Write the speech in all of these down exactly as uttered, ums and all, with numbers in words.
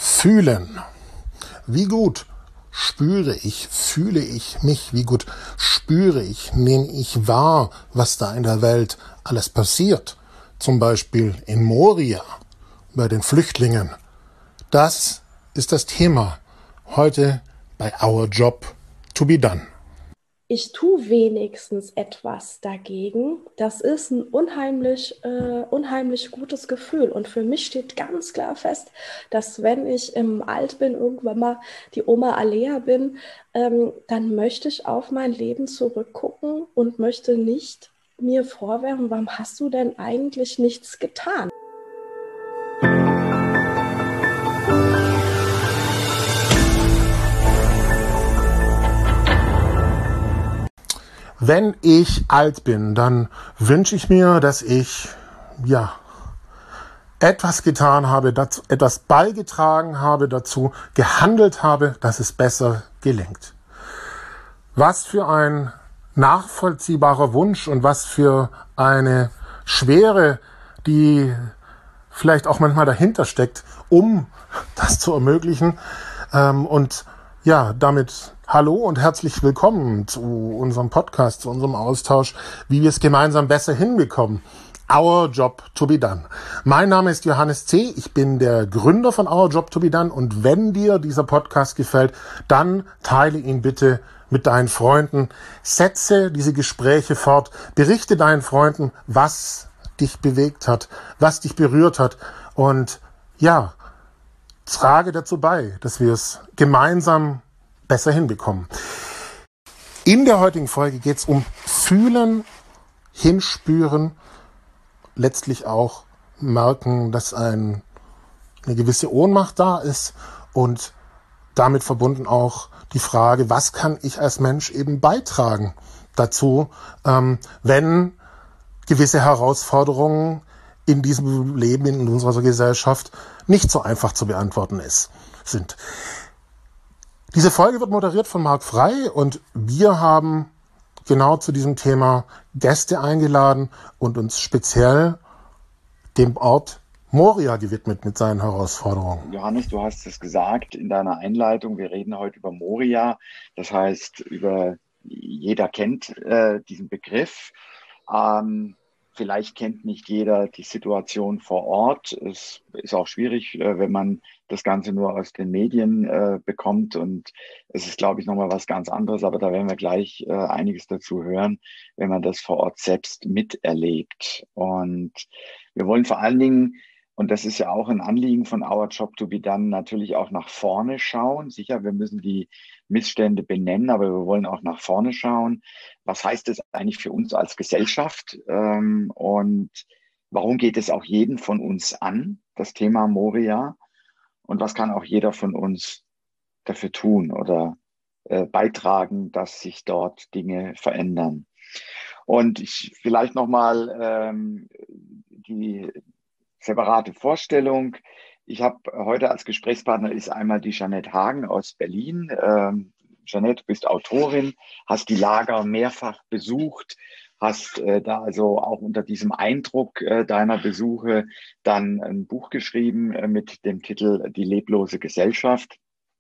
Fühlen. Wie gut spüre ich, fühle ich mich, wie gut spüre ich, nehme ich wahr, was da in der Welt alles passiert. Zum Beispiel in Moria bei den Flüchtlingen. Das ist das Thema heute bei Our Job to be Done. Ich tue wenigstens etwas dagegen. Das ist ein unheimlich, äh, unheimlich gutes Gefühl. Und für mich steht ganz klar fest, dass wenn ich im Alt bin, irgendwann mal die Oma Alea bin, ähm, dann möchte ich auf mein Leben zurückgucken und möchte nicht mir vorwerfen, warum hast du denn eigentlich nichts getan? Wenn ich alt bin, dann wünsche ich mir, dass ich, ja, etwas getan habe, dazu, etwas beigetragen habe dazu, gehandelt habe, dass es besser gelingt. Was für ein nachvollziehbarer Wunsch und was für eine Schwere, die vielleicht auch manchmal dahinter steckt, um das zu ermöglichen. Und ja, damit hallo und herzlich willkommen zu unserem Podcast, zu unserem Austausch, wie wir es gemeinsam besser hinbekommen. Our Job to be Done. Mein Name ist Johannes C. Ich bin der Gründer von Our Job to be Done und wenn dir dieser Podcast gefällt, dann teile ihn bitte mit deinen Freunden. Setze diese Gespräche fort. Berichte deinen Freunden, was dich bewegt hat, was dich berührt hat und ja, trage dazu bei, dass wir es gemeinsam besser hinbekommen. In der heutigen Folge geht es um Fühlen, Hinspüren, letztlich auch merken, dass ein, eine gewisse Ohnmacht da ist und damit verbunden auch die Frage, was kann ich als Mensch eben beitragen dazu, ähm, wenn gewisse Herausforderungen in diesem Leben, in unserer Gesellschaft nicht so einfach zu beantworten ist, sind. Diese Folge wird moderiert von Marc Frey und wir haben genau zu diesem Thema Gäste eingeladen und uns speziell dem Ort Moria gewidmet mit seinen Herausforderungen. Johannes, du hast es gesagt in deiner Einleitung, wir reden heute über Moria, das heißt, über jeder kennt äh, diesen Begriff. Ähm, Vielleicht kennt nicht jeder die Situation vor Ort. Es ist auch schwierig, wenn man das Ganze nur aus den Medien äh, bekommt. Und es ist, glaube ich, nochmal was ganz anderes. Aber da werden wir gleich äh, einiges dazu hören, wenn man das vor Ort selbst miterlebt. Und wir wollen vor allen Dingen, und das ist ja auch ein Anliegen von Our Job to be Done, natürlich auch nach vorne schauen. Sicher, wir müssen die Missstände benennen, aber wir wollen auch nach vorne schauen. Was heißt das eigentlich für uns als Gesellschaft? Ähm, und warum geht es auch jeden von uns an, das Thema Moria? Und was kann auch jeder von uns dafür tun oder äh, beitragen, dass sich dort Dinge verändern? Und ich vielleicht nochmal ähm, die separate Vorstellung. Ich habe heute als Gesprächspartner ist einmal die Jeanette Hagen aus Berlin. Ähm, Jeanette, du bist Autorin, hast die Lager mehrfach besucht, hast äh, da also auch unter diesem Eindruck äh, deiner Besuche dann ein Buch geschrieben äh, mit dem Titel Die leblose Gesellschaft.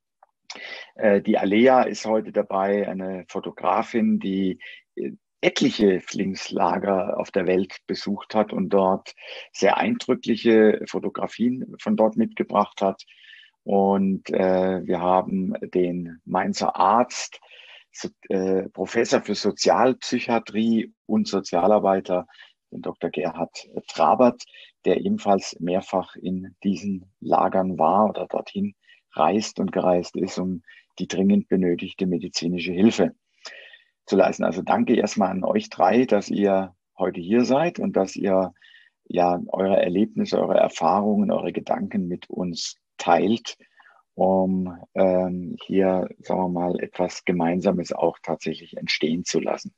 Äh, die Alea ist heute dabei, eine Fotografin, die äh, etliche Flüchtlingslager auf der Welt besucht hat und dort sehr eindrückliche Fotografien von dort mitgebracht hat. Und äh, wir haben den Mainzer Arzt, so, äh, Professor für Sozialpsychiatrie und Sozialarbeiter, den Doktor Gerhard Trabert, der ebenfalls mehrfach in diesen Lagern war oder dorthin reist und gereist ist, um die dringend benötigte medizinische Hilfe zu leisten. Also danke erstmal an euch drei, dass ihr heute hier seid und dass ihr ja eure Erlebnisse, eure Erfahrungen, eure Gedanken mit uns teilt, um ähm, hier, sagen wir mal, etwas Gemeinsames auch tatsächlich entstehen zu lassen.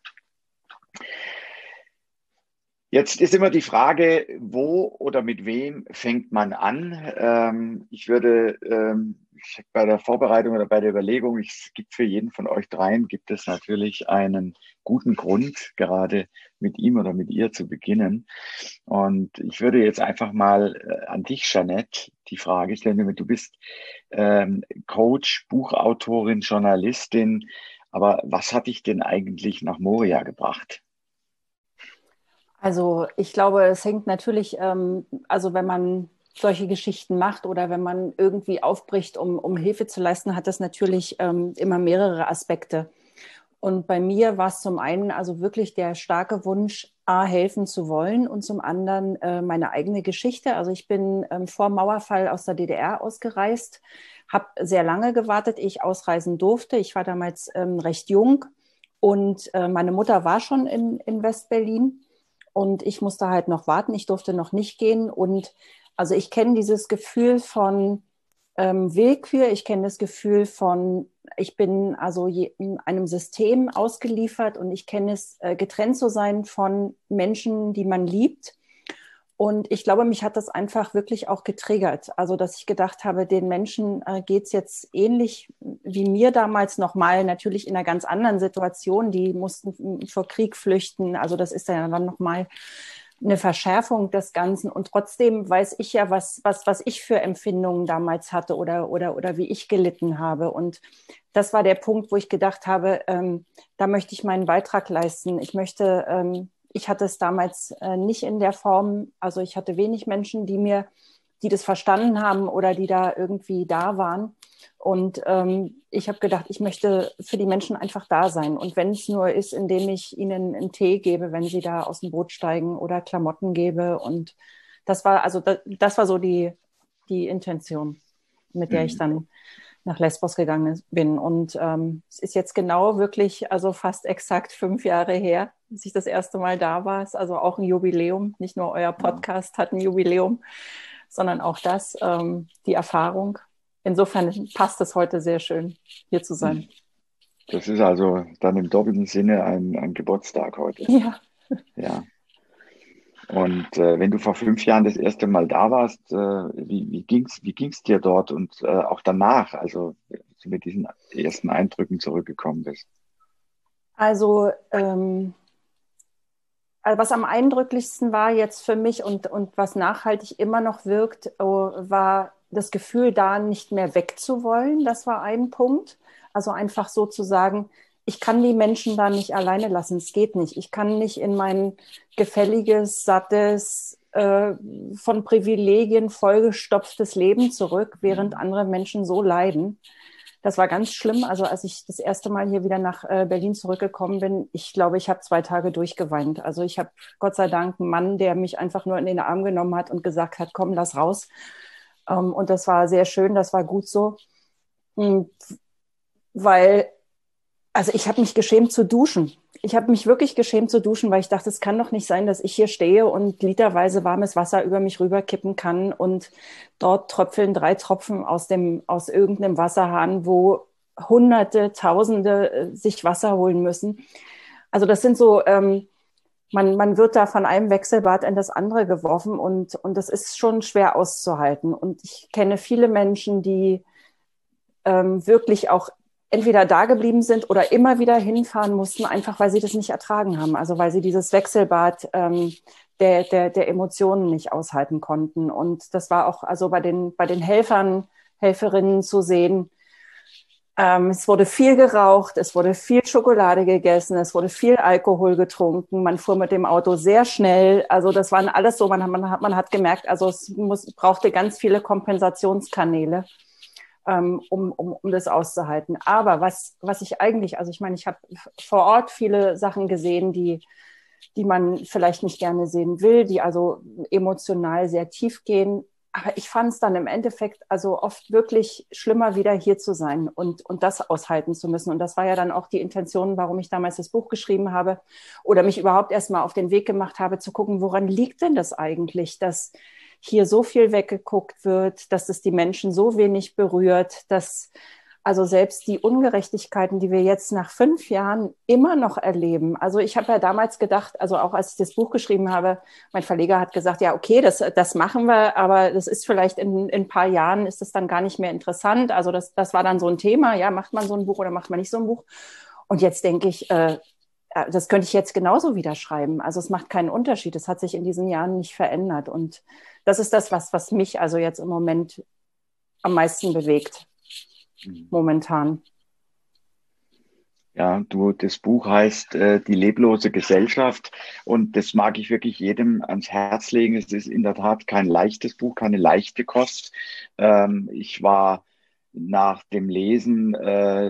Jetzt ist immer die Frage, wo oder mit wem fängt man an? Ähm, ich würde ähm, bei der Vorbereitung oder bei der Überlegung, es gibt für jeden von euch dreien, gibt es natürlich einen guten Grund, gerade mit ihm oder mit ihr zu beginnen. Und ich würde jetzt einfach mal äh, an dich, Jeanette, die Frage stellen. Du bist ähm, Coach, Buchautorin, Journalistin. Aber was hat dich denn eigentlich nach Moria gebracht? Also ich glaube, es hängt natürlich, ähm, also wenn man solche Geschichten macht oder wenn man irgendwie aufbricht, um, um Hilfe zu leisten, hat das natürlich ähm, immer mehrere Aspekte. Und bei mir war es zum einen also wirklich der starke Wunsch, A, helfen zu wollen und zum anderen äh, meine eigene Geschichte. Also ich bin ähm, vor Mauerfall aus der D D R ausgereist, habe sehr lange gewartet, ehe ich ausreisen durfte. Ich war damals ähm, recht jung und äh, meine Mutter war schon in, in West-Berlin und ich musste halt noch warten. Ich durfte noch nicht gehen und also ich kenne dieses Gefühl von ähm, Willkür, ich kenne das Gefühl von, ich bin also je, in einem System ausgeliefert und ich kenne es, äh, getrennt zu sein von Menschen, die man liebt. Und ich glaube, mich hat das einfach wirklich auch getriggert. Also, dass ich gedacht habe, den Menschen äh, geht's jetzt ähnlich wie mir damals nochmal, natürlich in einer ganz anderen Situation. Die mussten vor Krieg flüchten. Also das ist ja dann nochmal eine Verschärfung des Ganzen. Und trotzdem weiß ich ja, was, was, was ich für Empfindungen damals hatte oder, oder, oder wie ich gelitten habe. Und das war der Punkt, wo ich gedacht habe, ähm, da möchte ich meinen Beitrag leisten. Ich möchte, ähm, ich hatte es damals äh, nicht in der Form, also ich hatte wenig Menschen, die mir, die das verstanden haben oder die da irgendwie da waren. Und ähm, ich habe gedacht, ich möchte für die Menschen einfach da sein. Und wenn es nur ist, indem ich ihnen einen Tee gebe, wenn sie da aus dem Boot steigen oder Klamotten gebe. Und das war also das, das war so die, die Intention, mit der ich dann nach Lesbos gegangen bin. Und ähm, es ist jetzt genau wirklich, also fast exakt fünf Jahre her, dass ich das erste Mal da war. Es ist also auch ein Jubiläum. Nicht nur euer Podcast hat ein Jubiläum, sondern auch das, ähm, die Erfahrung. Insofern passt es heute sehr schön, hier zu sein. Das ist also dann im doppelten Sinne ein, ein Geburtstag heute. Ja. Ja. Und äh, wenn du vor fünf Jahren das erste Mal da warst, äh, wie, wie ging's, wie ging's dir dort und äh, auch danach, also als du mit diesen ersten Eindrücken zurückgekommen bist? Also, ähm, also was am eindrücklichsten war jetzt für mich und, und was nachhaltig immer noch wirkt, oh, war das Gefühl, da nicht mehr wegzuwollen. Das war ein Punkt. Also einfach so zu sagen, ich kann die Menschen da nicht alleine lassen. Es geht nicht. Ich kann nicht in mein gefälliges, sattes, äh, von Privilegien vollgestopftes Leben zurück, während andere Menschen so leiden. Das war ganz schlimm. Also als ich das erste Mal hier wieder nach äh, Berlin zurückgekommen bin, ich glaube, ich habe zwei Tage durchgeweint. Also ich habe Gott sei Dank einen Mann, der mich einfach nur in den Arm genommen hat und gesagt hat, komm, lass raus. Um, und das war sehr schön, das war gut so. Und weil, also ich habe mich geschämt zu duschen. Ich habe mich wirklich geschämt zu duschen, weil ich dachte, es kann doch nicht sein, dass ich hier stehe und literweise warmes Wasser über mich rüberkippen kann und dort tröpfeln drei Tropfen aus dem, aus irgendeinem Wasserhahn, wo Hunderte, Tausende äh, sich Wasser holen müssen. Also das sind so, ähm, man, man wird da von einem Wechselbad in das andere geworfen und, und das ist schon schwer auszuhalten. Und ich kenne viele Menschen, die ähm, wirklich auch entweder da geblieben sind oder immer wieder hinfahren mussten, einfach weil sie das nicht ertragen haben. Also weil sie dieses Wechselbad ähm, der, der, der Emotionen nicht aushalten konnten. Und das war auch also bei den, bei den Helfern, Helferinnen zu sehen. Ähm, es wurde viel geraucht, es wurde viel Schokolade gegessen, es wurde viel Alkohol getrunken. Man fuhr mit dem Auto sehr schnell. Also das waren alles so, man, man, hat, man hat gemerkt, also es muss, brauchte ganz viele Kompensationskanäle. Um, um, um das auszuhalten. Aber was, was ich eigentlich, also ich meine, ich habe vor Ort viele Sachen gesehen, die, die man vielleicht nicht gerne sehen will, die also emotional sehr tief gehen. Aber ich fand es dann im Endeffekt also oft wirklich schlimmer, wieder hier zu sein und, und das aushalten zu müssen. Und das war ja dann auch die Intention, warum ich damals das Buch geschrieben habe oder mich überhaupt erstmal auf den Weg gemacht habe, zu gucken, woran liegt denn das eigentlich, dass hier so viel weggeguckt wird, dass es die Menschen so wenig berührt, dass also selbst die Ungerechtigkeiten, die wir jetzt nach fünf Jahren immer noch erleben. Also ich habe ja damals gedacht, also auch als ich das Buch geschrieben habe, mein Verleger hat gesagt, ja, okay, das, das machen wir, aber das ist vielleicht in, in ein paar Jahren ist das dann gar nicht mehr interessant. Also das, das war dann so ein Thema, ja, macht man so ein Buch oder macht man nicht so ein Buch? Und jetzt denke ich, äh, das könnte ich jetzt genauso wieder schreiben. Also es macht keinen Unterschied. Es hat sich in diesen Jahren nicht verändert. Und das ist das, was, was mich also jetzt im Moment am meisten bewegt. Momentan. Ja, du, das Buch heißt äh, Die leblose Gesellschaft und das mag ich wirklich jedem ans Herz legen. Es ist in der Tat kein leichtes Buch, keine leichte Kost. Ähm, ich war nach dem Lesen äh,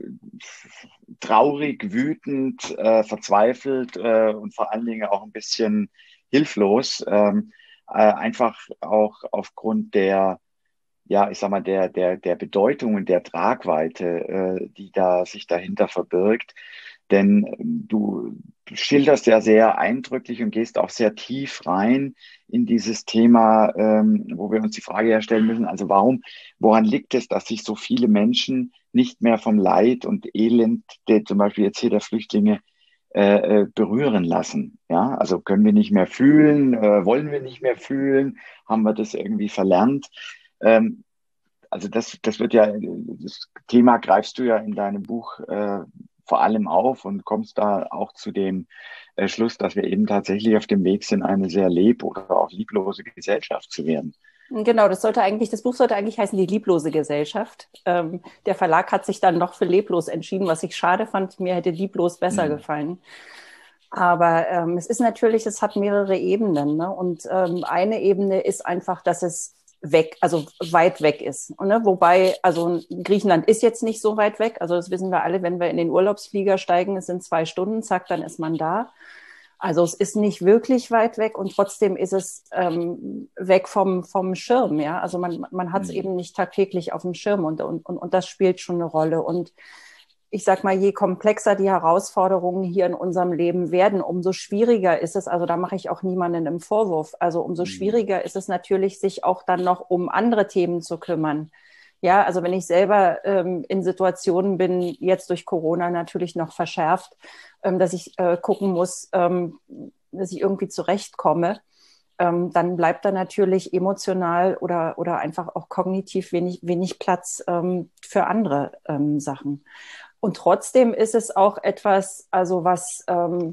traurig, wütend, äh, verzweifelt äh, und vor allen Dingen auch ein bisschen hilflos. Ähm, äh, einfach auch aufgrund der ja, ich sag mal, der, der, der Bedeutung und der Tragweite, äh, die da sich dahinter verbirgt. Denn ähm, du, du schilderst ja sehr eindrücklich und gehst auch sehr tief rein in dieses Thema, ähm, wo wir uns die Frage herstellen müssen, also warum, woran liegt es, dass sich so viele Menschen nicht mehr vom Leid und Elend, der, zum Beispiel jetzt hier der Flüchtlinge, äh, äh, berühren lassen? Ja, also können wir nicht mehr fühlen, äh, wollen wir nicht mehr fühlen, haben wir das irgendwie verlernt? Ähm, also das, das wird ja, das Thema greifst du ja in deinem Buch äh, vor allem auf und kommst da auch zu dem äh, Schluss, dass wir eben tatsächlich auf dem Weg sind, eine sehr leb- oder auch lieblose Gesellschaft zu werden. Genau, das sollte eigentlich, das Buch sollte eigentlich heißen Die lieblose Gesellschaft. Ähm, der Verlag hat sich dann noch für leblos entschieden, was ich schade fand. Mir hätte lieblos besser mhm. gefallen. Aber ähm, es ist natürlich, es hat mehrere Ebenen. Ne? Und ähm, eine Ebene ist einfach, dass es weg, also weit weg ist. Und, ne, wobei, also Griechenland ist jetzt nicht so weit weg. Also das wissen wir alle, wenn wir in den Urlaubsflieger steigen, es sind zwei Stunden, zack, dann ist man da. Also es ist nicht wirklich weit weg und trotzdem ist es ähm, weg vom, vom Schirm. Ja, also man, man hat es mhm. eben nicht tagtäglich auf dem Schirm und, und, und, und das spielt schon eine Rolle. Und ich sag mal, je komplexer die Herausforderungen hier in unserem Leben werden, umso schwieriger ist es, also da mache ich auch niemanden einen Vorwurf, also umso schwieriger ist es natürlich, sich auch dann noch um andere Themen zu kümmern. Ja, also wenn ich selber ähm, in Situationen bin, jetzt durch Corona natürlich noch verschärft, ähm, dass ich äh, gucken muss, ähm, dass ich irgendwie zurechtkomme, ähm, dann bleibt da natürlich emotional oder, oder einfach auch kognitiv wenig, wenig Platz ähm, für andere ähm, Sachen. Und trotzdem ist es auch etwas, also was, ähm,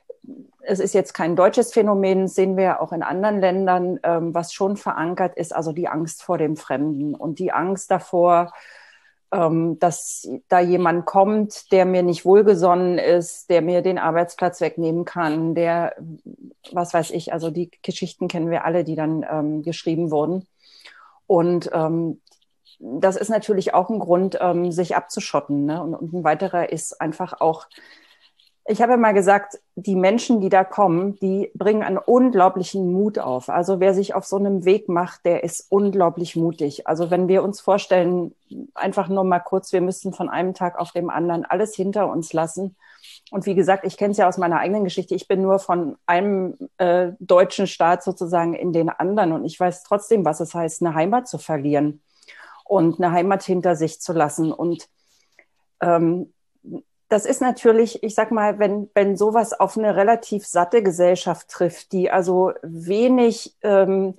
es ist jetzt kein deutsches Phänomen, sehen wir auch in anderen Ländern, ähm, was schon verankert ist, also die Angst vor dem Fremden und die Angst davor, ähm, dass da jemand kommt, der mir nicht wohlgesonnen ist, der mir den Arbeitsplatz wegnehmen kann, der, was weiß ich, also die Geschichten kennen wir alle, die dann ähm, geschrieben wurden. Und ähm, das ist natürlich auch ein Grund, ähm, sich abzuschotten. Ne? Und, und ein weiterer ist einfach auch, ich habe ja mal gesagt, die Menschen, die da kommen, die bringen einen unglaublichen Mut auf. Also wer sich auf so einem Weg macht, der ist unglaublich mutig. Also wenn wir uns vorstellen, einfach nur mal kurz, wir müssten von einem Tag auf den anderen alles hinter uns lassen. Und wie gesagt, ich kenne es ja aus meiner eigenen Geschichte. Ich bin nur von einem äh, deutschen Staat sozusagen in den anderen. Und ich weiß trotzdem, was es heißt, eine Heimat zu verlieren und eine Heimat hinter sich zu lassen. Und ähm, das ist natürlich, ich sag mal, wenn, wenn sowas auf eine relativ satte Gesellschaft trifft, die also wenig, ähm,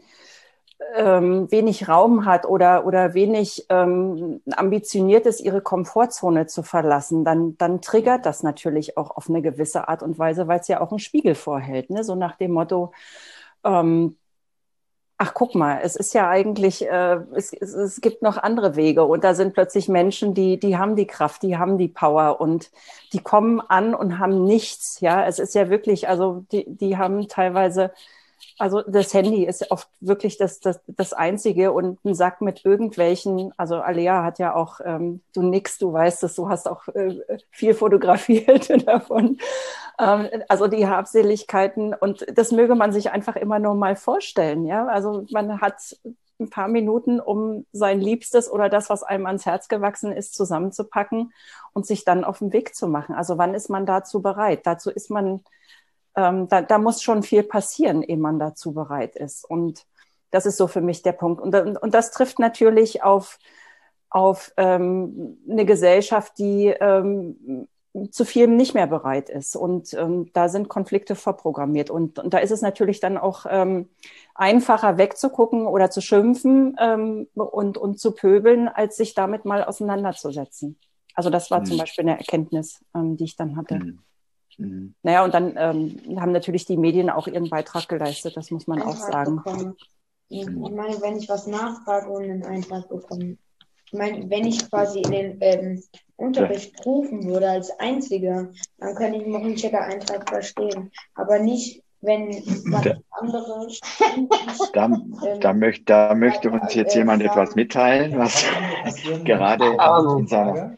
ähm, wenig Raum hat oder, oder wenig ähm, ambitioniert ist, ihre Komfortzone zu verlassen, dann, dann triggert das natürlich auch auf eine gewisse Art und Weise, weil es ja auch einen Spiegel vorhält, ne? So nach dem Motto, ähm, ach, guck mal, es ist ja eigentlich, äh, es, es, es gibt noch andere Wege und da sind plötzlich Menschen, die, die haben die Kraft, die haben die Power und die kommen an und haben nichts, ja, es ist ja wirklich, also die, die haben teilweise, also das Handy ist oft wirklich das, das, das Einzige und ein Sack mit irgendwelchen, also Alea hat ja auch, ähm, du nix, du weißt es, du hast auch äh, viel fotografiert davon, ähm, also die Habseligkeiten und das möge man sich einfach immer nur mal vorstellen, ja, also man hat ein paar Minuten, um sein Liebstes oder das, was einem ans Herz gewachsen ist, zusammenzupacken und sich dann auf den Weg zu machen. Also wann ist man dazu bereit? Dazu ist man Ähm, da, da muss schon viel passieren, ehe man dazu bereit ist. Und das ist so für mich der Punkt. Und, und, und das trifft natürlich auf, auf ähm, eine Gesellschaft, die ähm, zu vielem nicht mehr bereit ist. Und ähm, da sind Konflikte vorprogrammiert. Und, und da ist es natürlich dann auch ähm, einfacher wegzugucken oder zu schimpfen ähm, und, und zu pöbeln, als sich damit mal auseinanderzusetzen. Also das war Mhm. zum Beispiel eine Erkenntnis, ähm, die ich dann hatte. Mhm. Mhm. Naja, und dann ähm, haben natürlich die Medien auch ihren Beitrag geleistet, das muss man auch sagen. Bekommen. Ich meine, wenn ich was nachfrage und einen Eintrag bekomme. Ich meine, wenn ich quasi in den ähm, Unterricht rufen würde als Einziger, dann könnte ich einen Wochenchecker-Eintrag verstehen. Aber nicht, wenn was andere... Da, da, möcht, da möchte uns jetzt jemand etwas mitteilen, was gerade in seiner...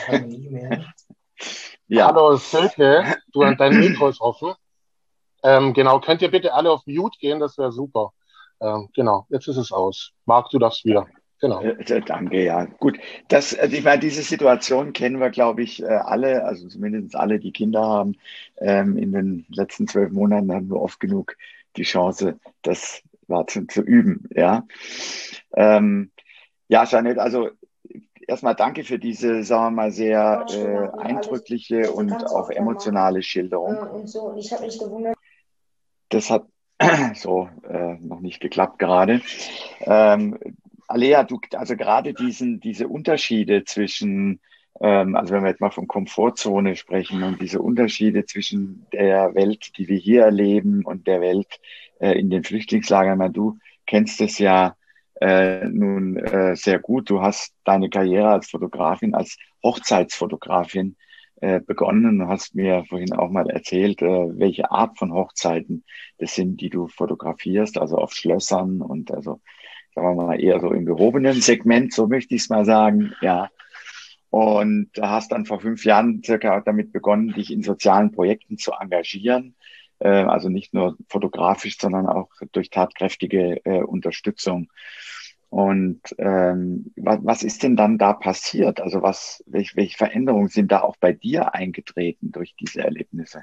Ja. Hallo Silke, du, dein Mikro ist offen. Ähm, genau, könnt ihr bitte alle auf Mute gehen, das wäre super. Ähm, genau, jetzt ist es aus. Marc, du darfst wieder. Genau. Äh, danke, ja. Gut, das, also ich meine, diese Situation kennen wir, glaube ich, äh, alle, also zumindest alle, die Kinder haben. Ähm, in den letzten zwölf Monaten haben wir oft genug die Chance, das war zu, zu üben. Ja, ähm, ja, Jeanette, also erstmal danke für diese, sagen wir mal, sehr äh, eindrückliche und auch emotionale Schilderung. Und so, ich habe mich gewundert. Das hat so äh, noch nicht geklappt gerade. Ähm, Alea, du, also gerade diesen, diese Unterschiede zwischen, ähm, also wenn wir jetzt mal von Komfortzone sprechen und diese Unterschiede zwischen der Welt, die wir hier erleben und der Welt äh, in den Flüchtlingslagern, meine, du kennst es ja äh, nun äh, sehr gut. Du hast deine Karriere als Fotografin, als Hochzeitsfotografin äh, begonnen. Du hast mir vorhin auch mal erzählt, äh, welche Art von Hochzeiten das sind, die du fotografierst, also auf Schlössern und also, sagen wir mal, eher so im gehobenen Segment, so möchte ich es mal sagen, ja. Und du hast dann vor fünf Jahren circa damit begonnen, dich in sozialen Projekten zu engagieren, äh, also nicht nur fotografisch, sondern auch durch tatkräftige äh, Unterstützung. Und ähm, was, was ist denn dann da passiert? Also was, welche, welche Veränderungen sind da auch bei dir eingetreten durch diese Erlebnisse?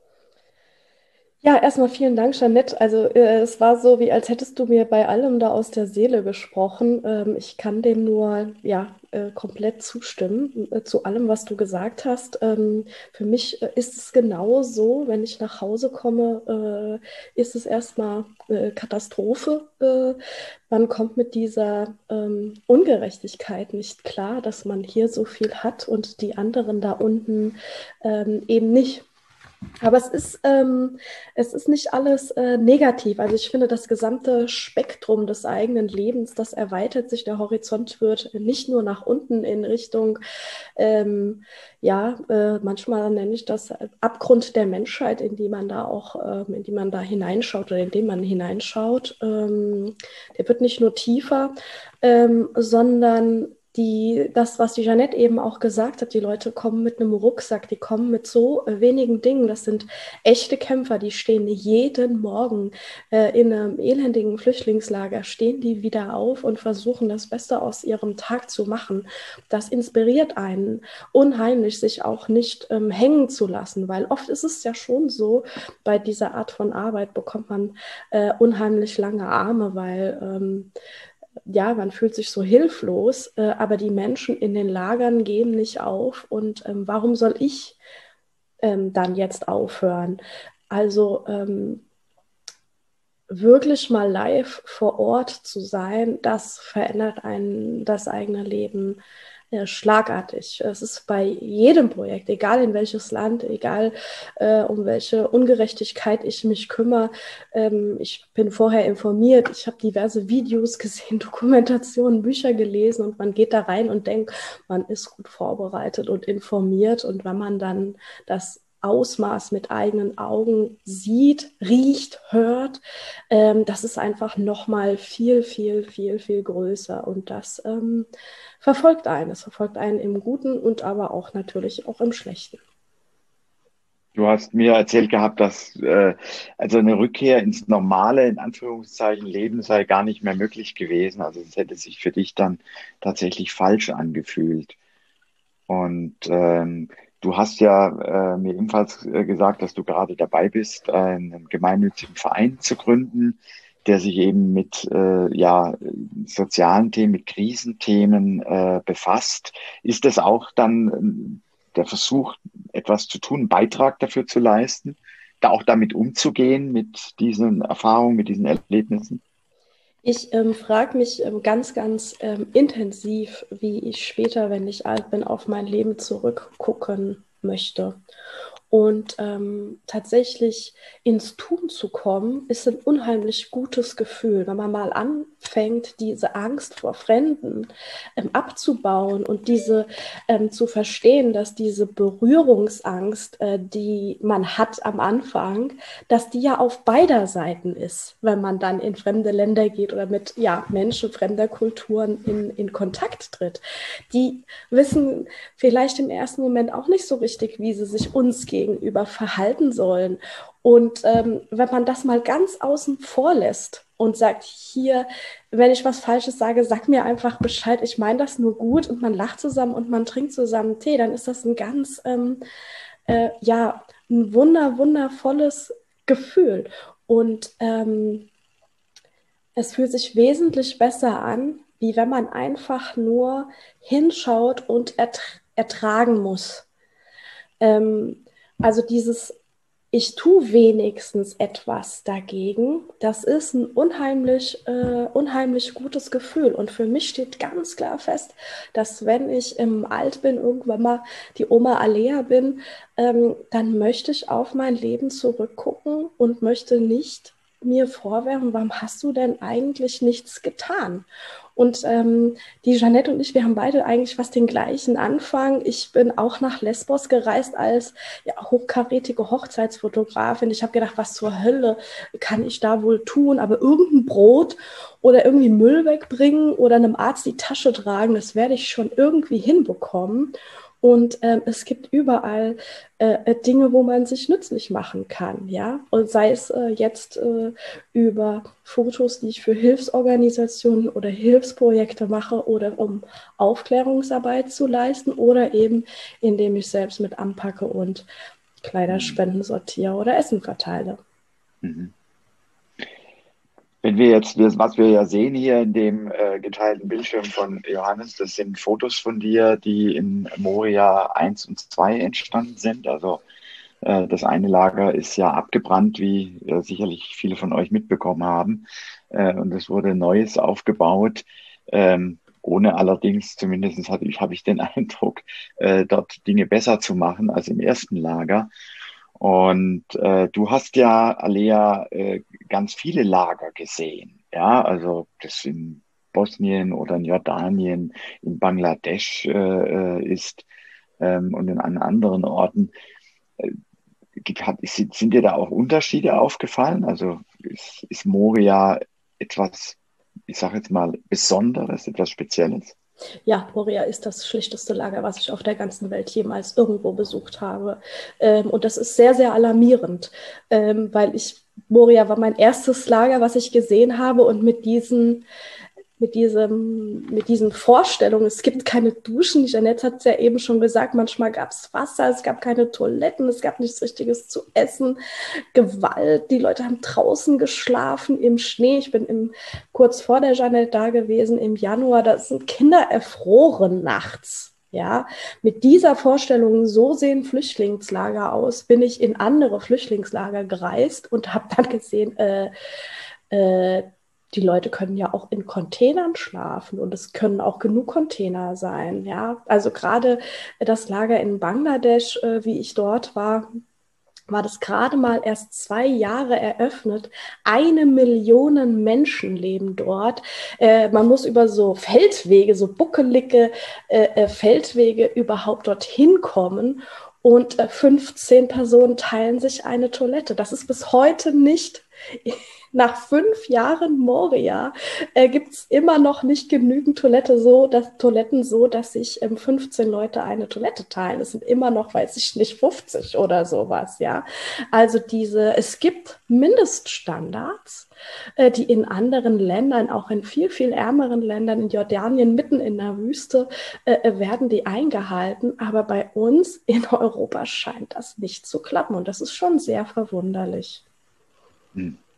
Ja, erstmal vielen Dank, Jeanette. Also äh, es war so, wie als hättest du mir bei allem da aus der Seele gesprochen. Ähm, ich kann dem nur ja äh, komplett zustimmen äh, zu allem, was du gesagt hast. Ähm, für mich äh, ist es genau so, wenn ich nach Hause komme, äh, ist es erstmal äh, Katastrophe. Äh, man kommt mit dieser ähm, Ungerechtigkeit nicht klar, dass man hier so viel hat und die anderen da unten ähm, eben nicht. Aber es ist, ähm, es ist nicht alles äh, negativ. Also ich finde, das gesamte Spektrum des eigenen Lebens, das erweitert sich, der Horizont wird nicht nur nach unten in Richtung, ähm, ja, äh, manchmal nenne ich das Abgrund der Menschheit, in die man da auch, ähm, in die man da hineinschaut oder in den man hineinschaut. Ähm, der wird nicht nur tiefer, ähm, sondern Die, das, was die Jeanette eben auch gesagt hat, die Leute kommen mit einem Rucksack, die kommen mit so äh, wenigen Dingen. Das sind echte Kämpfer, die stehen jeden Morgen äh, in einem elendigen Flüchtlingslager, stehen die wieder auf und versuchen, das Beste aus ihrem Tag zu machen. Das inspiriert einen unheimlich, sich auch nicht ähm, hängen zu lassen, weil oft ist es ja schon so, bei dieser Art von Arbeit bekommt man äh, unheimlich lange Arme, weil ähm, ja, man fühlt sich so hilflos, äh, aber die Menschen in den Lagern geben nicht auf. Und ähm, warum soll ich ähm, dann jetzt aufhören? Also ähm, wirklich mal live vor Ort zu sein, das verändert einen das eigene Leben äh, schlagartig. Es ist bei jedem Projekt, egal in welches Land, egal äh, um welche Ungerechtigkeit ich mich kümmere. Ähm, ich bin vorher informiert, ich habe diverse Videos gesehen, Dokumentationen, Bücher gelesen und man geht da rein und denkt, man ist gut vorbereitet und informiert. Und wenn man dann das Ausmaß mit eigenen Augen sieht, riecht, hört, ähm, das ist einfach nochmal viel, viel, viel, viel größer. Und das ähm, verfolgt einen. Es verfolgt einen im Guten und aber auch natürlich auch im Schlechten. Du hast mir erzählt gehabt, dass äh, also eine Rückkehr ins normale, in Anführungszeichen, Leben sei gar nicht mehr möglich gewesen. Also es hätte sich für dich dann tatsächlich falsch angefühlt. Und ähm, du hast ja äh, mir ebenfalls äh, gesagt, dass du gerade dabei bist, einen gemeinnützigen Verein zu gründen, der sich eben mit äh, ja, sozialen Themen, mit Krisenthemen äh, befasst. Ist das auch dann ähm, der Versuch, etwas zu tun, einen Beitrag dafür zu leisten, da auch damit umzugehen, mit diesen Erfahrungen, mit diesen Erlebnissen? Ich ähm, frage mich ähm, ganz, ganz ähm, intensiv, wie ich später, wenn ich alt bin, auf mein Leben zurückgucken möchte. Und ähm, tatsächlich ins Tun zu kommen, ist ein unheimlich gutes Gefühl, wenn man mal anfängt, diese Angst vor Fremden ähm, abzubauen und diese ähm, zu verstehen, dass diese Berührungsangst, äh, die man hat am Anfang, dass die ja auf beider Seiten ist, wenn man dann in fremde Länder geht oder mit ja, Menschen fremder Kulturen in, in Kontakt tritt. Die wissen vielleicht im ersten Moment auch nicht so richtig, wie sie sich uns gegenüber verhalten sollen. Und ähm, wenn man das mal ganz außen vor lässt und sagt, hier, wenn ich was Falsches sage, sag mir einfach Bescheid, ich meine das nur gut, und man lacht zusammen und man trinkt zusammen Tee, dann ist das ein ganz, ähm, äh, ja, ein wunder, wundervolles Gefühl. Und ähm, es fühlt sich wesentlich besser an, wie wenn man einfach nur hinschaut und ertr- ertragen muss. Ähm, also dieses, ich tue wenigstens etwas dagegen, das ist ein unheimlich, äh, unheimlich gutes Gefühl. Und für mich steht ganz klar fest, dass wenn ich im Alt bin, irgendwann mal die Oma Alea bin, ähm, dann möchte ich auf mein Leben zurückgucken und möchte nicht mir vorwerfen, warum hast du denn eigentlich nichts getan? Und ähm, die Jeanette und ich, wir haben beide eigentlich fast den gleichen Anfang. Ich bin auch nach Lesbos gereist als ja, hochkarätige Hochzeitsfotografin. Ich habe gedacht, was zur Hölle kann ich da wohl tun? Aber irgendein Brot oder irgendwie Müll wegbringen oder einem Arzt die Tasche tragen, das werde ich schon irgendwie hinbekommen. Und ähm, es gibt überall äh, Dinge, wo man sich nützlich machen kann, ja. Und sei es äh, jetzt äh, über Fotos, die ich für Hilfsorganisationen oder Hilfsprojekte mache oder um Aufklärungsarbeit zu leisten oder eben indem ich selbst mit anpacke und Kleiderspenden sortiere oder Essen verteile. Mhm. Wenn wir jetzt, was wir ja sehen hier in dem äh, geteilten Bildschirm von Johannes, das sind Fotos von dir, die in Moria eins und zwei entstanden sind. Also äh, das eine Lager ist ja abgebrannt, wie äh, sicherlich viele von euch mitbekommen haben. Äh, und es wurde Neues aufgebaut, ähm, ohne allerdings, zumindest habe ich, hab ich den Eindruck, äh, dort Dinge besser zu machen als im ersten Lager. Und äh, du hast ja, Alea, äh, ganz viele Lager gesehen. Ja, also das in Bosnien oder in Jordanien, in Bangladesch äh, äh, ist ähm, und in an anderen Orten. Äh, gibt- hat, sind, sind dir da auch Unterschiede aufgefallen? Also ist, ist Moria etwas, ich sage jetzt mal, Besonderes, etwas Spezielles? Ja, Moria ist das schlichteste Lager, was ich auf der ganzen Welt jemals irgendwo besucht habe. Ähm, und das ist sehr, sehr alarmierend, ähm, weil ich, Moria war mein erstes Lager, was ich gesehen habe, und mit diesen mit diesem, mit diesen Vorstellungen, es gibt keine Duschen, die Jeanette hat es ja eben schon gesagt, manchmal gab es Wasser, es gab keine Toiletten, es gab nichts Richtiges zu essen, Gewalt, die Leute haben draußen geschlafen im Schnee. Ich bin im, kurz vor der Jeanette da gewesen, im Januar, da sind Kinder erfroren nachts. Ja, mit dieser Vorstellung, so sehen Flüchtlingslager aus, bin ich in andere Flüchtlingslager gereist und habe dann gesehen, äh, äh, die Leute können ja auch in Containern schlafen und es können auch genug Container sein. Ja, also gerade das Lager in Bangladesch, äh, wie ich dort war, war das gerade mal erst zwei Jahre eröffnet. Eine Million Menschen leben dort. Äh, man muss über so Feldwege, so buckelige äh, Feldwege überhaupt dorthin kommen. Und äh, fünfzehn Personen teilen sich eine Toilette. Das ist bis heute nicht, nach fünf Jahren Moria, äh, gibt es immer noch nicht genügend Toilette so, dass, Toiletten so, dass sich ähm, fünfzehn Leute eine Toilette teilen. Es sind immer noch, weiß ich nicht, fünfzig oder sowas, ja. Also diese, es gibt Mindeststandards, äh, die in anderen Ländern, auch in viel, viel ärmeren Ländern, in Jordanien, mitten in der Wüste, äh, werden die eingehalten. Aber bei uns in Europa scheint das nicht zu klappen. Und das ist schon sehr verwunderlich. Hm.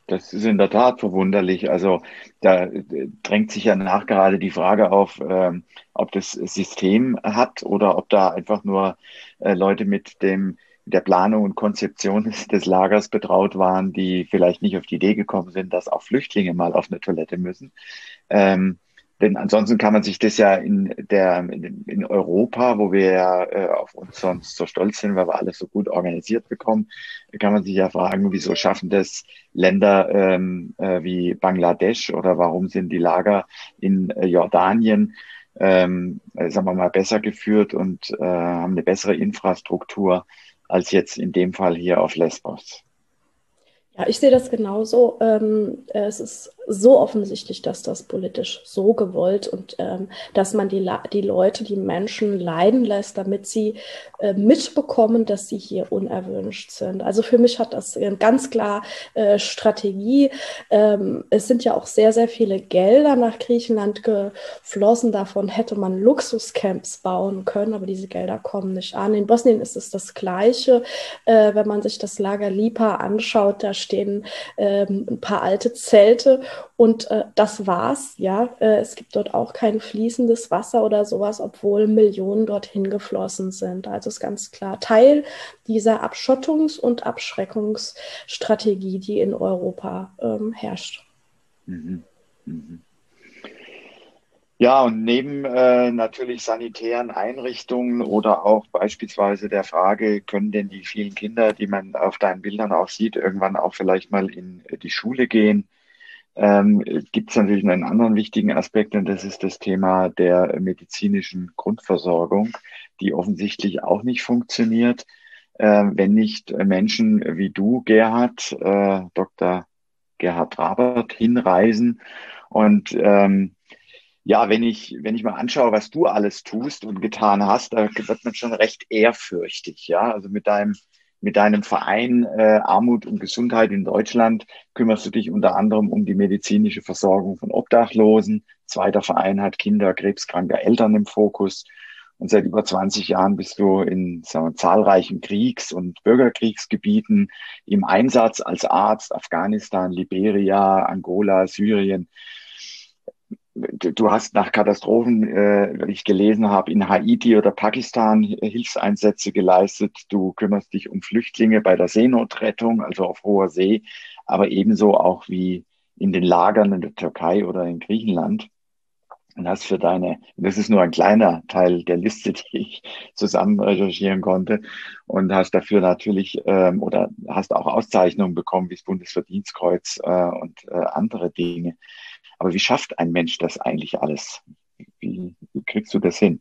Das ist in der Tat verwunderlich. Also da äh, drängt sich ja nachgerade die Frage auf, ähm, ob das System hat oder ob da einfach nur äh, Leute mit dem mit der Planung und Konzeption des, des Lagers betraut waren, die vielleicht nicht auf die Idee gekommen sind, dass auch Flüchtlinge mal auf eine Toilette müssen. Ähm, denn ansonsten kann man sich das ja in der in, in Europa, wo wir ja äh, auf uns sonst so stolz sind, weil wir alles so gut organisiert bekommen, kann man sich ja fragen, wieso schaffen das Länder ähm, äh, wie Bangladesch oder warum sind die Lager in äh, Jordanien, ähm, äh, sagen wir mal, besser geführt und äh, haben eine bessere Infrastruktur als jetzt in dem Fall hier auf Lesbos. Ja, ich sehe das genauso. Ähm, es ist so offensichtlich, dass das politisch so gewollt und ähm, dass man die, La- die Leute, die Menschen leiden lässt, damit sie äh, mitbekommen, dass sie hier unerwünscht sind. Also für mich hat das äh, ganz klar äh, Strategie. Ähm, es sind ja auch sehr, sehr viele Gelder nach Griechenland geflossen. Davon hätte man Luxuscamps bauen können, aber diese Gelder kommen nicht an. In Bosnien ist es das Gleiche. Äh, wenn man sich das Lager Lipa anschaut, da stehen ähm, ein paar alte Zelte und äh, das war's. Ja, äh, es gibt dort auch kein fließendes Wasser oder sowas, obwohl Millionen dorthin geflossen sind. Also ist ganz klar Teil dieser Abschottungs- und Abschreckungsstrategie, die in Europa ähm, herrscht. Mhm. Mhm. Ja, und neben äh, natürlich sanitären Einrichtungen oder auch beispielsweise der Frage, können denn die vielen Kinder, die man auf deinen Bildern auch sieht, irgendwann auch vielleicht mal in die Schule gehen, ähm, gibt es natürlich noch einen anderen wichtigen Aspekt, und das ist das Thema der medizinischen Grundversorgung, die offensichtlich auch nicht funktioniert, äh, wenn nicht Menschen wie du, Gerhard, äh, Doktor Gerhard Trabert, hinreisen und ähm, ja, wenn ich, wenn ich mal anschaue, was du alles tust und getan hast, da wird man schon recht ehrfürchtig, ja. Also mit deinem, mit deinem Verein äh, Armut und Gesundheit in Deutschland kümmerst du dich unter anderem um die medizinische Versorgung von Obdachlosen. Zweiter Verein hat Kinder krebskranker Eltern im Fokus. Und seit über zwanzig Jahren bist du in, sagen wir, zahlreichen Kriegs- und Bürgerkriegsgebieten im Einsatz als Arzt: Afghanistan, Liberia, Angola, Syrien. Du hast nach Katastrophen, äh, wie ich gelesen habe, in Haiti oder Pakistan Hilfseinsätze geleistet. Du kümmerst dich um Flüchtlinge bei der Seenotrettung, also auf hoher See, aber ebenso auch wie in den Lagern in der Türkei oder in Griechenland. Und hast für deine, das ist nur ein kleiner Teil der Liste, die ich zusammen recherchieren konnte, und hast dafür natürlich ähm, oder hast auch Auszeichnungen bekommen, wie das Bundesverdienstkreuz äh, und äh, andere Dinge. Aber wie schafft ein Mensch das eigentlich alles? Wie, wie kriegst du das hin?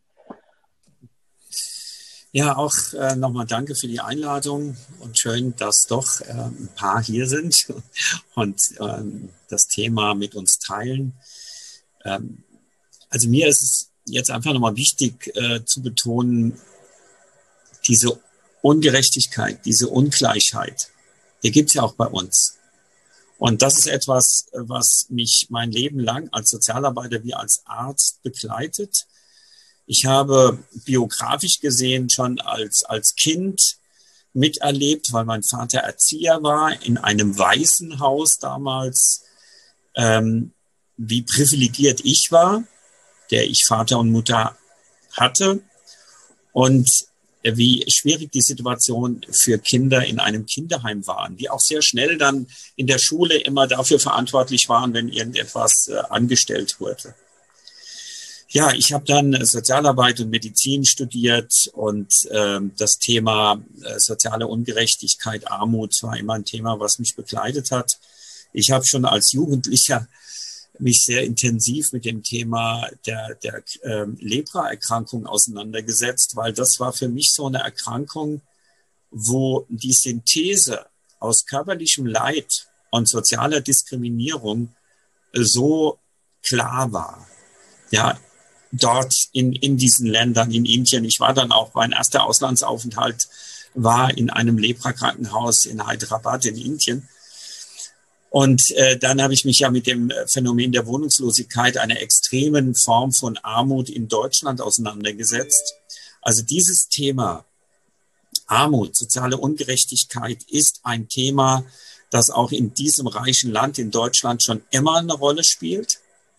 Ja, auch äh, nochmal danke für die Einladung und schön, dass doch äh, ein paar hier sind und ähm, das Thema mit uns teilen. Ähm, also mir ist es jetzt einfach nochmal wichtig äh, zu betonen, diese Ungerechtigkeit, diese Ungleichheit, die gibt es ja auch bei uns. Und das ist etwas, was mich mein Leben lang als Sozialarbeiter wie als Arzt begleitet. Ich habe biografisch gesehen schon als, als Kind miterlebt, weil mein Vater Erzieher war, in einem Waisenhaus damals, ähm, wie privilegiert ich war, der ich Vater und Mutter hatte, und wie schwierig die Situation für Kinder in einem Kinderheim waren, die auch sehr schnell dann in der Schule immer dafür verantwortlich waren, wenn irgendetwas äh, angestellt wurde. Ja, ich habe dann Sozialarbeit und Medizin studiert und ähm, das Thema äh, soziale Ungerechtigkeit, Armut war immer ein Thema, was mich begleitet hat. Ich habe schon als Jugendlicher mich sehr intensiv mit dem Thema der, der ähm, Lepra-Erkrankung auseinandergesetzt, weil das war für mich so eine Erkrankung, wo die Synthese aus körperlichem Leid und sozialer Diskriminierung so klar war. Ja, dort in, in diesen Ländern, in Indien. Ich war dann auch, mein erster Auslandsaufenthalt war in einem Lepra-Krankenhaus in Hyderabad in Indien. Und äh, dann habe ich mich ja mit dem Phänomen der Wohnungslosigkeit, einer extremen Form von Armut in Deutschland auseinandergesetzt. Also dieses Thema Armut, soziale Ungerechtigkeit ist ein Thema, das auch in diesem reichen Land, in Deutschland, schon immer eine Rolle spielt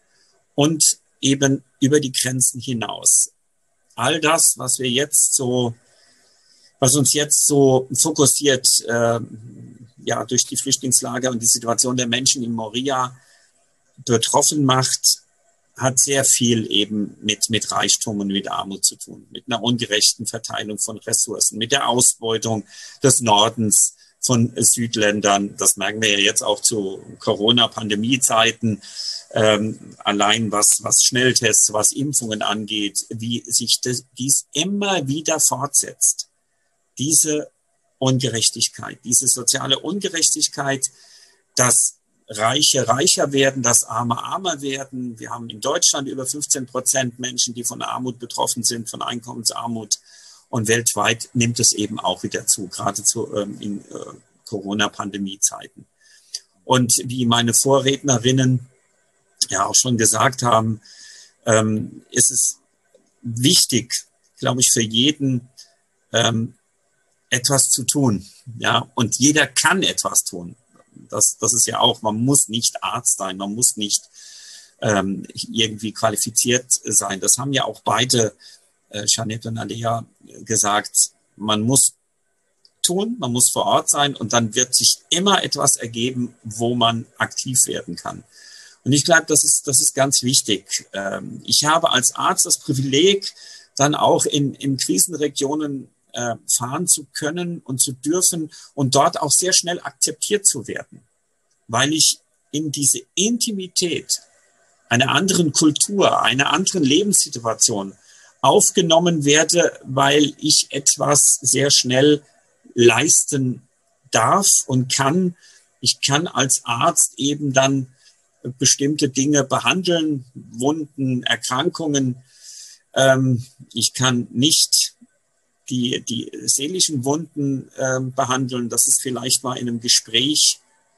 und eben über die Grenzen hinaus. All das, was wir jetzt so, was uns jetzt so fokussiert, äh, ja, durch die Flüchtlingslager und die Situation der Menschen in Moria betroffen macht, hat sehr viel eben mit, mit Reichtum und mit Armut zu tun, mit einer ungerechten Verteilung von Ressourcen, mit der Ausbeutung des Nordens von Südländern. Das merken wir ja jetzt auch zu Corona-Pandemie-Zeiten, ähm, allein was, was Schnelltests, was Impfungen angeht, wie sich das, dies immer wieder fortsetzt. Diese Ungerechtigkeit, diese soziale Ungerechtigkeit, dass Reiche reicher werden, dass Arme armer werden. Wir haben in Deutschland über fünfzehn Prozent Menschen, die von Armut betroffen sind, von Einkommensarmut. Und weltweit nimmt es eben auch wieder zu, geradezu ähm, in äh, Corona-Pandemie-Zeiten. Und wie meine Vorrednerinnen ja auch schon gesagt haben, ähm, ist es wichtig, glaube ich, für jeden ähm, etwas zu tun. Ja, und jeder kann etwas tun. Das, das ist ja auch, man muss nicht Arzt sein, man muss nicht ähm, irgendwie qualifiziert sein. Das haben ja auch beide, äh, Jeanette und Alea, gesagt. Man muss tun, man muss vor Ort sein und dann wird sich immer etwas ergeben, wo man aktiv werden kann. Und ich glaube, das ist, das ist ganz wichtig. Ähm, ich habe als Arzt das Privileg, dann auch in, in Krisenregionen äh, fahren zu können und zu dürfen und dort auch sehr schnell akzeptiert zu werden, weil ich in diese Intimität einer anderen Kultur, einer anderen Lebenssituation aufgenommen werde, weil ich etwas sehr schnell leisten darf und kann. Ich kann als Arzt eben dann bestimmte Dinge behandeln, Wunden, Erkrankungen. Ähm, ich kann nicht die, die seelischen Wunden ähm, behandeln. Das ist vielleicht mal in einem Gespräch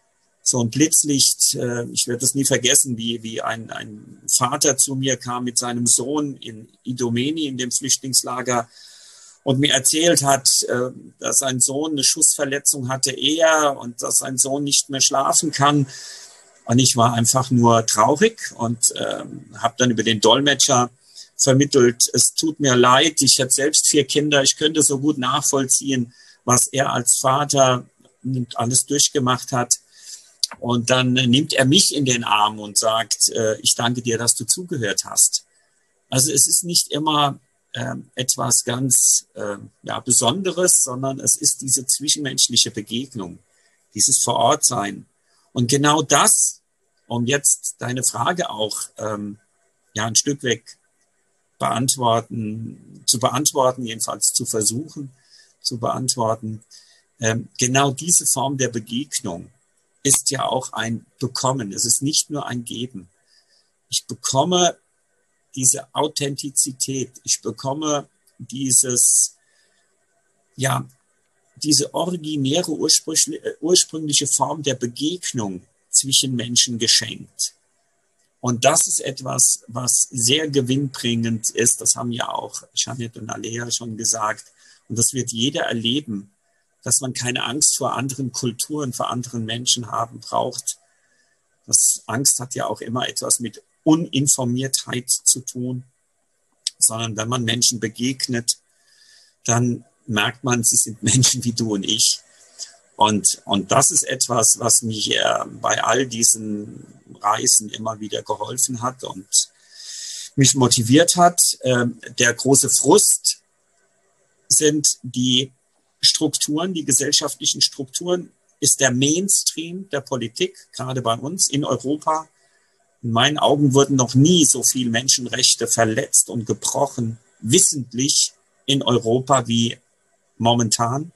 so ein Blitzlicht. Äh, ich werde das nie vergessen, wie, wie ein, ein Vater zu mir kam mit seinem Sohn in Idomeni, in dem Flüchtlingslager, und mir erzählt hat, äh, dass sein Sohn eine Schussverletzung hatte, er, und dass sein Sohn nicht mehr schlafen kann. Und ich war einfach nur traurig und äh, habe dann über den Dolmetscher vermittelt, es tut mir leid, ich habe selbst vier Kinder, ich könnte so gut nachvollziehen, was er als Vater alles durchgemacht hat. Und dann nimmt er mich in den Arm und sagt, äh, ich danke dir, dass du zugehört hast. Also es ist nicht immer äh, etwas ganz äh, ja, Besonderes, sondern es ist diese zwischenmenschliche Begegnung, dieses Vorortsein. Und genau das, um jetzt deine Frage auch ähm, ja ein Stück weg beantworten, zu beantworten, jedenfalls zu versuchen zu beantworten, ähm, genau diese Form der Begegnung ist ja auch ein Bekommen. Es ist nicht nur ein Geben. Ich bekomme diese Authentizität. Ich bekomme dieses, ja, diese originäre ursprüngliche, ursprüngliche Form der Begegnung zwischen Menschen geschenkt. Und das ist etwas, was sehr gewinnbringend ist. Das haben ja auch Jeanette und Alea schon gesagt. Und das wird jeder erleben, dass man keine Angst vor anderen Kulturen, vor anderen Menschen haben braucht. Das Angst hat ja auch immer etwas mit Uninformiertheit zu tun, sondern wenn man Menschen begegnet, dann merkt man, sie sind Menschen wie du und ich. Und, und das ist etwas, was mich äh, bei all diesen Reisen immer wieder geholfen hat und mich motiviert hat. Äh, der große Frust sind die Strukturen, die gesellschaftlichen Strukturen, ist der Mainstream der Politik, gerade bei uns in Europa. In meinen Augen wurden noch nie so viele Menschenrechte verletzt und gebrochen, wissentlich in Europa wie momentan.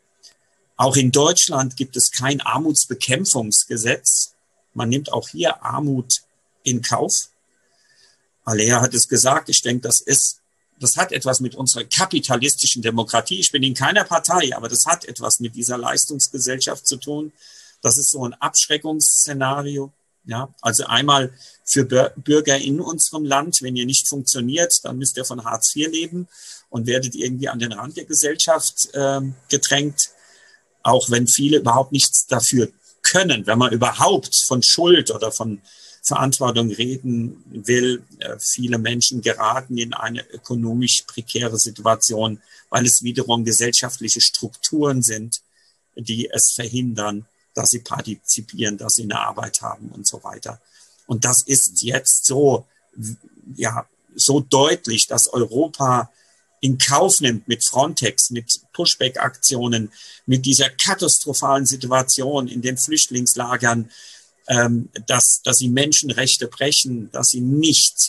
Auch in Deutschland gibt es kein Armutsbekämpfungsgesetz. Man nimmt auch hier Armut in Kauf. Alea hat es gesagt, ich denke, das ist Das hat etwas mit unserer kapitalistischen Demokratie. Ich bin in keiner Partei, aber das hat etwas mit dieser Leistungsgesellschaft zu tun. Das ist so ein Abschreckungsszenario. Ja, also einmal für Bürger in unserem Land, wenn ihr nicht funktioniert, dann müsst ihr von Hartz vier leben und werdet irgendwie an den Rand der Gesellschaft äh, gedrängt, auch wenn viele überhaupt nichts dafür können, wenn man überhaupt von Schuld oder von Verantwortung reden will. Viele Menschen geraten in eine ökonomisch prekäre Situation, weil es wiederum gesellschaftliche Strukturen sind, die es verhindern, dass sie partizipieren, dass sie eine Arbeit haben und so weiter. Und das ist jetzt so, ja, so deutlich, dass Europa in Kauf nimmt mit Frontex, mit Pushback-Aktionen, mit dieser katastrophalen Situation in den Flüchtlingslagern, ähm, dass, dass sie Menschenrechte brechen, dass sie nicht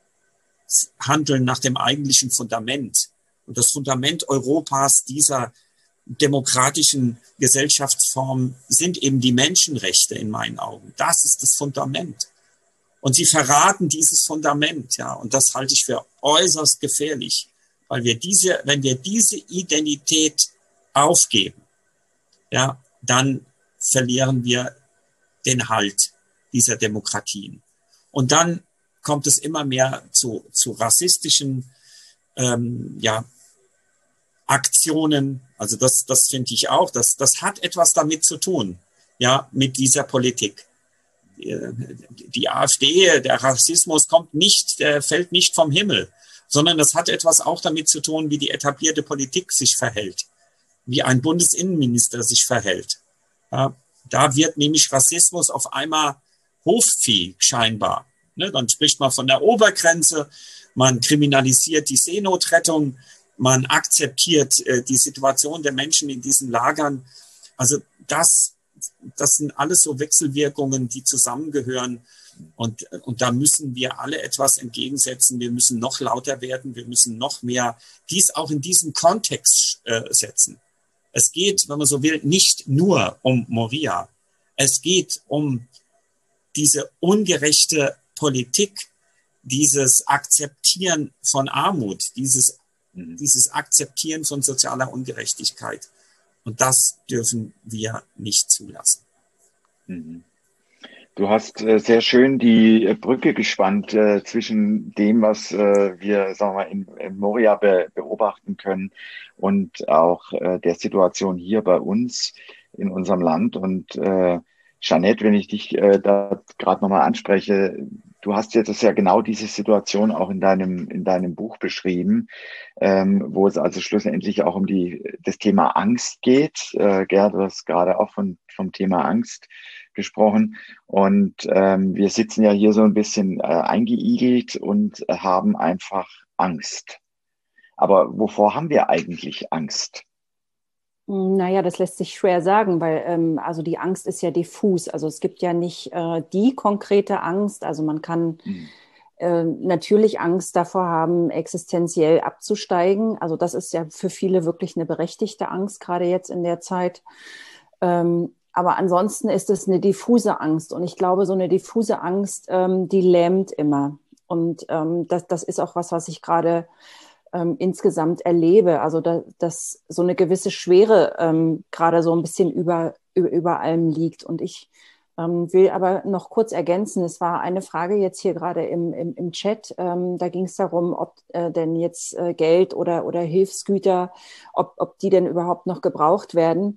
handeln nach dem eigentlichen Fundament. Und das Fundament Europas, dieser demokratischen Gesellschaftsform, sind eben die Menschenrechte in meinen Augen. Das ist das Fundament. Und sie verraten dieses Fundament, ja, und das halte ich für äußerst gefährlich, weil wir diese, wenn wir diese Identität aufgeben, ja, dann verlieren wir den Halt dieser Demokratien. Und dann kommt es immer mehr zu, zu rassistischen, ähm, ja, Aktionen. Also das, das finde ich auch, das, das hat etwas damit zu tun, ja, mit dieser Politik. Die AfD, der Rassismus kommt nicht, der fällt nicht vom Himmel, sondern das hat etwas auch damit zu tun, wie die etablierte Politik sich verhält, wie ein Bundesinnenminister sich verhält. Ja, da wird nämlich Rassismus auf einmal Hofvieh scheinbar. Ne, dann spricht man von der Obergrenze, man kriminalisiert die Seenotrettung, man akzeptiert äh, die Situation der Menschen in diesen Lagern. Also das Das sind alles so Wechselwirkungen, die zusammengehören. Und, und da müssen wir alle etwas entgegensetzen. Wir müssen noch lauter werden. Wir müssen noch mehr dies auch in diesen Kontext äh, setzen. Es geht, wenn man so will, nicht nur um Moria. Es geht um diese ungerechte Politik, dieses Akzeptieren von Armut, dieses, dieses Akzeptieren von sozialer Ungerechtigkeit. Und das dürfen wir nicht zulassen. Du hast äh, sehr schön die äh, Brücke gespannt äh, zwischen dem, was äh, wir, sagen wir, in, in Moria be beobachten können und auch äh, der Situation hier bei uns in unserem Land. Und äh, Jeanette, wenn ich dich äh, da gerade nochmal anspreche, du hast jetzt ja genau diese Situation auch in deinem in deinem Buch beschrieben, ähm, wo es also schlussendlich auch um die das Thema Angst geht. Äh, Gerd, du hast gerade auch von vom Thema Angst gesprochen. Und ähm, wir sitzen ja hier so ein bisschen äh, eingeigelt und äh, haben einfach Angst. Aber wovor haben wir eigentlich Angst? Naja, das lässt sich schwer sagen, weil ähm, also die Angst ist ja diffus. Also es gibt ja nicht äh, die konkrete Angst. Also man kann mhm. äh, natürlich Angst davor haben, existenziell abzusteigen. Also das ist ja für viele wirklich eine berechtigte Angst, gerade jetzt in der Zeit. Ähm, aber ansonsten ist es eine diffuse Angst. Und ich glaube, so eine diffuse Angst, ähm, die lähmt immer. Und ähm, das, das ist auch was, was ich gerade Ähm, insgesamt erlebe, also da, dass so eine gewisse Schwere ähm, gerade so ein bisschen über, über, über allem liegt. Und ich ähm, will aber noch kurz ergänzen, es war eine Frage jetzt hier gerade im, im, im Chat, ähm, da ging es darum, ob äh, denn jetzt äh, Geld oder, oder Hilfsgüter, ob, ob die denn überhaupt noch gebraucht werden.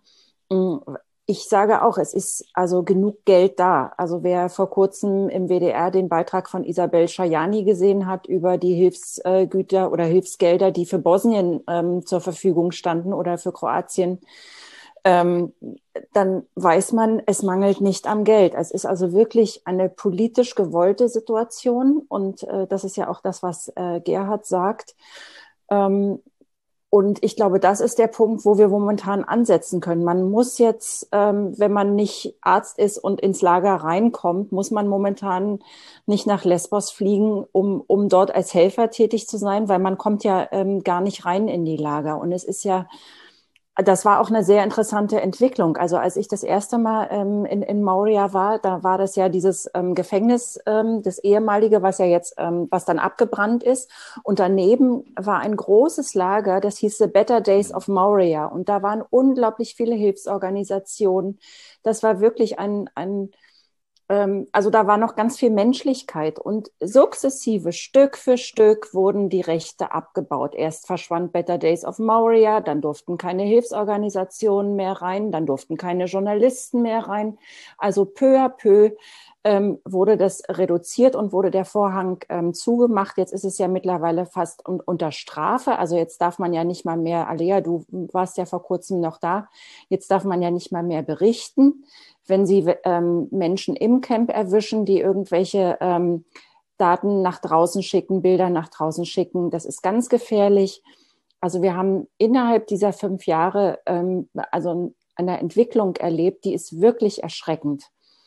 Ich sage auch, es ist also genug Geld da. Also wer vor kurzem im W D R den Beitrag von Isabel Schajani gesehen hat über die Hilfsgüter oder Hilfsgelder, die für Bosnien ähm, zur Verfügung standen oder für Kroatien, ähm, dann weiß man, es mangelt nicht am Geld. Es ist also wirklich eine politisch gewollte Situation und äh, das ist ja auch das, was äh, Gerhard sagt. Ähm, Und ich glaube, das ist der Punkt, wo wir momentan ansetzen können. Man muss jetzt, ähm, wenn man nicht Arzt ist und ins Lager reinkommt, muss man momentan nicht nach Lesbos fliegen, um, um dort als Helfer tätig zu sein, weil man kommt ja ähm, gar nicht rein in die Lager. Und es ist ja, das war auch eine sehr interessante Entwicklung. Also als ich das erste Mal ähm, in, in Moria war, da war das ja dieses ähm, Gefängnis, ähm, das ehemalige, was ja jetzt, ähm, was dann abgebrannt ist. Und daneben war ein großes Lager, das hieß The Better Days of Moria. Und da waren unglaublich viele Hilfsorganisationen. Das war wirklich ein, ein ähm, also da war noch ganz viel Menschlichkeit und sukzessive, Stück für Stück wurden die Rechte abgebaut. Erst verschwand Better Days of Moria, dann durften keine Hilfsorganisationen mehr rein, dann durften keine Journalisten mehr rein. Also peu à peu ähm, wurde das reduziert und wurde der Vorhang ähm, zugemacht. Jetzt ist es ja mittlerweile fast un- unter Strafe. Also jetzt darf man ja nicht mal mehr, Alea, du warst ja vor kurzem noch da, jetzt darf man ja nicht mal mehr berichten, wenn sie ähm, Menschen im Camp erwischen, die irgendwelche ähm, Daten nach draußen schicken, Bilder nach draußen schicken. Das ist ganz gefährlich. Also wir haben innerhalb dieser fünf Jahre ähm, also eine Entwicklung erlebt, die ist wirklich erschreckend.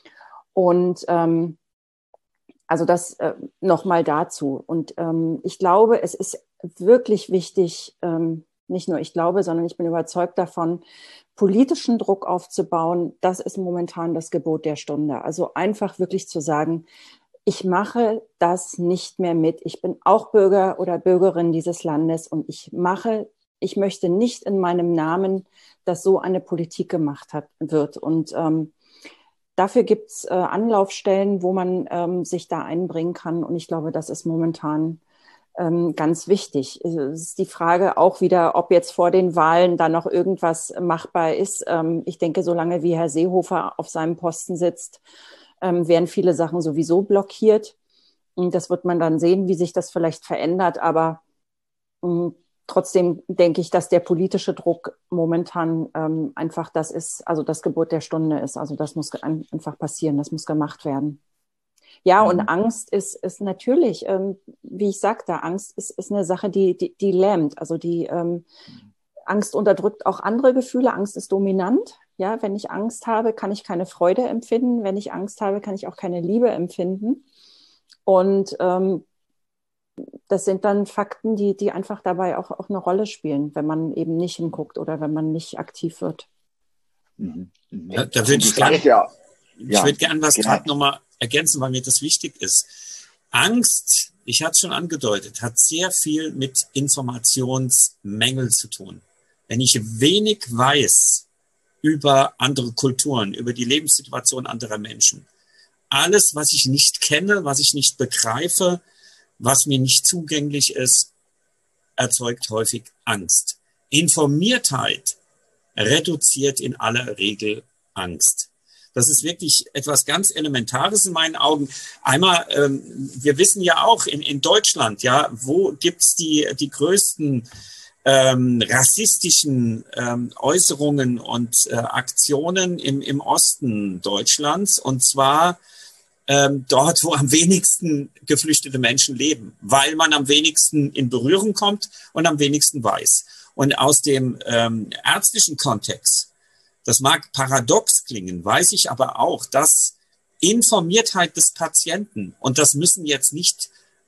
Und ähm, also das äh, nochmal dazu. Und ähm, ich glaube, es ist wirklich wichtig, ähm, nicht nur ich glaube, sondern ich bin überzeugt davon, politischen Druck aufzubauen. Das ist momentan das Gebot der Stunde. Also einfach wirklich zu sagen, ich mache das nicht mehr mit. Ich bin auch Bürger oder Bürgerin dieses Landes und ich mache, ich möchte nicht in meinem Namen, dass so eine Politik gemacht hat, wird. Und ähm, dafür gibt es äh, Anlaufstellen, wo man ähm, sich da einbringen kann. Und ich glaube, das ist momentan ähm, ganz wichtig. Es ist die Frage auch wieder, ob jetzt vor den Wahlen da noch irgendwas machbar ist. Ähm, ich denke, solange wie Herr Seehofer auf seinem Posten sitzt, ähm, werden viele Sachen sowieso blockiert. Und das wird man dann sehen, wie sich das vielleicht verändert. Aber ähm, trotzdem denke ich, dass der politische Druck momentan ähm, einfach das ist, also das Gebot der Stunde ist. Also das muss ein, einfach passieren, das muss gemacht werden. Ja, und Angst ist, ist natürlich, ähm, wie ich sagte, Angst ist, ist eine Sache, die, die, die lähmt. Also die ähm, Angst unterdrückt auch andere Gefühle. Angst ist dominant. Ja, wenn ich Angst habe, kann ich keine Freude empfinden. Wenn ich Angst habe, kann ich auch keine Liebe empfinden. Und ähm, das sind dann Fakten, die, die einfach dabei auch, auch eine Rolle spielen, wenn man eben nicht hinguckt oder wenn man nicht aktiv wird. Mhm. Mhm. Da, da würde ich gerne ja, ja, würd gern was gerade nochmal ergänzen, weil mir das wichtig ist. Angst, ich hatte es schon angedeutet, hat sehr viel mit Informationsmängel zu tun. Wenn ich wenig weiß über andere Kulturen, über die Lebenssituation anderer Menschen, alles, was ich nicht kenne, was ich nicht begreife, was mir nicht zugänglich ist, erzeugt häufig Angst. Informiertheit reduziert in aller Regel Angst. Das ist wirklich etwas ganz Elementares in meinen Augen. Einmal, ähm, wir wissen ja auch in, in Deutschland, ja, wo gibt's die, die größten ähm, rassistischen ähm, Äußerungen und äh, Aktionen im, im Osten Deutschlands, und zwar ähm, dort, wo am wenigsten geflüchtete Menschen leben, weil man am wenigsten in Berührung kommt und am wenigsten weiß. Und aus dem ähm, ärztlichen Kontext, das mag paradox klingen, weiß ich aber auch, dass Informiertheit des Patienten, und das müssen jetzt nicht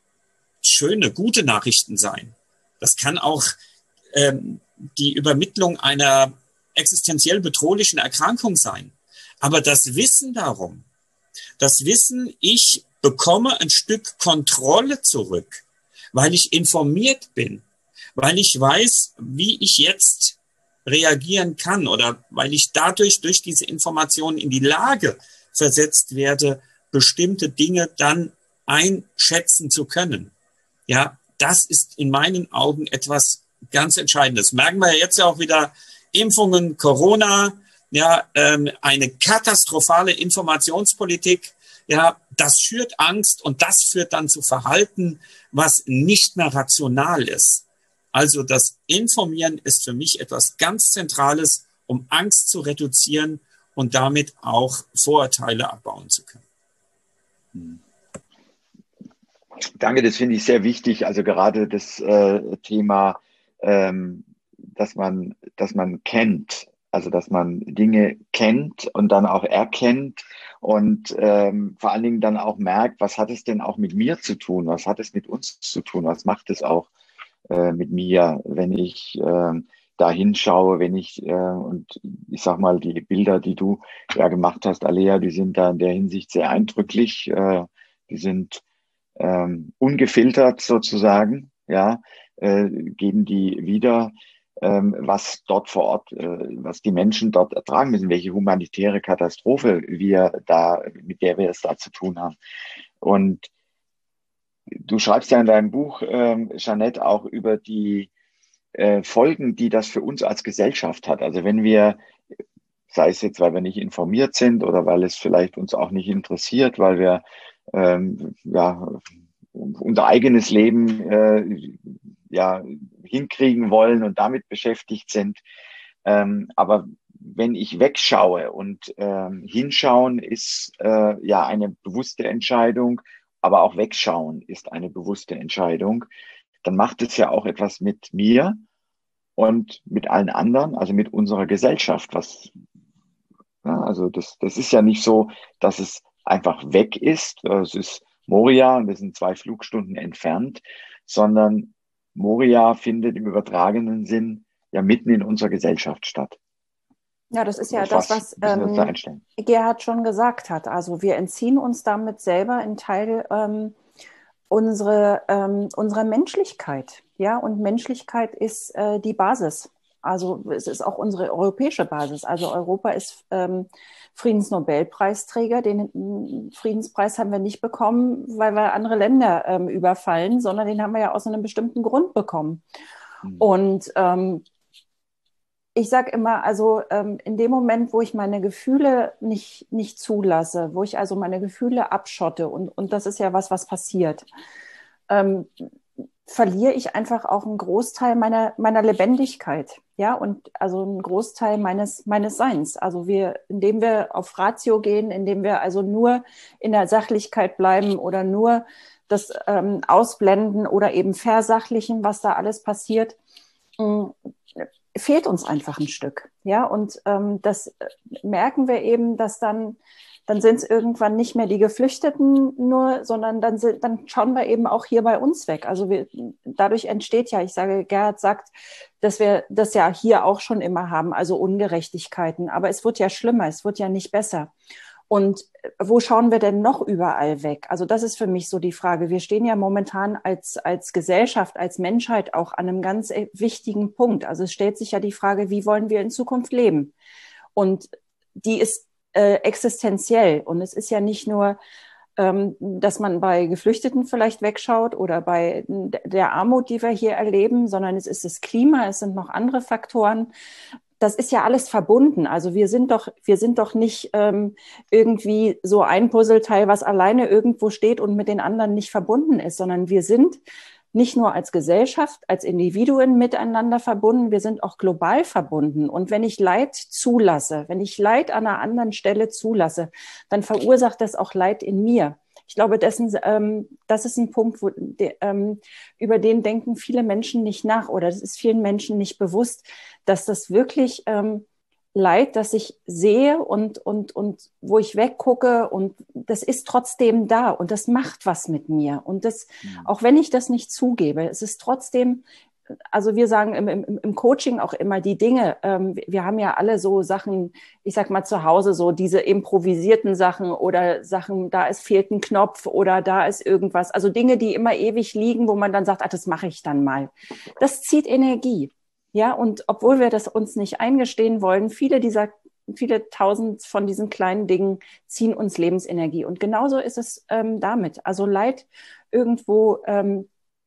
schöne, gute Nachrichten sein, das kann auch ähm, die Übermittlung einer existenziell bedrohlichen Erkrankung sein, aber das Wissen darum, das Wissen, ich bekomme ein Stück Kontrolle zurück, weil ich informiert bin, weil ich weiß, wie ich jetzt reagieren kann oder weil ich dadurch durch diese Informationen in die Lage versetzt werde, bestimmte Dinge dann einschätzen zu können. Ja, das ist in meinen Augen etwas ganz Entscheidendes. Merken wir jetzt ja auch wieder Impfungen, Corona, ja, ähm, eine katastrophale Informationspolitik. Ja, das schürt Angst und das führt dann zu Verhalten, was nicht mehr rational ist. Also das Informieren ist für mich etwas ganz Zentrales, um Angst zu reduzieren und damit auch Vorurteile abbauen zu können. Danke, das finde ich sehr wichtig. Also gerade das äh, Thema, ähm, dass man, dass man kennt, also dass man Dinge kennt und dann auch erkennt und ähm, vor allen Dingen dann auch merkt, was hat es denn auch mit mir zu tun, was hat es mit uns zu tun, was macht es auch mit mir, wenn ich äh, da hinschaue, wenn ich, äh, und ich sag mal, die Bilder, die du ja gemacht hast, Alea, die sind da in der Hinsicht sehr eindrücklich, äh, die sind ähm, ungefiltert sozusagen, ja, äh, geben die wieder. ähm, was dort vor Ort, äh, was die Menschen dort ertragen müssen, welche humanitäre Katastrophe wir da, mit der wir es da zu tun haben. Und du schreibst ja in deinem Buch, ähm, Jeanette, auch über die äh, Folgen, die das für uns als Gesellschaft hat. Also wenn wir, sei es jetzt, weil wir nicht informiert sind oder weil es vielleicht uns auch nicht interessiert, weil wir ähm, ja unser eigenes Leben äh, ja hinkriegen wollen und damit beschäftigt sind. Ähm, aber wenn ich wegschaue und ähm, hinschauen ist äh, ja eine bewusste Entscheidung, aber auch wegschauen ist eine bewusste Entscheidung, dann macht es ja auch etwas mit mir und mit allen anderen, also mit unserer Gesellschaft. Was, ja, also das, das ist ja nicht so, dass es einfach weg ist. Es ist Moria und wir sind zwei Flugstunden entfernt, sondern Moria findet im übertragenen Sinn ja mitten in unserer Gesellschaft statt. Ja, das ist ja Auf das, was was müssen wir uns da ähm, einstellen? Gerhard schon gesagt hat. Also wir entziehen uns damit selber einen Teil ähm, unsere, ähm, unserer Menschlichkeit. Ja, und Menschlichkeit ist äh, die Basis. Also es ist auch unsere europäische Basis. Also Europa ist ähm, Friedensnobelpreisträger. Den m, Friedenspreis haben wir nicht bekommen, weil wir andere Länder ähm, überfallen, sondern den haben wir ja aus einem bestimmten Grund bekommen. Mhm. Und ähm, ich sage immer, also ähm, in dem Moment, wo ich meine Gefühle nicht, nicht zulasse, wo ich also meine Gefühle abschotte, und, und das ist ja was, was passiert, ähm, verliere ich einfach auch einen Großteil meiner, meiner Lebendigkeit, ja, und also einen Großteil meines, meines Seins. Also wir, indem wir auf Ratio gehen, indem wir also nur in der Sachlichkeit bleiben oder nur das ähm, ausblenden oder eben versachlichen, was da alles passiert, mh, fehlt uns einfach ein Stück, ja, und ähm, das merken wir eben, dass dann, dann sind es irgendwann nicht mehr die Geflüchteten nur, sondern dann, sind, dann schauen wir eben auch hier bei uns weg. Also wir, dadurch entsteht ja, ich sage, Gerhard sagt, dass wir das ja hier auch schon immer haben, also Ungerechtigkeiten, aber es wird ja schlimmer, es wird ja nicht besser. Und wo schauen wir denn noch überall weg? Also das ist für mich so die Frage. Wir stehen ja momentan als, als Gesellschaft, als Menschheit auch an einem ganz wichtigen Punkt. Also es stellt sich ja die Frage, wie wollen wir in Zukunft leben? Und die ist äh, existenziell. Und es ist ja nicht nur, ähm, dass man bei Geflüchteten vielleicht wegschaut oder bei der Armut, die wir hier erleben, sondern es ist das Klima, es sind noch andere Faktoren. Das ist ja alles verbunden. Also wir sind doch, wir sind doch nicht ähm, irgendwie so ein Puzzleteil, was alleine irgendwo steht und mit den anderen nicht verbunden ist, sondern wir sind nicht nur als Gesellschaft, als Individuen miteinander verbunden, wir sind auch global verbunden. Und wenn ich Leid zulasse, wenn ich Leid an einer anderen Stelle zulasse, dann verursacht das auch Leid in mir. Ich glaube, das ist, ähm, das ist ein Punkt, wo, de, ähm, über den denken viele Menschen nicht nach oder es ist vielen Menschen nicht bewusst, dass das wirklich ähm, Leid, das ich sehe und, und, und wo ich weggucke und das ist trotzdem da und das macht was mit mir. Und das, mhm. auch wenn ich das nicht zugebe, es ist trotzdem, also wir sagen im, im, im Coaching auch immer die Dinge, ähm, wir haben ja alle so Sachen, ich sag mal zu Hause, so diese improvisierten Sachen oder Sachen, da ist fehlt ein Knopf oder da ist irgendwas, also Dinge, die immer ewig liegen, wo man dann sagt, ach, das mache ich dann mal. Das zieht Energie. Ja, und obwohl wir das uns nicht eingestehen wollen, viele dieser, viele tausend von diesen kleinen Dingen ziehen uns Lebensenergie. Und genauso ist es ähm, damit. Also Leid irgendwo ähm,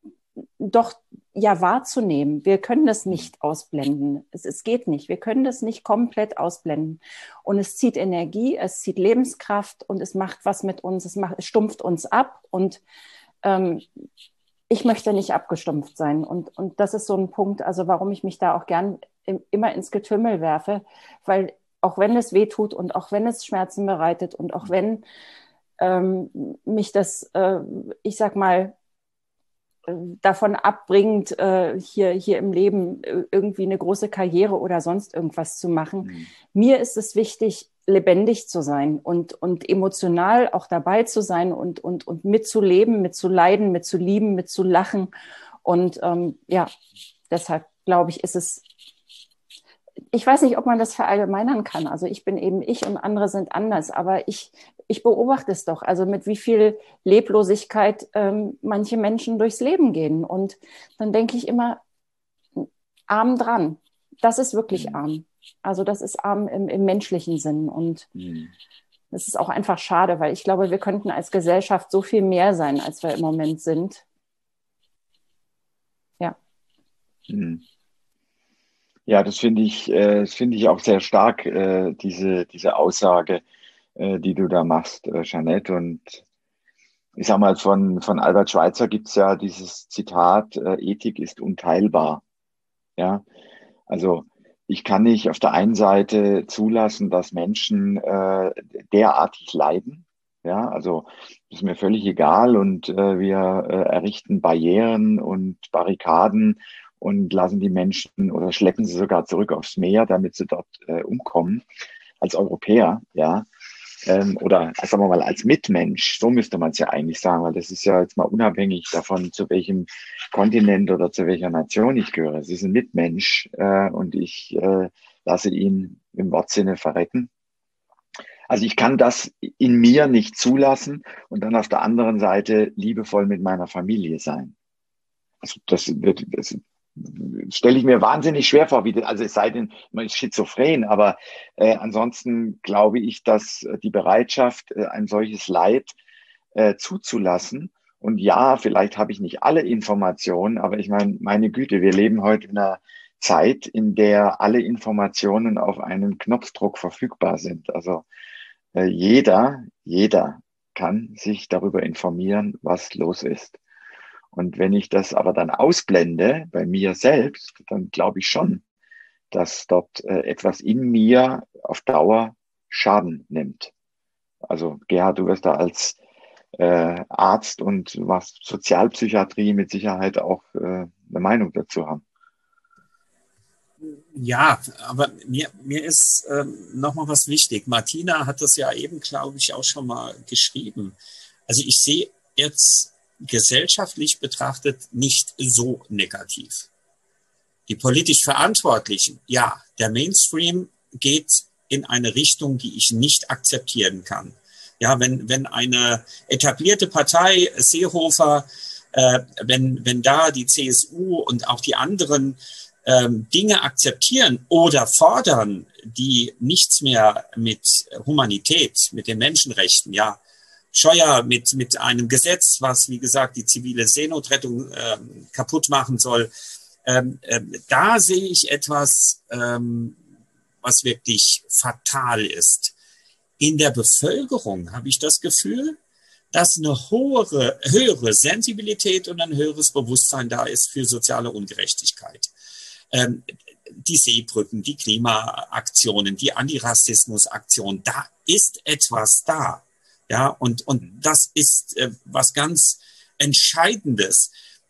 doch ja wahrzunehmen. Wir können das nicht ausblenden. Es, es geht nicht. Wir können das nicht komplett ausblenden. Und es zieht Energie, es zieht Lebenskraft und es macht was mit uns. Es macht, es stumpft uns ab und ähm, ich möchte nicht abgestumpft sein. Und, und das ist so ein Punkt, also warum ich mich da auch gern im, immer ins Getümmel werfe, weil auch wenn es weh tut und auch wenn es Schmerzen bereitet und auch wenn ähm, mich das, äh, ich sag mal, davon abbringt, äh, hier, hier im Leben irgendwie eine große Karriere oder sonst irgendwas zu machen. Mhm. Mir ist es wichtig, lebendig zu sein und, und emotional auch dabei zu sein und, und, und mitzuleben, mitzuleiden, mitzulieben, mitzulachen. Und ähm, ja, deshalb glaube ich, ist es, ich weiß nicht, ob man das verallgemeinern kann. Also ich bin eben ich und andere sind anders, aber ich, ich beobachte es doch, also mit wie viel Leblosigkeit ähm, manche Menschen durchs Leben gehen. Und dann denke ich immer, arm dran. Das ist wirklich arm. Also das ist arm im, im menschlichen Sinn. Und Mhm. das ist auch einfach schade, weil ich glaube, wir könnten als Gesellschaft so viel mehr sein, als wir im Moment sind. Ja. Mhm. Ja, das finde ich, äh, das finde ich auch sehr stark, äh, diese, diese Aussage, äh, die du da machst, äh, Jeanette. Und ich sag mal, von, von Albert Schweitzer gibt's ja dieses Zitat, äh, Ethik ist unteilbar. Ja, also ich kann nicht auf der einen Seite zulassen, dass Menschen äh, derartig leiden. Ja, also ist mir völlig egal und äh, wir äh, errichten Barrieren und Barrikaden und lassen die Menschen oder schleppen sie sogar zurück aufs Meer, damit sie dort äh, umkommen als Europäer, ja. Ähm, oder sagen wir mal als Mitmensch, so müsste man es ja eigentlich sagen, weil das ist ja jetzt mal unabhängig davon, zu welchem Kontinent oder zu welcher Nation ich gehöre. Es ist ein Mitmensch äh, und ich äh, lasse ihn im Wortsinne verrecken. Also ich kann das in mir nicht zulassen und dann auf der anderen Seite liebevoll mit meiner Familie sein. Also das wird, das stelle ich mir wahnsinnig schwer vor, wie das, also es sei denn, man ist schizophren, aber äh, ansonsten glaube ich, dass die Bereitschaft, äh, ein solches Leid äh, zuzulassen, und ja, vielleicht habe ich nicht alle Informationen, aber ich meine, meine Güte, wir leben heute in einer Zeit, in der alle Informationen auf einen Knopfdruck verfügbar sind. Also äh, jeder, jeder kann sich darüber informieren, was los ist. Und wenn ich das aber dann ausblende bei mir selbst, dann glaube ich schon, dass dort äh, etwas in mir auf Dauer Schaden nimmt. Also Gerhard, du wirst da als äh, Arzt und machst Sozialpsychiatrie mit Sicherheit auch äh, eine Meinung dazu haben. Ja, aber mir, mir ist ähm, nochmal was wichtig. Martina hat das ja eben, glaube ich, auch schon mal geschrieben. Also ich sehe jetzt gesellschaftlich betrachtet nicht so negativ. Die politisch Verantwortlichen, ja, der Mainstream geht in eine Richtung, die ich nicht akzeptieren kann. Ja, wenn, wenn eine etablierte Partei, Seehofer, äh, wenn, wenn da die C S U und auch die anderen ähm, Dinge akzeptieren oder fordern, die nichts mehr mit Humanität, mit den Menschenrechten, ja, Scheuer mit, mit einem Gesetz, was, wie gesagt, die zivile Seenotrettung äh, kaputt machen soll. Ähm, äh, da sehe ich etwas, ähm, was wirklich fatal ist. In der Bevölkerung habe ich das Gefühl, dass eine hohe, höhere Sensibilität und ein höheres Bewusstsein da ist für soziale Ungerechtigkeit. Ähm, die Seebrücken, die Klimaaktionen, die Antirassismusaktionen, da ist etwas da. Ja, und, und das ist äh, was ganz Entscheidendes.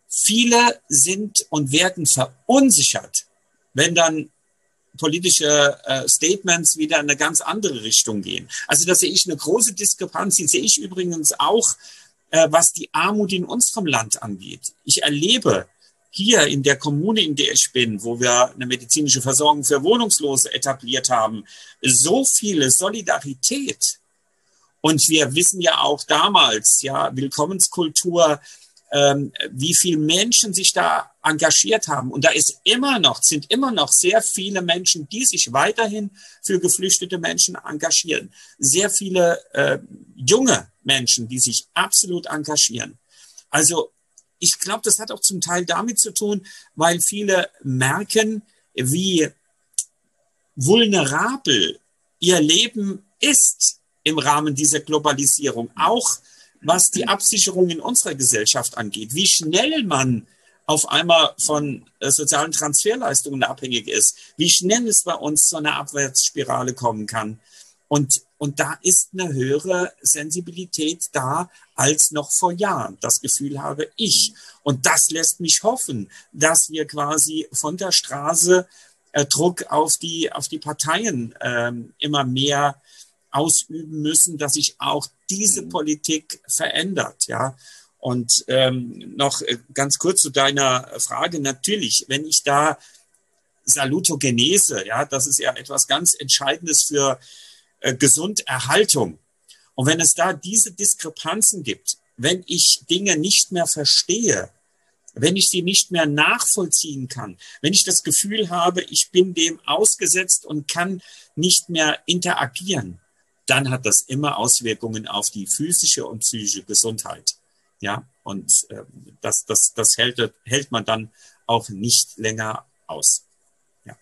Viele sind und werden verunsichert, wenn dann politische äh, Statements wieder in eine ganz andere Richtung gehen. Also da sehe ich eine große Diskrepanz, die sehe ich übrigens auch, äh, was die Armut in unserem Land angeht. Ich erlebe hier in der Kommune, in der ich bin, wo wir eine medizinische Versorgung für Wohnungslose etabliert haben, so viele Solidarität. Und wir wissen ja auch damals, ja, Willkommenskultur, ähm, wie viele Menschen sich da engagiert haben. Und da ist immer noch, sind immer noch sehr viele Menschen, die sich weiterhin für geflüchtete Menschen engagieren. Sehr viele äh, junge Menschen, die sich absolut engagieren. Also ich glaube, das hat auch zum Teil damit zu tun, weil viele merken, wie vulnerabel ihr Leben ist im Rahmen dieser Globalisierung, auch was die Absicherung in unserer Gesellschaft angeht, wie schnell man auf einmal von äh, sozialen Transferleistungen abhängig ist, wie schnell es bei uns zu einer Abwärtsspirale kommen kann. Und, und da ist eine höhere Sensibilität da als noch vor Jahren. Das Gefühl habe ich. Und das lässt mich hoffen, dass wir quasi von der Straße äh, Druck auf die, auf die Parteien äh, immer mehr ausüben müssen, dass sich auch diese Politik verändert, ja. Und ähm, noch ganz kurz zu deiner Frage. Natürlich, wenn ich da Salutogenese, ja, das ist ja etwas ganz Entscheidendes für äh, Gesunderhaltung. Und wenn es da diese Diskrepanzen gibt, wenn ich Dinge nicht mehr verstehe, wenn ich sie nicht mehr nachvollziehen kann, wenn ich das Gefühl habe, ich bin dem ausgesetzt und kann nicht mehr interagieren, dann hat das immer Auswirkungen auf die physische und psychische Gesundheit. Ja, und äh, das, das, das hält, hält man dann auch nicht länger aus. Ja.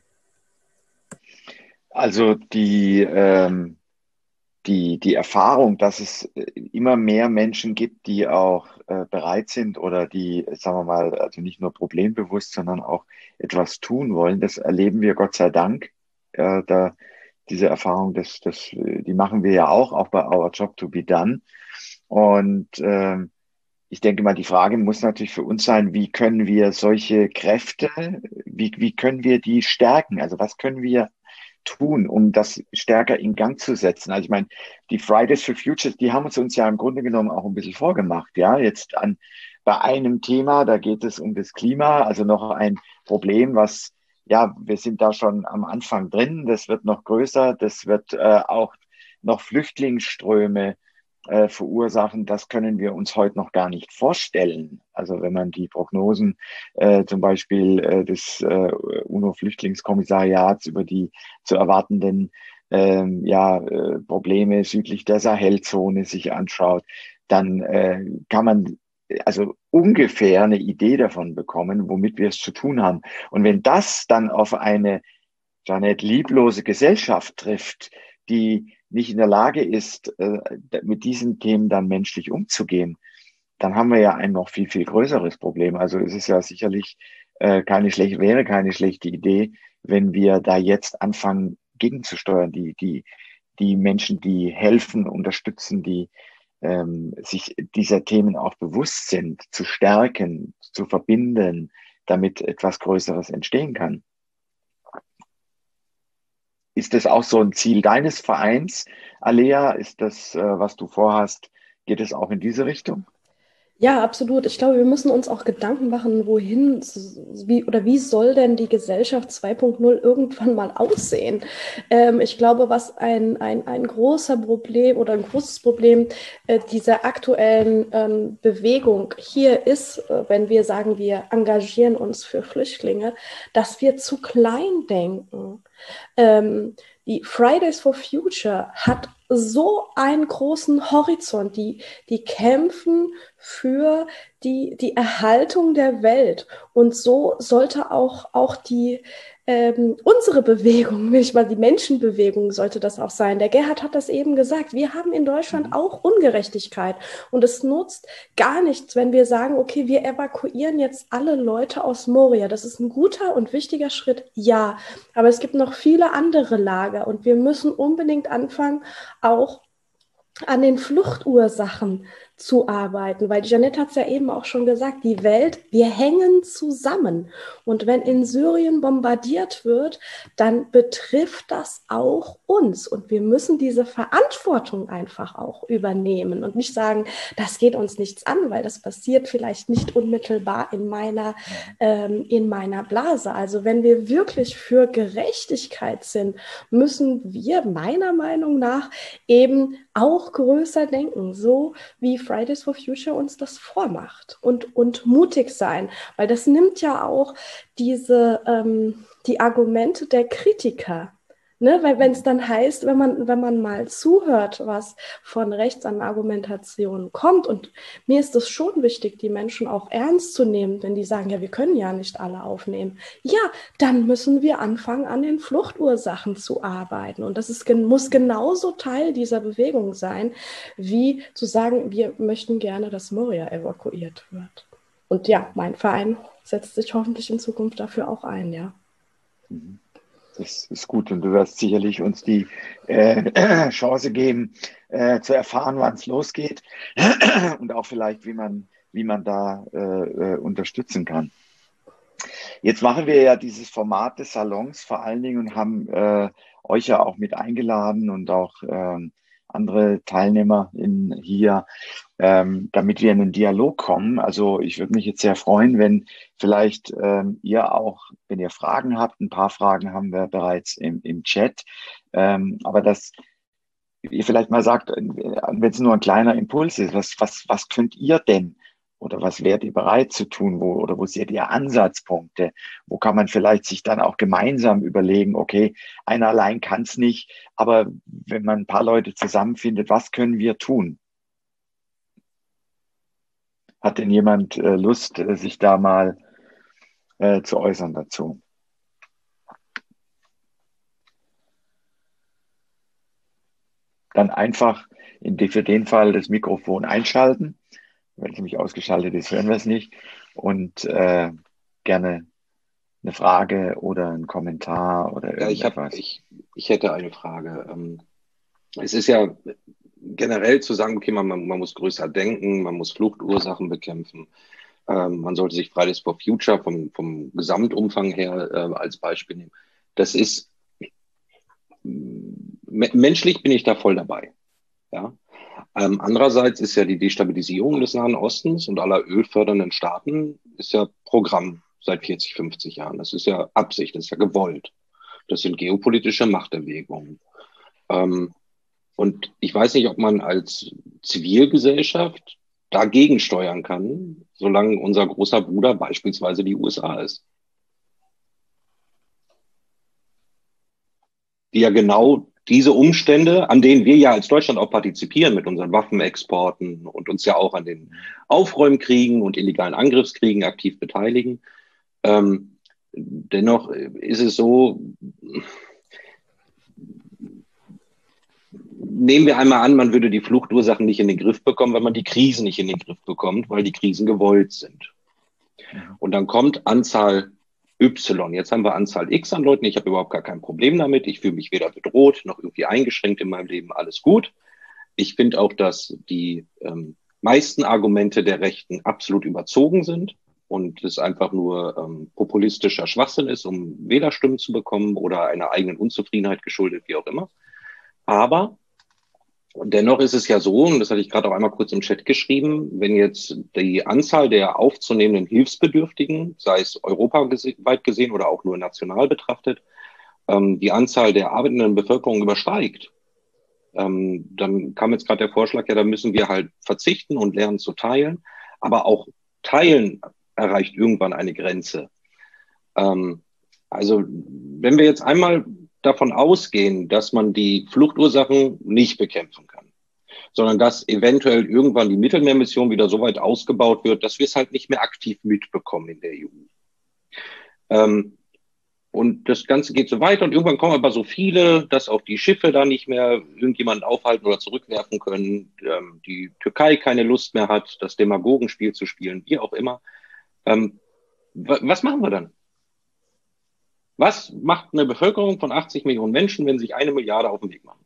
Also die, ähm, die, die Erfahrung, dass es immer mehr Menschen gibt, die auch äh, bereit sind oder die, sagen wir mal, also nicht nur problembewusst, sondern auch etwas tun wollen, das erleben wir Gott sei Dank. Äh, da, diese Erfahrung, das, das, die machen wir ja auch, auch bei Our Job to be Done. Und äh, ich denke mal, die Frage muss natürlich für uns sein, wie können wir solche Kräfte, wie, wie können wir die stärken? Also was können wir tun, um das stärker in Gang zu setzen? Also ich meine, die Fridays for Future, die haben uns uns ja im Grunde genommen auch ein bisschen vorgemacht. Ja, jetzt an bei einem Thema, da geht es um das Klima, also noch ein Problem, was, ja, wir sind da schon am Anfang drin, das wird noch größer, das wird äh, auch noch Flüchtlingsströme äh, verursachen, das können wir uns heute noch gar nicht vorstellen. Also wenn man die Prognosen äh, zum Beispiel äh, des äh, UNO-Flüchtlingskommissariats über die zu erwartenden ähm, ja, äh, Probleme südlich der Sahelzone sich anschaut, dann äh, kann man also ungefähr eine Idee davon bekommen, womit wir es zu tun haben. Und wenn das dann auf eine, Jeanette, lieblose Gesellschaft trifft, die nicht in der Lage ist, mit diesen Themen dann menschlich umzugehen, dann haben wir ja ein noch viel, viel größeres Problem. Also es ist ja sicherlich keine schlechte, wäre keine schlechte Idee, wenn wir da jetzt anfangen, gegenzusteuern, die, die, die Menschen, die helfen, unterstützen, die ähm, sich dieser Themen auch bewusst sind, zu stärken, zu verbinden, damit etwas Größeres entstehen kann. Ist das auch so ein Ziel deines Vereins, Alea? Ist das, äh, was du vorhast, geht es auch in diese Richtung? Ja, absolut. Ich glaube, wir müssen uns auch Gedanken machen, wohin, wie oder wie soll denn die Gesellschaft zwei Punkt null irgendwann mal aussehen? Ähm, ich glaube, was ein, ein, ein großer Problem oder ein großes Problem äh, dieser aktuellen ähm, Bewegung hier ist, äh, wenn wir sagen, wir engagieren uns für Flüchtlinge, dass wir zu klein denken. Ähm, die Fridays for Future hat so einen großen Horizont, die, die kämpfen für die, die Erhaltung der Welt. Und so sollte auch, auch die, ähm, unsere Bewegung, nicht mal die Menschenbewegung sollte das auch sein. Der Gerhard hat das eben gesagt. Wir haben in Deutschland auch Ungerechtigkeit. Und es nutzt gar nichts, wenn wir sagen, okay, wir evakuieren jetzt alle Leute aus Moria. Das ist ein guter und wichtiger Schritt, ja. Aber es gibt noch viele andere Lager. Und wir müssen unbedingt anfangen, auch an den Fluchtursachen zu arbeiten, weil Jeanette hat es ja eben auch schon gesagt, die Welt, wir hängen zusammen. Und wenn in Syrien bombardiert wird, dann betrifft das auch uns. Und wir müssen diese Verantwortung einfach auch übernehmen und nicht sagen, das geht uns nichts an, weil das passiert vielleicht nicht unmittelbar in meiner, ähm, in meiner Blase. Also wenn wir wirklich für Gerechtigkeit sind, müssen wir meiner Meinung nach eben auch größer denken, so wie Fridays for Future uns das vormacht und, und mutig sein, weil das nimmt ja auch diese, ähm, die Argumente der Kritiker, ne? Weil wenn es dann heißt, wenn man, wenn man mal zuhört, was von rechts an Argumentationen kommt, und mir ist es schon wichtig, die Menschen auch ernst zu nehmen, wenn die sagen, ja, wir können ja nicht alle aufnehmen. Ja, dann müssen wir anfangen, an den Fluchtursachen zu arbeiten. Und das ist, muss genauso Teil dieser Bewegung sein, wie zu sagen, wir möchten gerne, dass Moria evakuiert wird. Und ja, mein Verein setzt sich hoffentlich in Zukunft dafür auch ein, ja. Das ist gut, und du wirst sicherlich uns die äh, Chance geben, äh, zu erfahren, wann es losgeht und auch vielleicht, wie man, wie man da äh, unterstützen kann. Jetzt machen wir ja dieses Format des Salons vor allen Dingen und haben äh, euch ja auch mit eingeladen und auch äh, andere Teilnehmer in hier, ähm, damit wir in einen Dialog kommen. Also ich würde mich jetzt sehr freuen, wenn vielleicht ähm, ihr auch, wenn ihr Fragen habt, ein paar Fragen haben wir bereits im, im Chat, ähm, aber dass ihr vielleicht mal sagt, wenn es nur ein kleiner Impuls ist, was, was, was könnt ihr denn Oder was wärt ihr bereit zu tun? Wo, oder wo seht ihr Ansatzpunkte? Wo kann man vielleicht sich dann auch gemeinsam überlegen, okay, einer allein kann es nicht, aber wenn man ein paar Leute zusammenfindet, was können wir tun? Hat denn jemand äh, Lust, äh, sich da mal äh, zu äußern dazu? Dann einfach in die, für den Fall das Mikrofon einschalten. Wenn es nämlich ausgeschaltet ist, hören wir es nicht. Und äh, gerne eine Frage oder einen Kommentar oder Ja, ich, irgendetwas. hab, ich, ich hätte eine Frage. Ähm, es ist ja generell zu sagen, okay, man, man muss größer denken, man muss Fluchtursachen bekämpfen. Ähm, man sollte sich Fridays for Future vom, vom Gesamtumfang her äh, als Beispiel nehmen. Das ist, menschlich bin ich da voll dabei. Ja. Ähm, andererseits ist ja die Destabilisierung des Nahen Ostens und aller ölfördernden Staaten ist ja Programm seit vierzig, fünfzig Jahren. Das ist ja Absicht, das ist ja gewollt. Das sind geopolitische Machterwägungen. Ähm, und ich weiß nicht, ob man als Zivilgesellschaft dagegen steuern kann, solange unser großer Bruder beispielsweise die U S A ist. Die ja genau diese Umstände, an denen wir ja als Deutschland auch partizipieren mit unseren Waffenexporten und uns ja auch an den Aufräumkriegen und illegalen Angriffskriegen aktiv beteiligen. Ähm, dennoch ist es so, nehmen wir einmal an, man würde die Fluchtursachen nicht in den Griff bekommen, weil man die Krisen nicht in den Griff bekommt, weil die Krisen gewollt sind. Und dann kommt Anzahl Y. Jetzt haben wir Anzahl X an Leuten. Ich habe überhaupt gar kein Problem damit. Ich fühle mich weder bedroht noch irgendwie eingeschränkt in meinem Leben. Alles gut. Ich finde auch, dass die ähm, meisten Argumente der Rechten absolut überzogen sind und es einfach nur ähm, populistischer Schwachsinn ist, um Wählerstimmen zu bekommen oder einer eigenen Unzufriedenheit geschuldet, wie auch immer. Aber dennoch ist es ja so, und das hatte ich gerade auch einmal kurz im Chat geschrieben, wenn jetzt die Anzahl der aufzunehmenden Hilfsbedürftigen, sei es europaweit gesehen oder auch nur national betrachtet, ähm, die Anzahl der arbeitenden Bevölkerung übersteigt, ähm, dann kam jetzt gerade der Vorschlag, ja, da müssen wir halt verzichten und lernen zu teilen. Aber auch Teilen erreicht irgendwann eine Grenze. Ähm, also wenn wir jetzt einmal davon ausgehen, dass man die Fluchtursachen nicht bekämpfen kann, sondern dass eventuell irgendwann die Mittelmeermission wieder so weit ausgebaut wird, dass wir es halt nicht mehr aktiv mitbekommen in der E U. Ähm, und das Ganze geht so weiter und irgendwann kommen aber so viele, dass auch die Schiffe da nicht mehr irgendjemanden aufhalten oder zurückwerfen können, ähm, die Türkei keine Lust mehr hat, das Demagogenspiel zu spielen, wie auch immer. Ähm, was machen wir dann? Was macht eine Bevölkerung von achtzig Millionen Menschen, wenn sich eine Milliarde auf den Weg machen?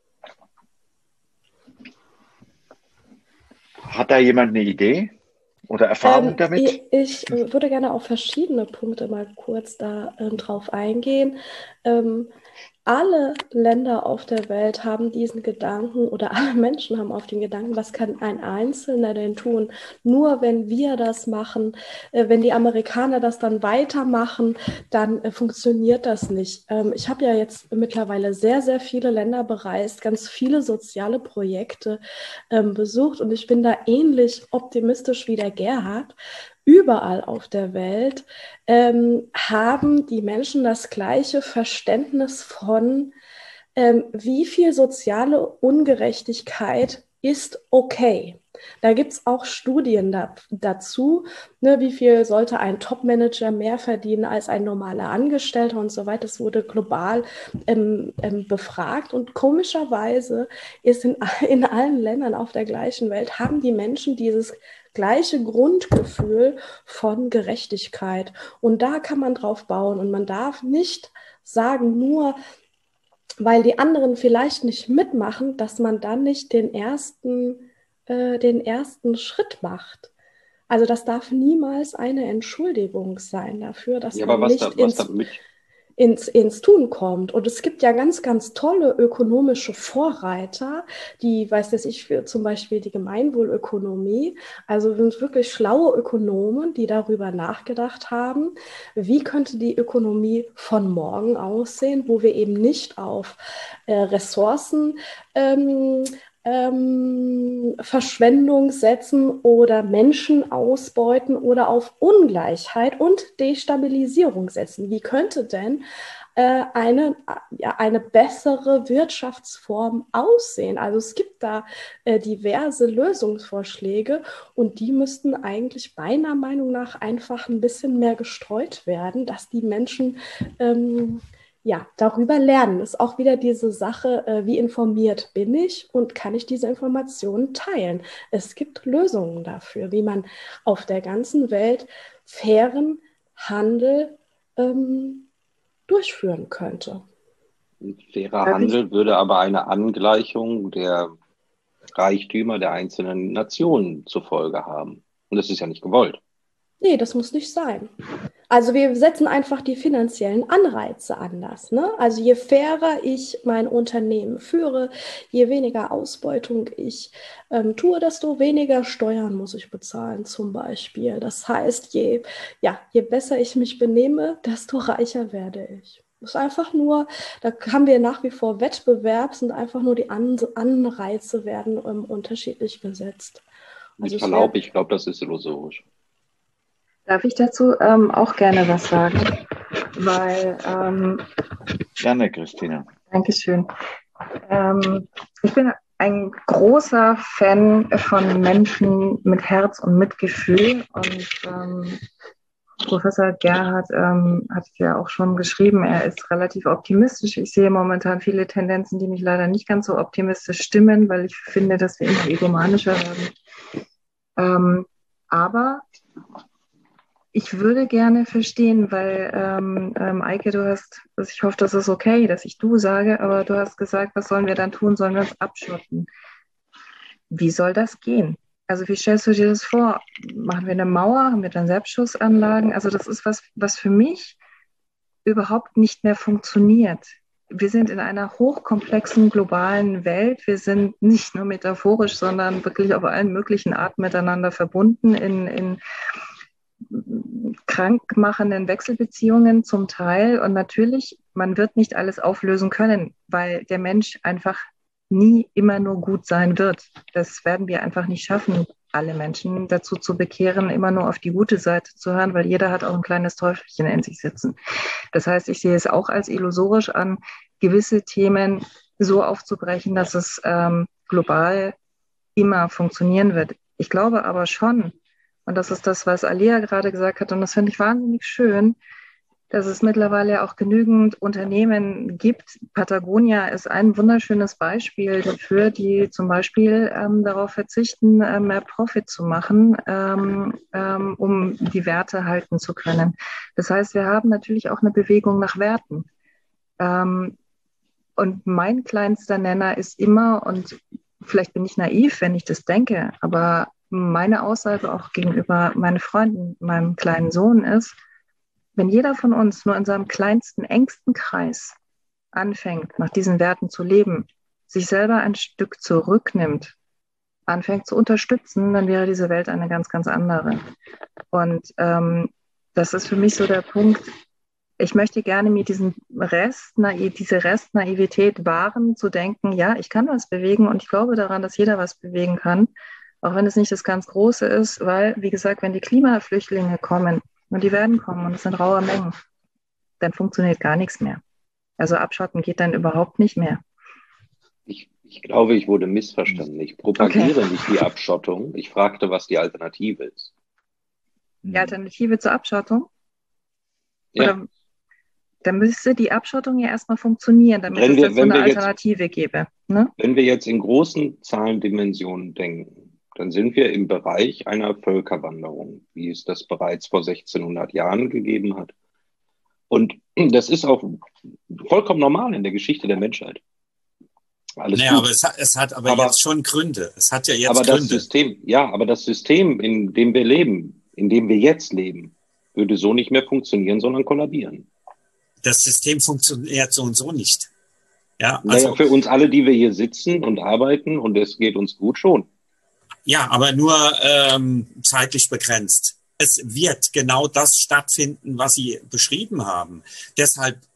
Hat da jemand eine Idee oder Erfahrung ähm, damit? Ich, ich würde gerne auf verschiedene Punkte mal kurz da ähm, drauf eingehen. Ähm, alle Länder auf der Welt haben diesen Gedanken oder alle Menschen haben auf den Gedanken, was kann ein Einzelner denn tun? Nur wenn wir das machen, äh, wenn die Amerikaner das dann weitermachen, dann äh, funktioniert das nicht. Ähm, ich habe ja jetzt mittlerweile sehr, sehr viele Länder bereist, ganz viele soziale Projekte ähm, besucht und ich bin da ähnlich optimistisch wie der Gerhard. Überall auf der Welt ähm, haben die Menschen das gleiche Verständnis von, ähm, wie viel soziale Ungerechtigkeit ist okay. Da gibt es auch Studien da, dazu, ne, wie viel sollte ein Top-Manager mehr verdienen als ein normaler Angestellter und so weiter. Das wurde global ähm, ähm, befragt und komischerweise ist in, in allen Ländern auf der gleichen Welt, haben die Menschen dieses gleiche Grundgefühl von Gerechtigkeit. Und da kann man drauf bauen. Und man darf nicht sagen, nur weil die anderen vielleicht nicht mitmachen, dass man dann nicht den ersten, äh, den ersten Schritt macht. Also das darf niemals eine Entschuldigung sein dafür, dass Ja, man aber was nicht da, was ins... da mit, Ins, ins Tun kommt. Und es gibt ja ganz, ganz tolle ökonomische Vorreiter, die, weiß das ich, für zum Beispiel die Gemeinwohlökonomie, also sind wirklich schlaue Ökonomen, die darüber nachgedacht haben, wie könnte die Ökonomie von morgen aussehen, wo wir eben nicht auf äh, Ressourcen ähm, ähm, Verschwendung setzen oder Menschen ausbeuten oder auf Ungleichheit und Destabilisierung setzen. Wie könnte denn äh, eine, ja, eine bessere Wirtschaftsform aussehen? Also es gibt da äh, diverse Lösungsvorschläge und die müssten eigentlich meiner Meinung nach einfach ein bisschen mehr gestreut werden, dass die Menschen ähm, ja, darüber lernen. Ist auch wieder diese Sache, äh, wie informiert bin ich und kann ich diese Informationen teilen? Es gibt Lösungen dafür, wie man auf der ganzen Welt fairen Handel ähm, durchführen könnte. Ein fairer Handel würde aber eine Angleichung der Reichtümer der einzelnen Nationen zur Folge haben. Und das ist ja nicht gewollt. Nee, das muss nicht sein. Also wir setzen einfach die finanziellen Anreize anders. Ne? Also je fairer ich mein Unternehmen führe, je weniger Ausbeutung ich ähm, tue, desto weniger Steuern muss ich bezahlen zum Beispiel. Das heißt, je, ja, je besser ich mich benehme, desto reicher werde ich. Das ist einfach nur, da haben wir nach wie vor Wettbewerb, sind einfach nur die An- Anreize werden ähm, unterschiedlich gesetzt. Mit Also Verlaub, ich glaube, das ist illusorisch. Darf ich dazu ähm, auch gerne was sagen? Weil, ähm, Gerne, Christina. Dankeschön. Ähm, ich bin ein großer Fan von Menschen mit Herz und Mitgefühl. Und ähm, Professor Gerhard ähm, hat ja auch schon geschrieben, er ist relativ optimistisch. Ich sehe momentan viele Tendenzen, die mich leider nicht ganz so optimistisch stimmen, weil ich finde, dass wir immer egomanischer werden. Ähm, aber ich würde gerne verstehen, weil ähm, ähm, Eike, du hast, also ich hoffe, das ist okay, dass ich du sage, aber du hast gesagt, was sollen wir dann tun? Sollen wir uns abschotten? Wie soll das gehen? Also wie stellst du dir das vor? Machen wir eine Mauer? Haben wir dann Selbstschussanlagen? Also das ist was, was für mich überhaupt nicht mehr funktioniert. Wir sind in einer hochkomplexen globalen Welt. Wir sind nicht nur metaphorisch, sondern wirklich auf allen möglichen Arten miteinander verbunden in, in krankmachenden Wechselbeziehungen zum Teil. Und natürlich, man wird nicht alles auflösen können, weil der Mensch einfach nie immer nur gut sein wird. Das werden wir einfach nicht schaffen, alle Menschen dazu zu bekehren, immer nur auf die gute Seite zu hören, weil jeder hat auch ein kleines Teufelchen in sich sitzen. Das heißt, ich sehe es auch als illusorisch an, gewisse Themen so aufzubrechen, dass es ähm, global immer funktionieren wird. Ich glaube aber schon, und das ist das, was Alia gerade gesagt hat, und das finde ich wahnsinnig schön, dass es mittlerweile auch genügend Unternehmen gibt. Patagonia ist ein wunderschönes Beispiel dafür, die zum Beispiel ähm, darauf verzichten, äh, mehr Profit zu machen, ähm, ähm, um die Werte halten zu können. Das heißt, wir haben natürlich auch eine Bewegung nach Werten. Ähm, und mein kleinster Nenner ist immer, und vielleicht bin ich naiv, wenn ich das denke, aber meine Aussage auch gegenüber meinen Freunden, meinem kleinen Sohn ist, wenn jeder von uns nur in seinem kleinsten, engsten Kreis anfängt, nach diesen Werten zu leben, sich selber ein Stück zurücknimmt, anfängt zu unterstützen, dann wäre diese Welt eine ganz, ganz andere. Und ähm, das ist für mich so der Punkt, ich möchte gerne mir diesen Rest, diese Restnaivität wahren, zu denken, ja, ich kann was bewegen und ich glaube daran, dass jeder was bewegen kann, auch wenn es nicht das ganz Große ist, weil, wie gesagt, wenn die Klimaflüchtlinge kommen, und die werden kommen und es sind raue Mengen, dann funktioniert gar nichts mehr. Also abschotten geht dann überhaupt nicht mehr. Ich, ich glaube, ich wurde missverstanden. Ich propagiere okay. nicht die Abschottung. Ich fragte, was die Alternative ist. Die Alternative zur Abschottung? Ja. Oder, dann müsste die Abschottung ja erstmal funktionieren, damit wenn es wir, dazu eine Alternative jetzt, gäbe. Ne? Wenn wir jetzt in großen Zahlendimensionen denken, dann sind wir im Bereich einer Völkerwanderung, wie es das bereits vor sechzehnhundert Jahren gegeben hat. Und das ist auch vollkommen normal in der Geschichte der Menschheit. Alles naja, gut. aber es hat, es hat aber, aber jetzt schon Gründe. Es hat ja jetzt aber Gründe. Das System, ja, aber das System, in dem wir leben, in dem wir jetzt leben, würde so nicht mehr funktionieren, sondern kollabieren. Das System funktioniert so und so nicht. Ja, also naja, für uns alle, die wir hier sitzen und arbeiten, und es geht uns gut, schon. Ja, aber nur ähm, zeitlich begrenzt. Es wird genau das stattfinden, was Sie beschrieben haben. Deshalb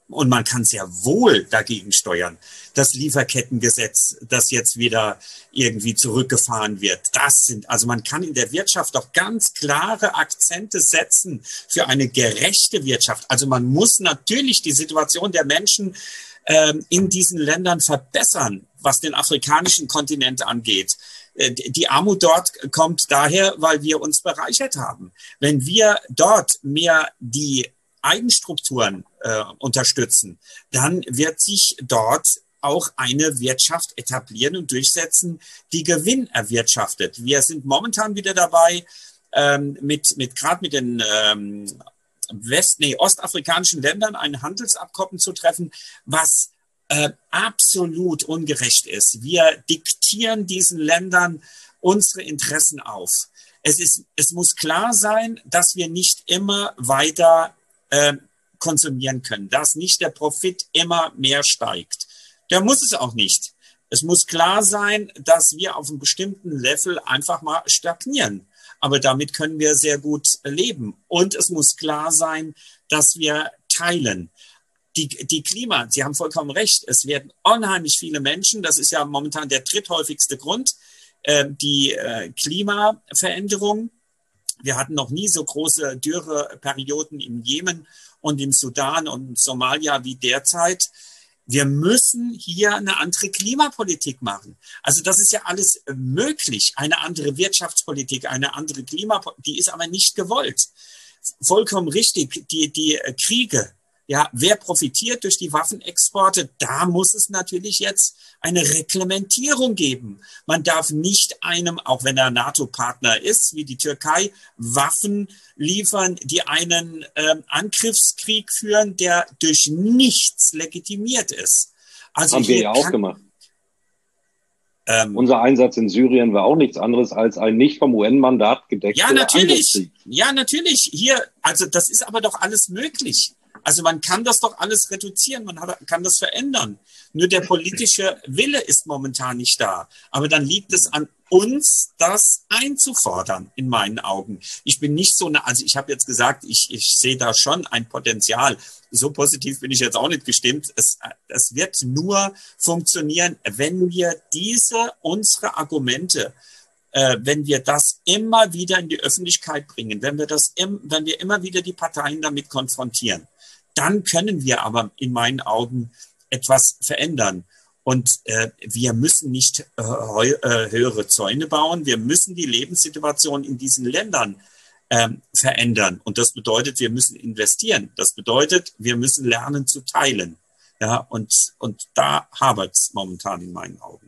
Und man kann sehr wohl dagegen steuern. Das Lieferkettengesetz, das jetzt wieder irgendwie zurückgefahren wird. Das sind, also man kann in der Wirtschaft doch ganz klare Akzente setzen für eine gerechte Wirtschaft. Also man muss natürlich die Situation der Menschen ähm, in diesen Ländern verbessern, was den afrikanischen Kontinent angeht. Die Armut dort kommt daher, weil wir uns bereichert haben. Wenn wir dort mehr die Eigenstrukturen äh, unterstützen, dann wird sich dort auch eine Wirtschaft etablieren und durchsetzen, die Gewinn erwirtschaftet. Wir sind momentan wieder dabei, ähm, mit, mit gerade mit den ähm, West-, nee, ostafrikanischen Ländern ein Handelsabkommen zu treffen, was äh, absolut ungerecht ist. Wir diktieren diesen Ländern unsere Interessen auf. Es ist, es muss klar sein, dass wir nicht immer weiter äh, konsumieren können, dass nicht der Profit immer mehr steigt. Der muss es auch nicht. Es muss klar sein, dass wir auf einem bestimmten Level einfach mal stagnieren. Aber damit können wir sehr gut leben. Und es muss klar sein, dass wir teilen. Die, die Klima, Sie haben vollkommen recht, es werden unheimlich viele Menschen, das ist ja momentan der dritthäufigste Grund, äh, die äh, Klimaveränderung. Wir hatten noch nie so große Dürreperioden im Jemen und im Sudan und Somalia wie derzeit. Wir müssen hier eine andere Klimapolitik machen. Also das ist ja alles möglich. Eine andere Wirtschaftspolitik, eine andere Klimapolitik, die ist aber nicht gewollt. Vollkommen richtig, die, die Kriege. Ja, wer profitiert durch die Waffenexporte? Da muss es natürlich jetzt eine Reglementierung geben. Man darf nicht einem, auch wenn er NATO-Partner ist, wie die Türkei, Waffen liefern, die einen ähm, Angriffskrieg führen, der durch nichts legitimiert ist. Also haben wir ja auch gemacht. Ähm, Unser Einsatz in Syrien war auch nichts anderes als ein nicht vom U N-Mandat gedeckter Ja, natürlich. Angriffskrieg. Ja, natürlich. Hier, also das ist aber doch alles möglich. Also man kann das doch alles reduzieren, man hat, kann das verändern. Nur der politische Wille ist momentan nicht da. Aber dann liegt es an uns, das einzufordern, in meinen Augen. Ich bin nicht so, eine, also ich habe jetzt gesagt, ich, ich sehe da schon ein Potenzial. So positiv bin ich jetzt auch nicht gestimmt. Es, es wird nur funktionieren, wenn wir diese, unsere Argumente, äh, wenn wir das immer wieder in die Öffentlichkeit bringen, wenn wir das, im, wenn wir immer wieder die Parteien damit konfrontieren. Dann können wir aber in meinen Augen etwas verändern. Und äh, wir müssen nicht äh, äh, höhere Zäune bauen. Wir müssen die Lebenssituation in diesen Ländern äh, verändern. Und das bedeutet, wir müssen investieren. Das bedeutet, wir müssen lernen zu teilen. Ja, und, und da hapert es momentan in meinen Augen.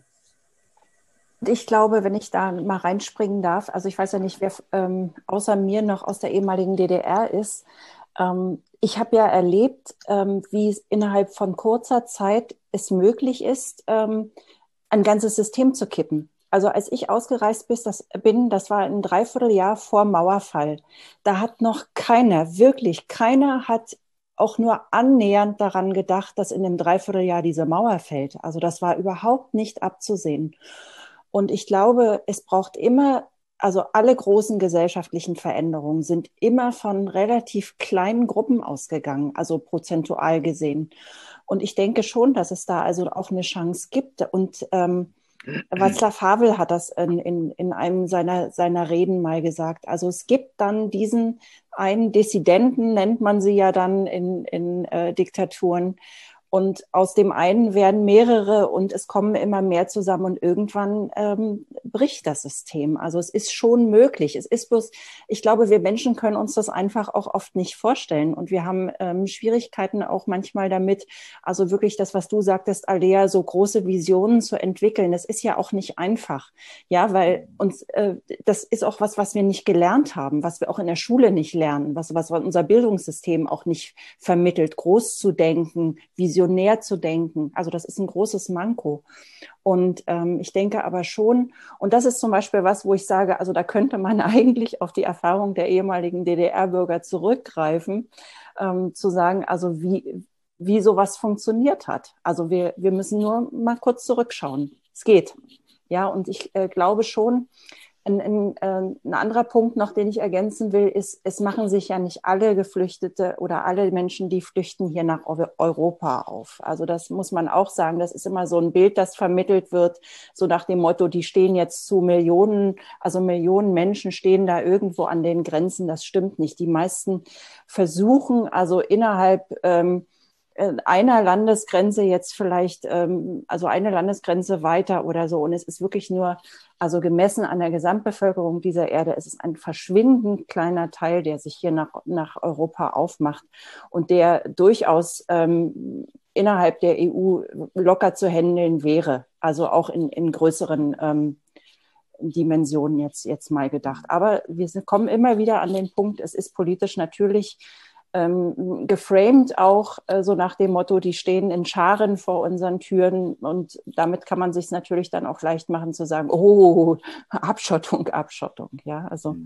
Ich glaube, wenn ich da mal reinspringen darf, also ich weiß ja nicht, wer ähm, außer mir noch aus der ehemaligen D D R ist. Ähm, ich habe ja erlebt, ähm, wie es innerhalb von kurzer Zeit es möglich ist, ähm, ein ganzes System zu kippen. Also als ich ausgereist bin, das, bin, das war ein Dreivierteljahr vor Mauerfall. Da hat noch keiner, wirklich keiner hat auch nur annähernd daran gedacht, dass in dem Dreivierteljahr diese Mauer fällt. Also das war überhaupt nicht abzusehen. Und ich glaube, es braucht immer, also alle großen gesellschaftlichen Veränderungen sind immer von relativ kleinen Gruppen ausgegangen, also prozentual gesehen. Und ich denke schon, dass es da also auch eine Chance gibt. Und ähm, Václav Havel hat das in, in, in einem seiner, seiner Reden mal gesagt. Also es gibt dann diesen einen Dissidenten, nennt man sie ja dann in, in äh, Diktaturen. Und aus dem einen werden mehrere und es kommen immer mehr zusammen und irgendwann ähm, bricht das System. Also es ist schon möglich. Es ist bloß, ich glaube, wir Menschen können uns das einfach auch oft nicht vorstellen und wir haben ähm, Schwierigkeiten auch manchmal damit, also wirklich das, was du sagtest, Alea, so große Visionen zu entwickeln. Das ist ja auch nicht einfach, ja, weil uns äh, das ist auch was, was wir nicht gelernt haben, was wir auch in der Schule nicht lernen, was, was unser Bildungssystem auch nicht vermittelt, groß zu denken, Visionen näher zu denken. Also das ist ein großes Manko. Und ähm, ich denke aber schon, und das ist zum Beispiel was, wo ich sage, also da könnte man eigentlich auf die Erfahrung der ehemaligen D D R-Bürger zurückgreifen, ähm, zu sagen, also wie, wie sowas funktioniert hat. Also wir, wir müssen nur mal kurz zurückschauen. Es geht. Ja, und ich äh, glaube schon, Ein, ein, ein anderer Punkt noch, den ich ergänzen will, ist, es machen sich ja nicht alle Geflüchtete oder alle Menschen, die flüchten, hier nach Europa auf. Also das muss man auch sagen. Das ist immer so ein Bild, das vermittelt wird, so nach dem Motto, die stehen jetzt zu Millionen, also Millionen Menschen stehen da irgendwo an den Grenzen. Das stimmt nicht. Die meisten versuchen also innerhalb ähm, einer Landesgrenze jetzt vielleicht, ähm, also eine Landesgrenze weiter oder so. Und es ist wirklich nur, also gemessen an der Gesamtbevölkerung dieser Erde, es ist ein verschwindend kleiner Teil, der sich hier nach, nach Europa aufmacht und der durchaus ähm, innerhalb der E U locker zu handeln wäre. Also auch in, in größeren ähm, Dimensionen jetzt, jetzt mal gedacht. Aber wir sind, kommen immer wieder an den Punkt, es ist politisch natürlich Ähm, geframed auch äh, so nach dem Motto, die stehen in Scharen vor unseren Türen und damit kann man sich natürlich dann auch leicht machen zu sagen, oh, Abschottung, Abschottung, ja, also.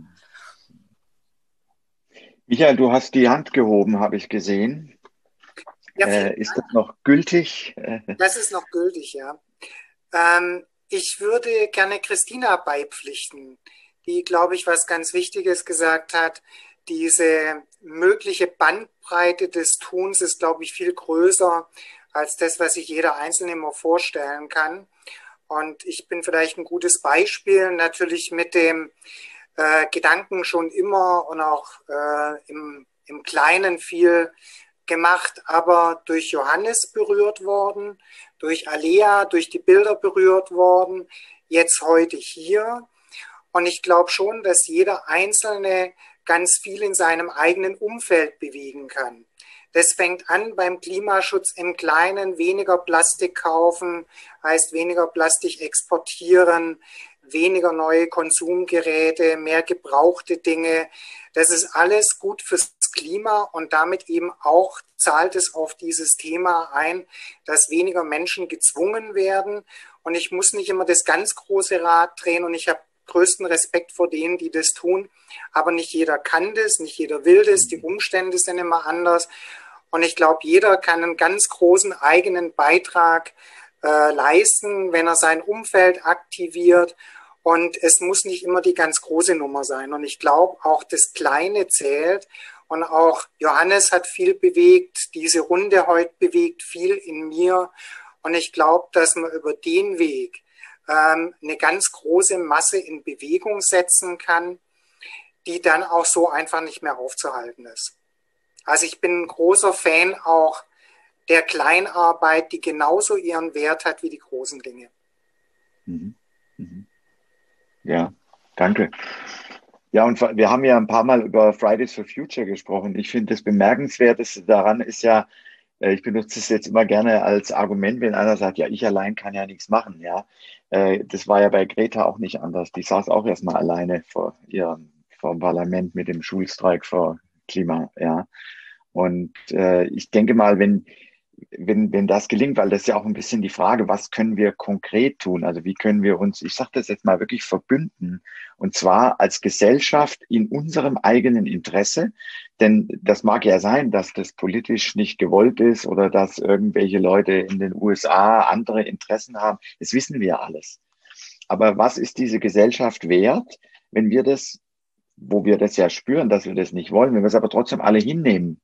Michael, du hast die Hand gehoben, habe ich gesehen. Ja, äh, ist das noch gültig? Das ist noch gültig, ja. Ähm, ich würde gerne Christina beipflichten, die, glaube ich, was ganz Wichtiges gesagt hat. Diese mögliche Bandbreite des Tuns ist, glaube ich, viel größer als das, was sich jeder Einzelne immer vorstellen kann. Und ich bin vielleicht ein gutes Beispiel, natürlich mit dem äh, Gedanken schon immer und auch äh, im, im Kleinen viel gemacht, aber durch Johannes berührt worden, durch Alea, durch die Bilder berührt worden, jetzt heute hier. Und ich glaube schon, dass jeder Einzelne ganz viel in seinem eigenen Umfeld bewegen kann. Das fängt an beim Klimaschutz im Kleinen, weniger Plastik kaufen, heißt weniger Plastik exportieren, weniger neue Konsumgeräte, mehr gebrauchte Dinge. Das ist alles gut fürs Klima und damit eben auch zahlt es auf dieses Thema ein, dass weniger Menschen gezwungen werden. Und ich muss nicht immer das ganz große Rad drehen und ich habe größten Respekt vor denen, die das tun. Aber nicht jeder kann das, nicht jeder will das, die Umstände sind immer anders. Und ich glaube, jeder kann einen ganz großen eigenen Beitrag äh, leisten, wenn er sein Umfeld aktiviert. Und es muss nicht immer die ganz große Nummer sein. Und ich glaube, auch das Kleine zählt. Und auch Johannes hat viel bewegt, diese Runde heute bewegt viel in mir. Und ich glaube, dass man über den Weg eine ganz große Masse in Bewegung setzen kann, die dann auch so einfach nicht mehr aufzuhalten ist. Also ich bin ein großer Fan auch der Kleinarbeit, die genauso ihren Wert hat wie die großen Dinge. Mhm. Mhm. Ja, danke. Ja, und wir haben ja ein paar Mal über Fridays for Future gesprochen. Ich finde, das Bemerkenswerteste daran ist ja, ich benutze es jetzt immer gerne als Argument, wenn einer sagt, ja, ich allein kann ja nichts machen, ja. Das war ja bei Greta auch nicht anders. Die saß auch erstmal alleine vor ihrem, vor dem Parlament mit dem Schulstreik vor Klima, ja. Und äh, ich denke mal, wenn, wenn, wenn das gelingt, weil das ist ja auch ein bisschen die Frage, was können wir konkret tun? Also wie können wir uns, ich sage das jetzt mal wirklich verbünden, und zwar als Gesellschaft in unserem eigenen Interesse, denn das mag ja sein, dass das politisch nicht gewollt ist oder dass irgendwelche Leute in den U S A andere Interessen haben. Das wissen wir alles. Aber was ist diese Gesellschaft wert, wenn wir das, wo wir das ja spüren, dass wir das nicht wollen, wenn wir es aber trotzdem alle hinnehmen,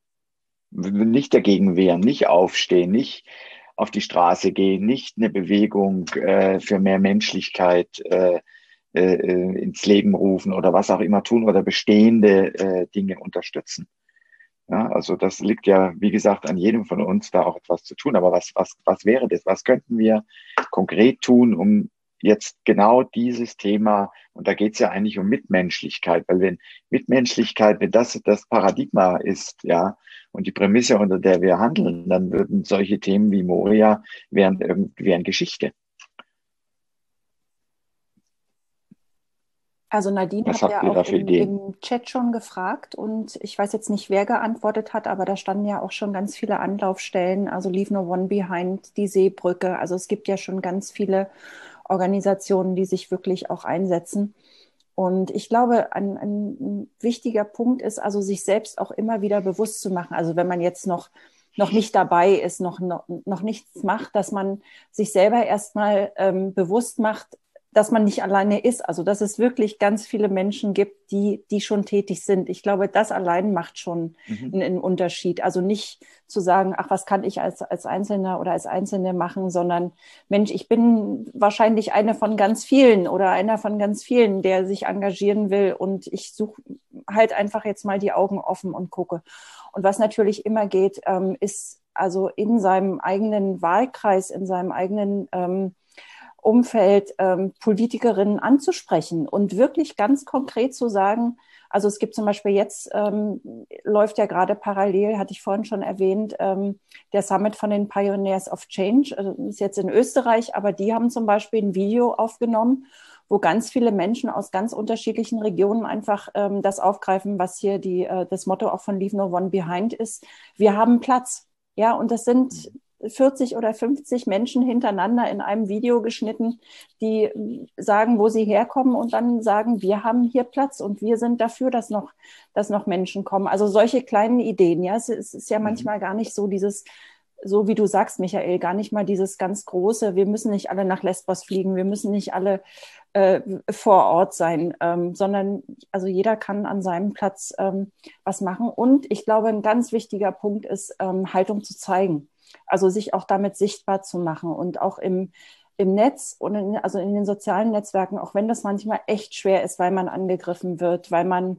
nicht dagegen wehren, nicht aufstehen, nicht auf die Straße gehen, nicht eine Bewegung äh, für mehr Menschlichkeit äh, äh, ins Leben rufen oder was auch immer tun oder bestehende äh, Dinge unterstützen. Ja, also das liegt ja, wie gesagt, an jedem von uns, da auch etwas zu tun. Aber was, was, was wäre das? Was könnten wir konkret tun, um jetzt genau dieses Thema, und da geht es ja eigentlich um Mitmenschlichkeit, weil wenn Mitmenschlichkeit, wenn das das Paradigma ist, ja, und die Prämisse, unter der wir handeln, dann würden solche Themen wie Moria wären, wären Geschichte. Also Nadine Was hat habt ja ihr da auch für im, Ideen? im Chat schon gefragt und ich weiß jetzt nicht, wer geantwortet hat, aber da standen ja auch schon ganz viele Anlaufstellen, also Leave No One Behind, die Seebrücke, also es gibt ja schon ganz viele Organisationen, die sich wirklich auch einsetzen. Und ich glaube, ein, ein wichtiger Punkt ist also, sich selbst auch immer wieder bewusst zu machen. Also wenn man jetzt noch, noch nicht dabei ist, noch, noch, noch nichts macht, dass man sich selber erstmal ähm, bewusst macht, dass man nicht alleine ist. Also dass es wirklich ganz viele Menschen gibt, die, die schon tätig sind. Ich glaube, das allein macht schon mhm. einen, einen Unterschied. Also nicht zu sagen, ach, was kann ich als, als Einzelner oder als Einzelne machen, sondern Mensch, ich bin wahrscheinlich eine von ganz vielen oder einer von ganz vielen, der sich engagieren will, und ich suche halt einfach jetzt mal die Augen offen und gucke. Und was natürlich immer geht, ähm, ist also in seinem eigenen Wahlkreis, in seinem eigenen ähm, Umfeld ähm, Politikerinnen anzusprechen und wirklich ganz konkret zu sagen, also es gibt zum Beispiel jetzt, ähm, läuft ja gerade parallel, hatte ich vorhin schon erwähnt, ähm, der Summit von den Pioneers of Change, also ist jetzt in Österreich, aber die haben zum Beispiel ein Video aufgenommen, wo ganz viele Menschen aus ganz unterschiedlichen Regionen einfach ähm, das aufgreifen, was hier die, äh, das Motto auch von Leave No One Behind ist. Wir haben Platz. Ja, und das sind vierzig oder fünfzig Menschen hintereinander in einem Video geschnitten, die sagen, wo sie herkommen und dann sagen, wir haben hier Platz und wir sind dafür, dass noch, dass noch Menschen kommen. Also solche kleinen Ideen, ja, es, es ist ja manchmal gar nicht so dieses, so wie du sagst, Michael, gar nicht mal dieses ganz große, wir müssen nicht alle nach Lesbos fliegen, wir müssen nicht alle äh, vor Ort sein, ähm, sondern also jeder kann an seinem Platz ähm, was machen. Und ich glaube, ein ganz wichtiger Punkt ist, ähm, Haltung zu zeigen. Also sich auch damit sichtbar zu machen und auch im, im Netz und in, also in den sozialen Netzwerken, auch wenn das manchmal echt schwer ist, weil man angegriffen wird, weil man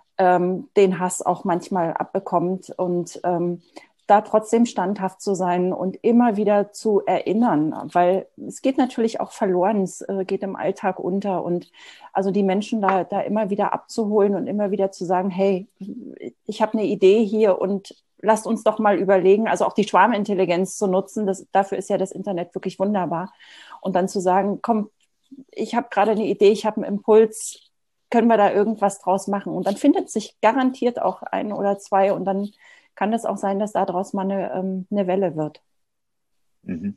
ähm, den Hass auch manchmal abbekommt und ähm, da trotzdem standhaft zu sein und immer wieder zu erinnern, weil es geht natürlich auch verloren, es äh, geht im Alltag unter und also die Menschen da, da immer wieder abzuholen und immer wieder zu sagen, hey, ich habe eine Idee hier und lasst uns doch mal überlegen, also auch die Schwarmintelligenz zu nutzen, das, dafür ist ja das Internet wirklich wunderbar. Und dann zu sagen, komm, ich habe gerade eine Idee, ich habe einen Impuls, können wir da irgendwas draus machen? Und dann findet sich garantiert auch ein oder zwei und dann kann es auch sein, dass daraus mal eine, ähm, eine Welle wird. Mhm.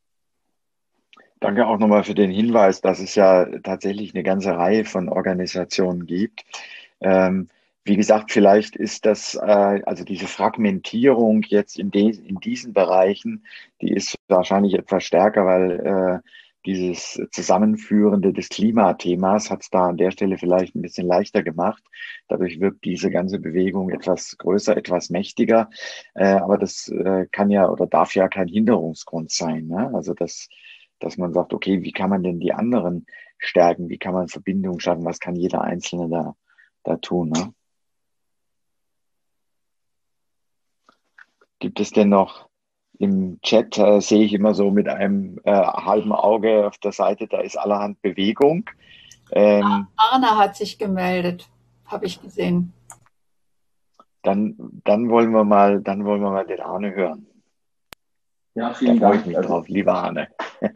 Danke auch nochmal für den Hinweis, dass es ja tatsächlich eine ganze Reihe von Organisationen gibt. Ähm, Wie gesagt, vielleicht ist das, äh, also diese Fragmentierung jetzt in, de, in diesen Bereichen, die ist wahrscheinlich etwas stärker, weil äh, dieses Zusammenführende des Klimathemas hat es da an der Stelle vielleicht ein bisschen leichter gemacht. Dadurch wirkt diese ganze Bewegung etwas größer, etwas mächtiger. Äh, aber das äh, kann ja oder darf ja kein Hinderungsgrund sein, ne? Also dass, dass man sagt, okay, wie kann man denn die anderen stärken? Wie kann man Verbindungen schaffen? Was kann jeder Einzelne da, da tun, ne? Gibt es denn noch im Chat, äh, sehe ich immer so mit einem äh, halben Auge auf der Seite, da ist allerhand Bewegung. Ähm, Arne hat sich gemeldet, habe ich gesehen. Dann, dann wollen wir mal, dann wollen wir mal den Arne hören. Ja, vielen da freue Dank. ich mich also, drauf, lieber Arne.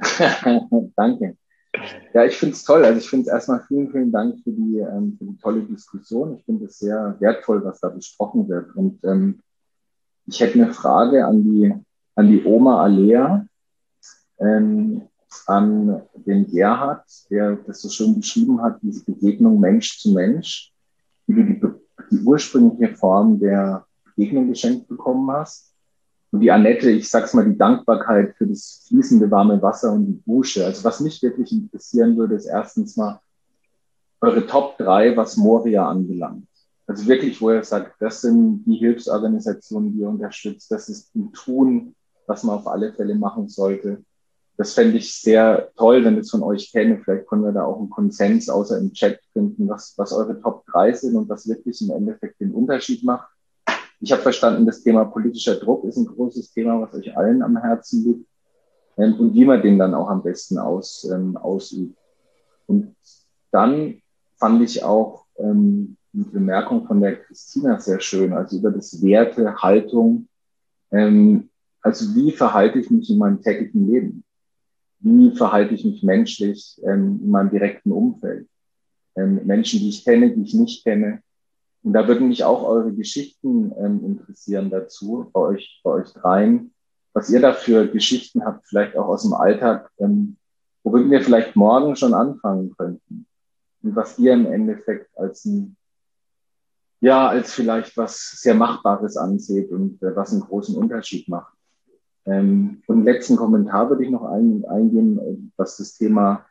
Danke. Ja, ich finde es toll. Also ich finde es erstmal vielen, vielen Dank für die, ähm, für die tolle Diskussion. Ich finde es sehr wertvoll, was da besprochen wird. Und ähm, ich hätte eine Frage an die, an die Oma Alea, ähm, an den Gerhard, der das so schön beschrieben hat, diese Begegnung Mensch zu Mensch, wie du die, die ursprüngliche Form der Begegnung geschenkt bekommen hast. Und die Annette, ich sag's mal, die Dankbarkeit für das fließende warme Wasser und die Dusche. Also was mich wirklich interessieren würde, ist erstens mal eure Top drei, was Moria anbelangt. Also wirklich, wo ihr sagt, das sind die Hilfsorganisationen, die ihr unterstützt, das ist ein Tun, was man auf alle Fälle machen sollte. Das fände ich sehr toll, wenn ich es von euch kenne. Vielleicht können wir da auch einen Konsens außer im Chat finden, was, was eure Top drei sind und was wirklich im Endeffekt den Unterschied macht. Ich habe verstanden, das Thema politischer Druck ist ein großes Thema, was euch allen am Herzen liegt, ähm, und wie man den dann auch am besten aus, ähm, ausübt. Und dann fand ich auch ähm, die Bemerkung von der Christina sehr schön, also über das Werte, Haltung. Ähm, also wie verhalte ich mich in meinem täglichen Leben? Wie verhalte ich mich menschlich ähm, in meinem direkten Umfeld? Ähm, Menschen, die ich kenne, die ich nicht kenne. Und da würden mich auch eure Geschichten ähm, interessieren dazu, bei euch, bei euch dreien, was ihr da für Geschichten habt, vielleicht auch aus dem Alltag, ähm, womit wir vielleicht morgen schon anfangen könnten. Und was ihr im Endeffekt als ein, ja, als vielleicht was sehr Machbares anseht und äh, was einen großen Unterschied macht. Ähm, und einen letzten Kommentar würde ich noch ein, eingehen, was das Thema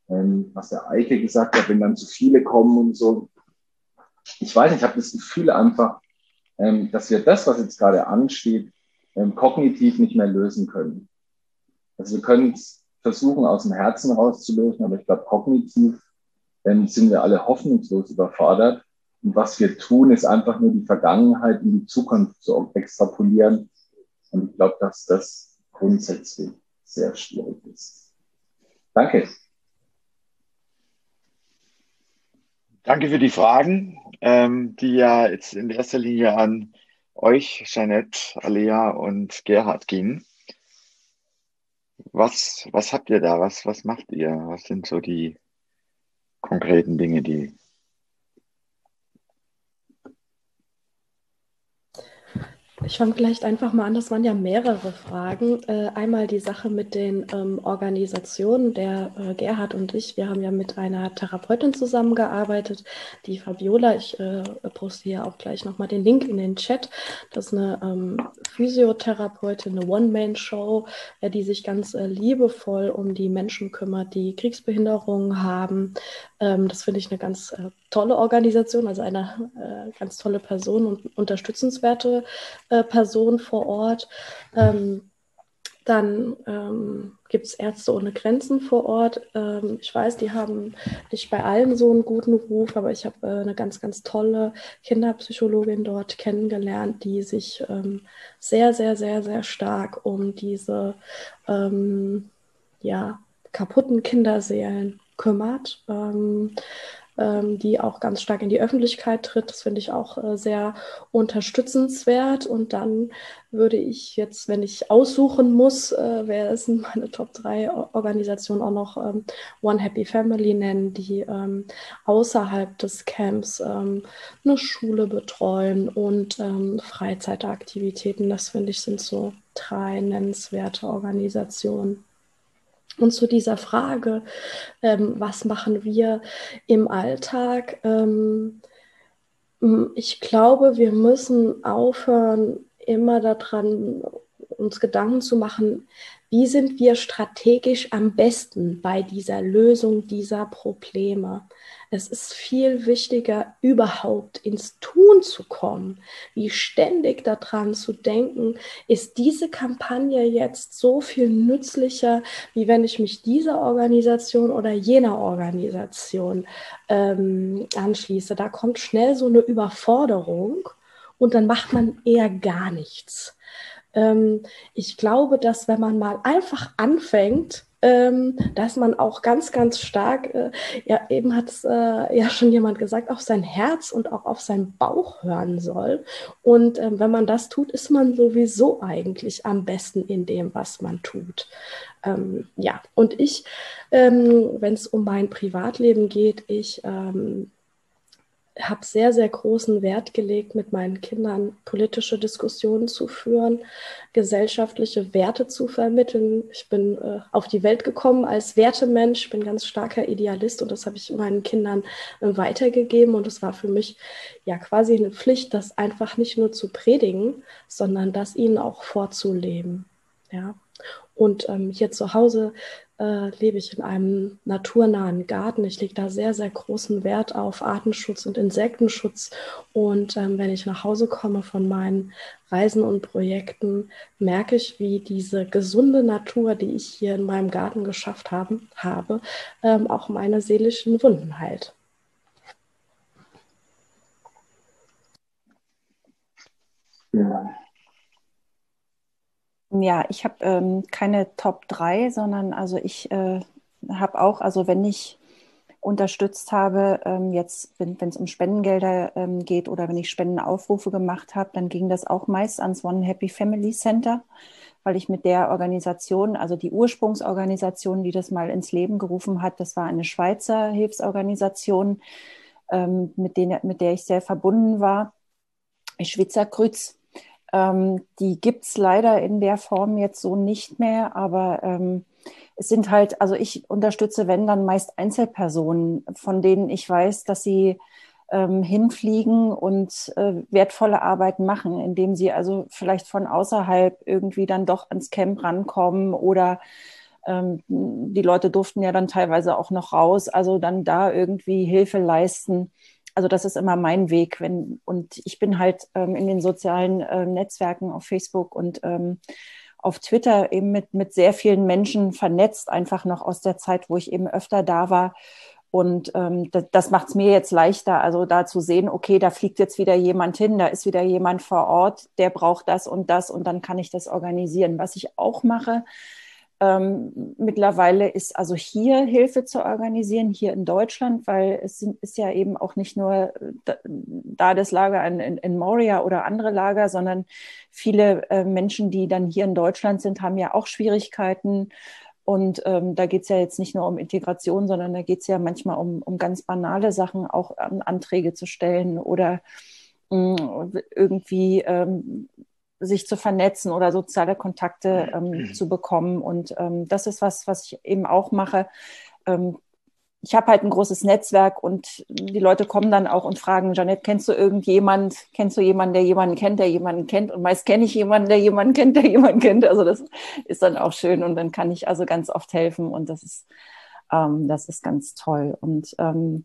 ähm, was der Eike gesagt hat, wenn dann zu viele kommen und so. Ich weiß nicht, ich habe das Gefühl einfach, ähm, dass wir das, was jetzt gerade ansteht, ähm, kognitiv nicht mehr lösen können. Also wir können es versuchen, aus dem Herzen rauszulösen, aber ich glaube, kognitiv ähm, sind wir alle hoffnungslos überfordert. Und was wir tun, ist einfach nur die Vergangenheit in die Zukunft zu extrapolieren. Und ich glaube, dass das grundsätzlich sehr schwierig ist. Danke. Danke für die Fragen, ähm, die ja jetzt in erster Linie an euch, Jeanette, Alea und Gerhard gingen. Was, was habt ihr da? Was, was macht ihr? Was sind so die konkreten Dinge, die... Ich fange vielleicht einfach mal an, das waren ja mehrere Fragen. Äh, einmal die Sache mit den ähm, Organisationen. Der äh, Gerhard und ich, wir haben ja mit einer Therapeutin zusammengearbeitet, die Fabiola. Ich äh, poste hier auch gleich nochmal den Link in den Chat. Das ist eine ähm, Physiotherapeutin, eine One-Man-Show, äh, die sich ganz äh, liebevoll um die Menschen kümmert, die Kriegsbehinderungen haben. Ähm, das finde ich eine ganz äh, tolle Organisation, also eine äh, ganz tolle Person und unterstützenswerte äh, Person vor Ort. Ähm, dann ähm, gibt es Ärzte ohne Grenzen vor Ort. Ähm, ich weiß, die haben nicht bei allen so einen guten Ruf, aber ich habe äh, eine ganz, ganz tolle Kinderpsychologin dort kennengelernt, die sich ähm, sehr, sehr, sehr, sehr stark um diese ähm, ja, kaputten Kinderseelen kümmert, ähm, ähm, die auch ganz stark in die Öffentlichkeit tritt. Das finde ich auch äh, sehr unterstützenswert. Und dann würde ich jetzt, wenn ich aussuchen muss, äh, wäre es in meine Top drei Organisationen auch noch ähm, One Happy Family nennen, die ähm, außerhalb des Camps ähm, eine Schule betreuen und ähm, Freizeitaktivitäten. Das finde ich sind so drei nennenswerte Organisationen. Und zu dieser Frage, ähm, was machen wir im Alltag? Ähm, ich glaube, wir müssen aufhören, immer daran uns Gedanken zu machen, wie sind wir strategisch am besten bei dieser Lösung dieser Probleme. Es ist viel wichtiger, überhaupt ins Tun zu kommen, wie ständig daran zu denken, ist diese Kampagne jetzt so viel nützlicher, wie wenn ich mich dieser Organisation oder jener Organisation ähm, anschließe. Da kommt schnell so eine Überforderung und dann macht man eher gar nichts. Ähm, ich glaube, dass wenn man mal einfach anfängt, ähm, dass man auch ganz, ganz stark, äh, ja, eben hat es äh, ja schon jemand gesagt, auf sein Herz und auch auf seinen Bauch hören soll. Und ähm, wenn man das tut, ist man sowieso eigentlich am besten in dem, was man tut. Ähm, ja, und ich, ähm, wenn es um mein Privatleben geht, ich ähm, habe sehr, sehr großen Wert gelegt, mit meinen Kindern politische Diskussionen zu führen, gesellschaftliche Werte zu vermitteln. Ich bin äh, auf die Welt gekommen als Wertemensch, ich bin ein ganz starker Idealist und das habe ich meinen Kindern äh, weitergegeben und es war für mich ja quasi eine Pflicht, das einfach nicht nur zu predigen, sondern das ihnen auch vorzuleben. Ja. Und ähm, hier zu Hause äh, lebe ich in einem naturnahen Garten. Ich lege da sehr, sehr großen Wert auf Artenschutz und Insektenschutz. Und ähm, wenn ich nach Hause komme von meinen Reisen und Projekten, merke ich, wie diese gesunde Natur, die ich hier in meinem Garten geschafft haben, habe, ähm, auch meine seelischen Wunden heilt. Ja. Ja, ich habe ähm, keine Top drei, sondern also ich äh, habe auch, also wenn ich unterstützt habe, ähm, jetzt, wenn es um Spendengelder ähm, geht oder wenn ich Spendenaufrufe gemacht habe, dann ging das auch meist ans One Happy Family Center, weil ich mit der Organisation, also die Ursprungsorganisation, die das mal ins Leben gerufen hat, das war eine Schweizer Hilfsorganisation, ähm, mit, denen, mit der ich sehr verbunden war, Schweizer Kreuz. Ähm, die gibt es leider in der Form jetzt so nicht mehr, aber ähm, es sind halt, also ich unterstütze, wenn dann meist Einzelpersonen, von denen ich weiß, dass sie ähm, hinfliegen und äh, wertvolle Arbeit machen, indem sie also vielleicht von außerhalb irgendwie dann doch ans Camp rankommen oder Ähm, die Leute durften ja dann teilweise auch noch raus, also dann da irgendwie Hilfe leisten. Also das ist immer mein Weg. Wenn, und ich bin halt ähm, in den sozialen äh, Netzwerken auf Facebook und ähm, auf Twitter eben mit, mit sehr vielen Menschen vernetzt, einfach noch aus der Zeit, wo ich eben öfter da war. Und ähm, das, das macht es mir jetzt leichter, also da zu sehen, okay, da fliegt jetzt wieder jemand hin, da ist wieder jemand vor Ort, der braucht das und das und dann kann ich das organisieren. Was ich auch mache ähm, mittlerweile ist also hier Hilfe zu organisieren, hier in Deutschland, weil es sind, ist ja eben auch nicht nur da, da das Lager in, in, in Moria oder andere Lager, sondern viele äh, Menschen, die dann hier in Deutschland sind, haben ja auch Schwierigkeiten. Und ähm, da geht es ja jetzt nicht nur um Integration, sondern da geht es ja manchmal um, um ganz banale Sachen, auch um Anträge zu stellen oder mh, irgendwie ähm, sich zu vernetzen oder soziale Kontakte ähm, zu bekommen. Und ähm, das ist was, was ich eben auch mache. Ähm, ich habe halt ein großes Netzwerk und die Leute kommen dann auch und fragen, Jeanette, kennst du irgendjemand, kennst du jemanden, der jemanden kennt, der jemanden kennt? Und meist kenne ich jemanden, der jemanden kennt, der jemanden kennt. Also das ist dann auch schön und dann kann ich also ganz oft helfen und das ist, ähm, das ist ganz toll. Und ähm,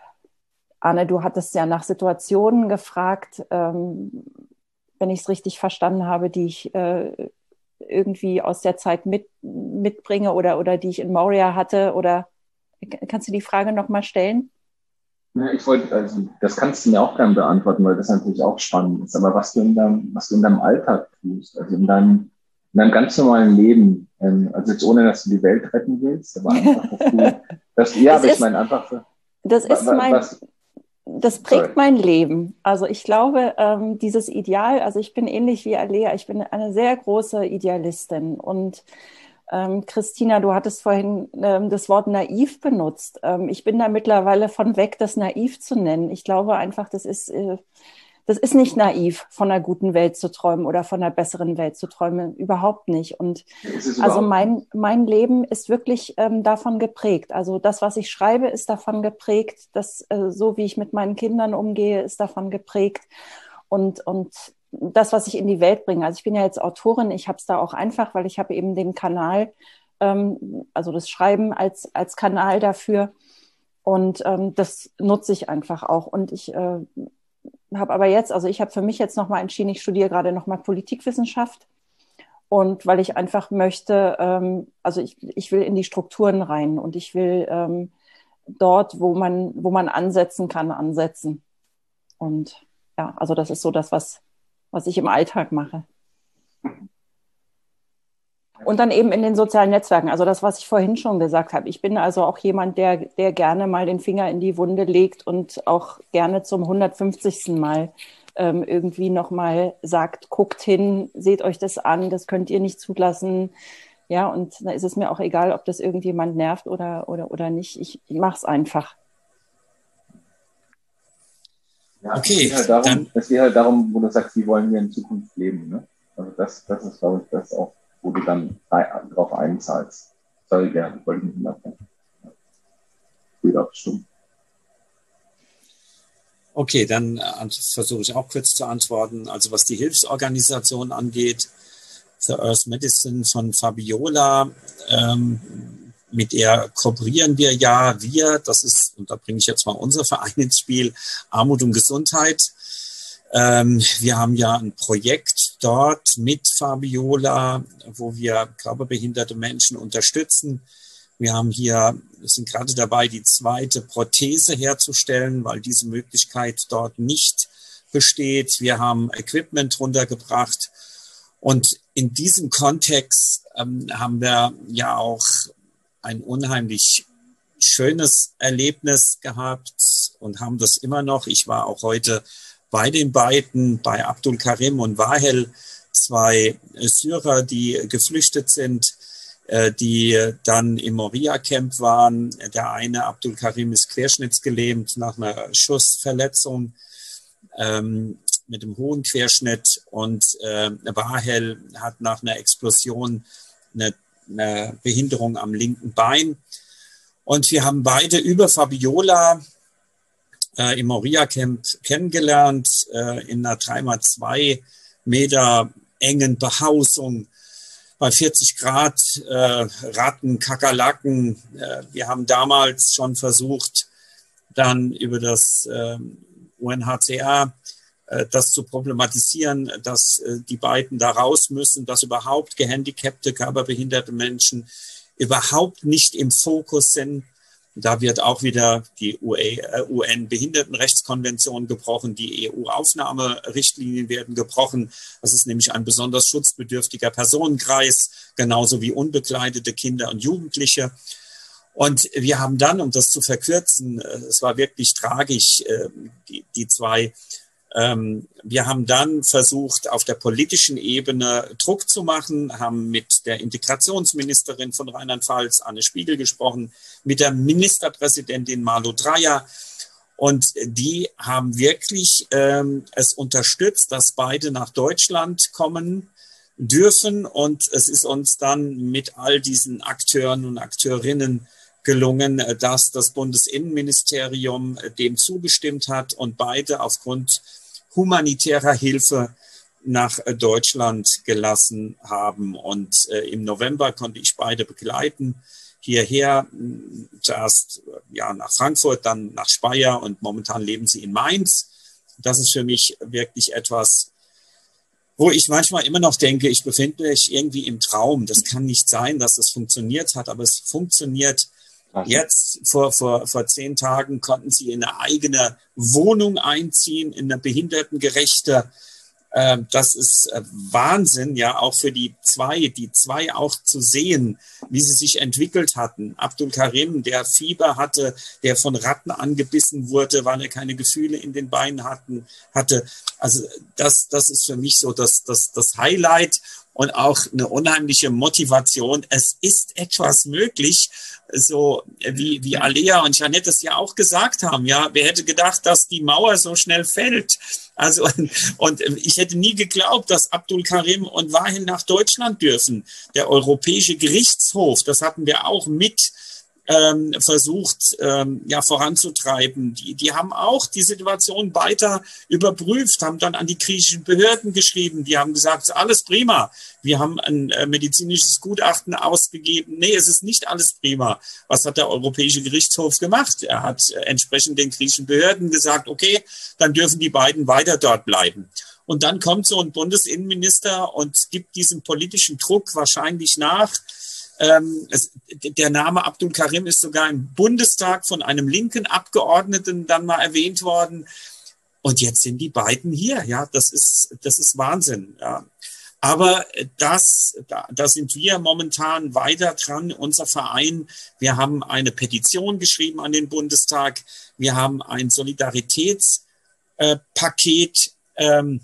Arne, du hattest ja nach Situationen gefragt, ähm, wenn ich es richtig verstanden habe, die ich äh, irgendwie aus der Zeit mit, mitbringe oder, oder die ich in Moria hatte oder kannst du die Frage nochmal stellen? Ja, ich wollte, also das kannst du mir auch gerne beantworten, weil das natürlich auch spannend ist. Aber was du in deinem, was du in deinem Alltag tust, also in deinem, in deinem ganz normalen Leben, ähm, also jetzt ohne, dass du die Welt retten willst, aber einfach, dass du, dass, ja, aber ich meine einfach so. Das ist mein, was, das prägt sorry. mein Leben. Also ich glaube, ähm, dieses Ideal, also ich bin ähnlich wie Alea, ich bin eine sehr große Idealistin und Ähm, Christina, du hattest vorhin ähm, das Wort naiv benutzt. Ähm, ich bin da mittlerweile von weg, das naiv zu nennen. Ich glaube einfach, das ist, äh, das ist nicht naiv, von einer guten Welt zu träumen oder von einer besseren Welt zu träumen. Überhaupt nicht. Und also mein, mein Leben ist wirklich ähm, davon geprägt. Also das, was ich schreibe, ist davon geprägt. Das, äh, so wie ich mit meinen Kindern umgehe, ist davon geprägt. Und, und das, was ich in die Welt bringe. Also ich bin ja jetzt Autorin, ich habe es da auch einfach, weil ich habe eben den Kanal, ähm, also das Schreiben als, als Kanal dafür und ähm, das nutze ich einfach auch. Und ich äh, habe aber jetzt, also ich habe für mich jetzt nochmal entschieden, ich studiere gerade nochmal Politikwissenschaft und weil ich einfach möchte, ähm, also ich, ich will in die Strukturen rein und ich will ähm, dort, wo man, wo man ansetzen kann, ansetzen. Und ja, also das ist so das, was was ich im Alltag mache. Und dann eben in den sozialen Netzwerken, also das, was ich vorhin schon gesagt habe. Ich bin also auch jemand, der, der gerne mal den Finger in die Wunde legt und auch gerne zum hundertfünfzigsten Mal ähm, irgendwie nochmal sagt, guckt hin, seht euch das an, das könnt ihr nicht zulassen. Ja, und da ist es mir auch egal, ob das irgendjemand nervt oder, oder, oder nicht. Ich, ich mache es einfach. Ja, okay, es geht halt darum, dann, es geht halt darum, wo du sagst, wie wollen wir in Zukunft leben. Ne? Also das, das ist, glaube ich, das auch, wo du dann drauf einzahlst. Sorry, gerne, ich wollte nicht mehr. Wieder abstimmen. Okay, dann äh, versuche ich auch kurz zu antworten. Also was die Hilfsorganisation angeht, The Earth Medicine von Fabiola, ähm, mit der kooperieren wir ja, wir, das ist, und da bringe ich jetzt mal unser Verein ins Spiel, Armut und Gesundheit. Ähm, wir haben ja ein Projekt dort mit Fabiola, wo wir körperbehinderte Menschen unterstützen. Wir haben hier, wir sind gerade dabei, die zweite Prothese herzustellen, weil diese Möglichkeit dort nicht besteht. Wir haben Equipment runtergebracht. Und in diesem Kontext ähm, haben wir ja auch ein unheimlich schönes Erlebnis gehabt und haben das immer noch. Ich war auch heute bei den beiden, bei Abdul Karim und Wahel, zwei Syrer, die geflüchtet sind, die dann im Moria-Camp waren. Der eine, Abdul Karim, ist querschnittsgelähmt nach einer Schussverletzung ähm, mit einem hohen Querschnitt und äh, Wahel hat nach einer Explosion eine eine Behinderung am linken Bein. Und wir haben beide über Fabiola äh, im Moria-Camp kennengelernt, äh, in einer drei mal zwei Meter engen Behausung bei vierzig Grad, äh, Ratten, Kakerlaken. Äh, wir haben damals schon versucht, dann über das äh, U N H C R äh, das zu problematisieren, dass äh, die beiden da raus müssen, dass überhaupt gehandicapte, körperbehinderte Menschen überhaupt nicht im Fokus sind. Da wird auch wieder die U N-Behindertenrechtskonvention gebrochen, die E U-Aufnahmerichtlinien werden gebrochen. Das ist nämlich ein besonders schutzbedürftiger Personenkreis, genauso wie unbegleitete Kinder und Jugendliche. Und wir haben dann, um das zu verkürzen, es war wirklich tragisch, die, die zwei, wir haben dann versucht, auf der politischen Ebene Druck zu machen, haben mit der Integrationsministerin von Rheinland-Pfalz, Anne Spiegel, gesprochen, mit der Ministerpräsidentin Malu Dreyer. Und die haben wirklich ähm, es unterstützt, dass beide nach Deutschland kommen dürfen. Und es ist uns dann mit all diesen Akteuren und Akteurinnen gelungen, dass das Bundesinnenministerium dem zugestimmt hat und beide aufgrund humanitärer Hilfe nach Deutschland gelassen haben. Und äh, im November konnte ich beide begleiten, hierher, zuerst ja, nach Frankfurt, dann nach Speyer und momentan leben sie in Mainz. Das ist für mich wirklich etwas, wo ich manchmal immer noch denke, ich befinde mich irgendwie im Traum. Das kann nicht sein, dass das funktioniert hat, aber es funktioniert. Jetzt, vor, vor, vor zehn Tagen, konnten sie in eine eigene Wohnung einziehen, in eine behindertengerechte. Äh, das ist äh, Wahnsinn, ja, auch für die zwei, die zwei auch zu sehen, wie sie sich entwickelt hatten. Abdul Karim, der Fieber hatte, der von Ratten angebissen wurde, weil er keine Gefühle in den Beinen hatten, hatte. Also das, das ist für mich so das, das, das Highlight. Und auch eine unheimliche Motivation. Es ist etwas möglich, so wie, wie Alea und Jeanette es ja auch gesagt haben. Ja, wer hätte gedacht, dass die Mauer so schnell fällt? Also, und, und ich hätte nie geglaubt, dass Abdul Karim und Wahel nach Deutschland dürfen. Der Europäische Gerichtshof, das hatten wir auch mit ähm, versucht, ähm, ja, voranzutreiben. Die, die haben auch die Situation weiter überprüft, haben dann an die griechischen Behörden geschrieben. Die haben gesagt, alles prima. Wir haben ein äh, medizinisches Gutachten ausgegeben. Nee, es ist nicht alles prima. Was hat der Europäische Gerichtshof gemacht? Er hat äh, entsprechend den griechischen Behörden gesagt, okay, dann dürfen die beiden weiter dort bleiben. Und dann kommt so ein Bundesinnenminister und gibt diesem politischen Druck wahrscheinlich nach. Ähm, es, der Name Abdul Karim ist sogar im Bundestag von einem linken Abgeordneten dann mal erwähnt worden. Und jetzt sind die beiden hier. Ja, das ist, das ist Wahnsinn. Ja. Aber das, da, da sind wir momentan weiter dran. Unser Verein, wir haben eine Petition geschrieben an den Bundestag. Wir haben ein Solidaritätspaket ähm,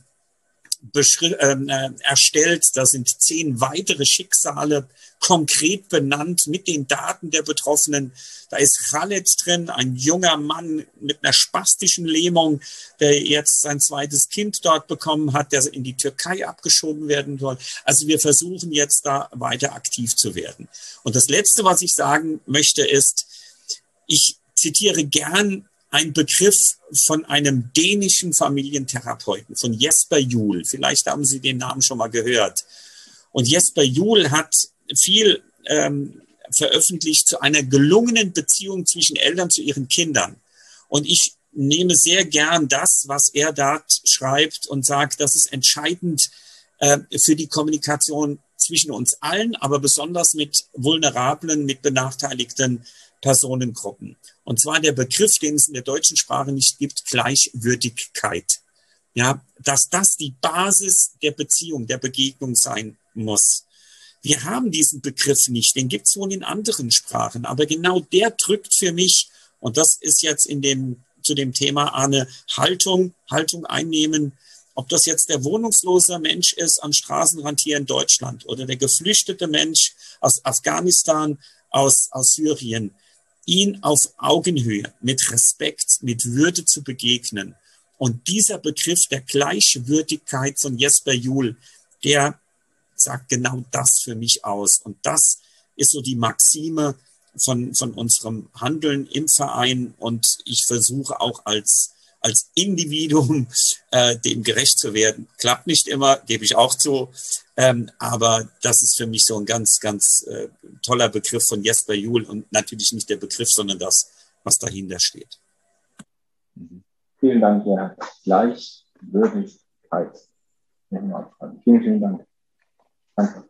äh, erstellt. Da sind zehn weitere Schicksale konkret benannt mit den Daten der Betroffenen. Da ist Khaled drin, ein junger Mann mit einer spastischen Lähmung, der jetzt sein zweites Kind dort bekommen hat, der in die Türkei abgeschoben werden soll. Also wir versuchen jetzt da weiter aktiv zu werden. Und das Letzte, was ich sagen möchte, ist, ich zitiere gern einen Begriff von einem dänischen Familientherapeuten, von Jesper Juul. Vielleicht haben Sie den Namen schon mal gehört. Und Jesper Juul hat viel ähm, veröffentlicht zu einer gelungenen Beziehung zwischen Eltern zu ihren Kindern. Und ich nehme sehr gern das, was er dort schreibt und sagt, das ist entscheidend äh, für die Kommunikation zwischen uns allen, aber besonders mit vulnerablen, mit benachteiligten Personengruppen. Und zwar der Begriff, den es in der deutschen Sprache nicht gibt, Gleichwürdigkeit. Ja, dass das die Basis der Beziehung, der Begegnung sein muss. Wir haben diesen Begriff nicht, den gibt es wohl in anderen Sprachen, aber genau der drückt für mich, und das ist jetzt in dem, zu dem Thema eine Haltung, Haltung einnehmen, ob das jetzt der wohnungslose Mensch ist am Straßenrand hier in Deutschland oder der geflüchtete Mensch aus Afghanistan, aus, aus Syrien, ihn auf Augenhöhe, mit Respekt, mit Würde zu begegnen. Und dieser Begriff der Gleichwürdigkeit von Jesper Juul, der sagt genau das für mich aus. Und das ist so die Maxime von, von unserem Handeln im Verein. Und ich versuche auch als, als Individuum äh, dem gerecht zu werden. Klappt nicht immer, gebe ich auch zu. Ähm, aber das ist für mich so ein ganz, ganz äh, toller Begriff von Jesper Juhl und natürlich nicht der Begriff, sondern das, was dahinter steht. Vielen Dank, Gerhard. Gleichwürdigkeit. Vielen, vielen Dank. Danke.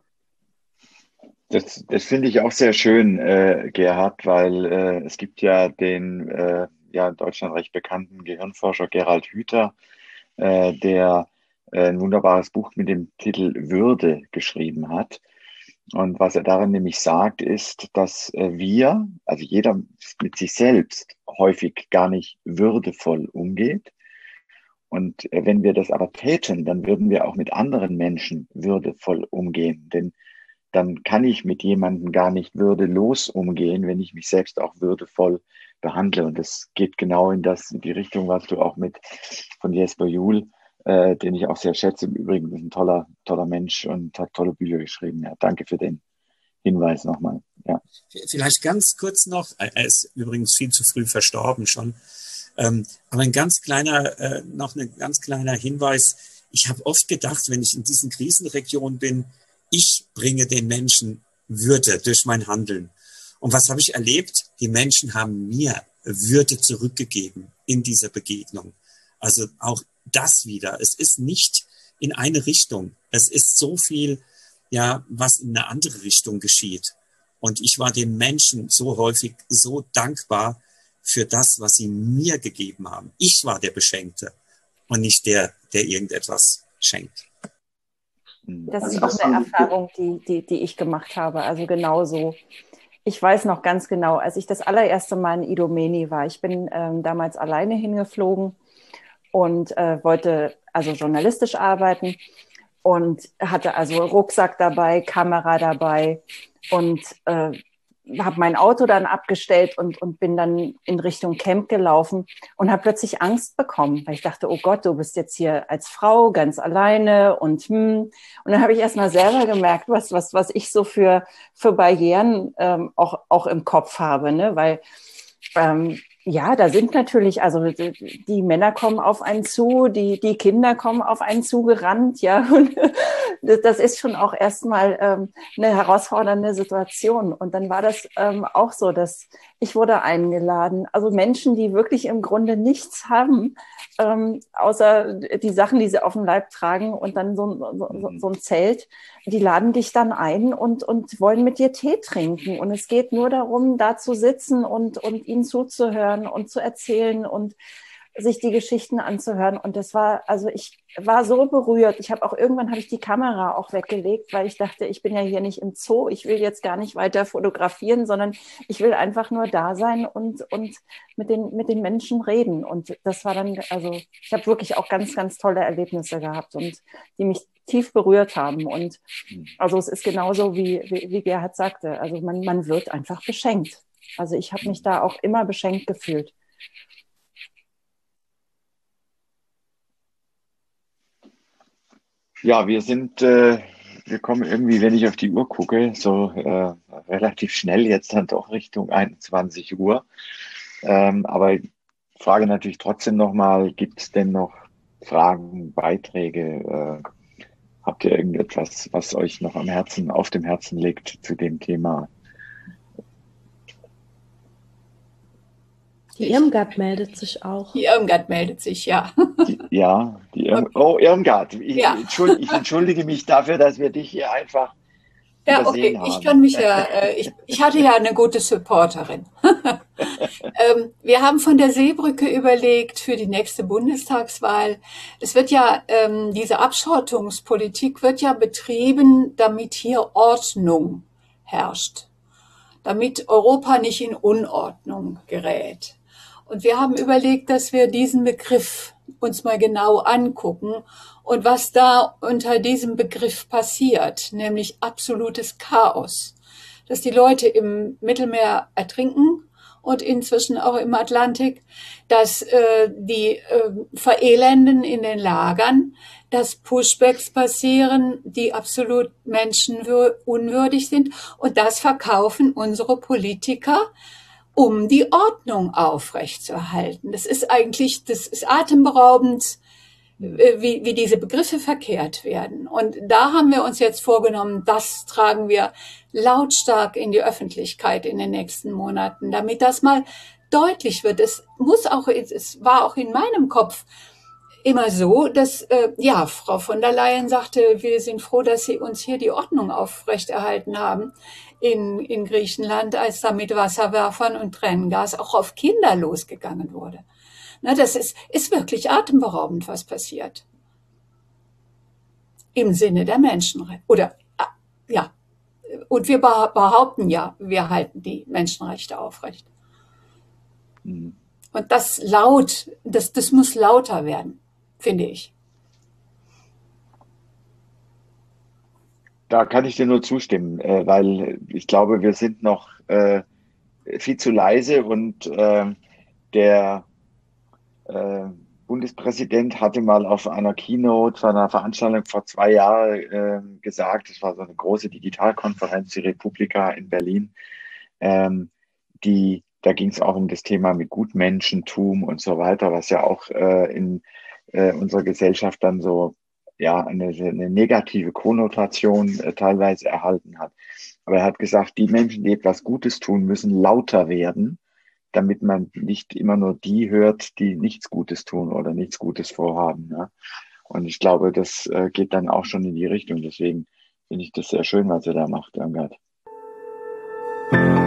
Das, das finde ich auch sehr schön, äh, Gerhard, weil äh, es gibt ja den äh, ja in Deutschland recht bekannten Gehirnforscher Gerald Hüther, äh, der äh, ein wunderbares Buch mit dem Titel Würde geschrieben hat. Und was er darin nämlich sagt, ist, dass äh, wir, also jeder mit sich selbst häufig gar nicht würdevoll umgeht. Und äh, wenn wir das aber täten, dann würden wir auch mit anderen Menschen würdevoll umgehen. Denn dann kann ich mit jemandem gar nicht würdelos umgehen, wenn ich mich selbst auch würdevoll behandle. Und das geht genau in das, in die Richtung, was du auch mit von Jesper Juhl, äh, den ich auch sehr schätze. Im Übrigen ist ein toller, toller Mensch und hat tolle Bücher geschrieben. Ja, danke für den Hinweis nochmal. Ja. Vielleicht ganz kurz noch, er ist übrigens viel zu früh verstorben schon, ähm, aber ein ganz kleiner, äh, noch ein ganz kleiner Hinweis. Ich habe oft gedacht, wenn ich in diesen Krisenregionen bin, ich bringe den Menschen Würde durch mein Handeln. Und was habe ich erlebt? Die Menschen haben mir Würde zurückgegeben in dieser Begegnung. Also auch das wieder. Es ist nicht in eine Richtung. Es ist so viel, ja, was in eine andere Richtung geschieht. Und ich war den Menschen so häufig so dankbar für das, was sie mir gegeben haben. Ich war der Beschenkte und nicht der, der irgendetwas schenkt. Das ist auch eine Erfahrung, die, die, die ich gemacht habe. Also genauso. Ich weiß noch ganz genau, als ich das allererste Mal in Idomeni war, ich bin ähm, damals alleine hingeflogen und äh, wollte also journalistisch arbeiten und hatte also Rucksack dabei, Kamera dabei und äh, habe mein Auto dann abgestellt und, und bin dann in Richtung Camp gelaufen und habe plötzlich Angst bekommen, weil ich dachte, oh Gott, du bist jetzt hier als Frau ganz alleine und hm. Und dann habe ich erst mal selber gemerkt, was, was, was ich so für, für Barrieren ähm, auch, auch im Kopf habe, ne? Weil ähm, ja, da sind natürlich, also die, die Männer kommen auf einen zu, die, die Kinder kommen auf einen zugerannt, ja. Und das ist schon auch erstmal ähm, eine herausfordernde Situation. Und dann war das ähm, auch so, dass ich wurde eingeladen. Also Menschen, die wirklich im Grunde nichts haben, ähm, außer die Sachen, die sie auf dem Leib tragen und dann so, so, so ein Zelt, die laden dich dann ein und, und wollen mit dir Tee trinken. Und es geht nur darum, da zu sitzen und, und ihnen zuzuhören und zu erzählen und sich die Geschichten anzuhören. Und das war, also ich war so berührt. Ich habe auch irgendwann habe ich die Kamera auch weggelegt, weil ich dachte, ich bin ja hier nicht im Zoo. Ich will jetzt gar nicht weiter fotografieren, sondern ich will einfach nur da sein und, und mit den, mit den Menschen reden. Und das war dann, also ich habe wirklich auch ganz, ganz tolle Erlebnisse gehabt und die mich tief berührt haben. Und also es ist genauso, wie, wie, wie Gerhard sagte. Also man, man wird einfach beschenkt. Also ich habe mich da auch immer beschenkt gefühlt. Ja, wir sind, äh, wir kommen irgendwie, wenn ich auf die Uhr gucke, so äh, relativ schnell jetzt dann doch Richtung einundzwanzig Uhr. Ähm, aber ich frage natürlich trotzdem nochmal, gibt es denn noch Fragen, Beiträge? Äh, habt ihr irgendetwas, was euch noch am Herzen, auf dem Herzen liegt zu dem Thema? Die Irmgard meldet sich auch. Die Irmgard meldet sich, ja. Die, ja, die Irm oh, Irmgard, ich, ja. entschuldige, ich entschuldige mich dafür, dass wir dich hier einfach ja, übersehen okay. haben. Ich kann mich ja, äh, ich, ich hatte ja eine gute Supporterin. ähm, wir haben von der Seebrücke überlegt für die nächste Bundestagswahl. Es wird ja, ähm, diese Abschottungspolitik wird ja betrieben, damit hier Ordnung herrscht, damit Europa nicht in Unordnung gerät. Und wir haben überlegt, dass wir diesen Begriff uns mal genau angucken und was da unter diesem Begriff passiert, nämlich absolutes Chaos. Dass die Leute im Mittelmeer ertrinken und inzwischen auch im Atlantik, dass äh, die äh, verelenden in den Lagern, dass Pushbacks passieren, die absolut menschenunwürdig sind. Und das verkaufen unsere Politiker, um die Ordnung aufrechtzuerhalten. Das ist eigentlich, das ist atemberaubend, wie, wie diese Begriffe verkehrt werden. Und da haben wir uns jetzt vorgenommen, das tragen wir lautstark in die Öffentlichkeit in den nächsten Monaten, damit das mal deutlich wird. Es muss auch, es war auch in meinem Kopf immer so, dass, äh, ja, Frau von der Leyen sagte, wir sind froh, dass Sie uns hier die Ordnung aufrechterhalten haben in, in Griechenland, als da mit Wasserwerfern und Tränengas auch auf Kinder losgegangen wurde. Na, das ist, ist wirklich atemberaubend, was passiert. Im Sinne der Menschenrechte. Oder, ja, und wir behaupten ja, wir halten die Menschenrechte aufrecht. Mhm. Und das laut, das, das muss lauter werden, finde ich. Da kann ich dir nur zustimmen, weil ich glaube, wir sind noch viel zu leise und der Bundespräsident hatte mal auf einer Keynote, von einer Veranstaltung vor zwei Jahren gesagt, das war so eine große Digitalkonferenz, die Republika in Berlin, die Da ging es auch um das Thema mit Gutmenschentum und so weiter, was ja auch äh, in äh, unserer Gesellschaft dann so ja eine, eine negative Konnotation äh, teilweise erhalten hat. Aber er hat gesagt, die Menschen, die etwas Gutes tun, müssen lauter werden, damit man nicht immer nur die hört, die nichts Gutes tun oder nichts Gutes vorhaben. Ja? Und ich glaube, das äh, geht dann auch schon in die Richtung. Deswegen finde ich das sehr schön, was er da macht, Irmgard.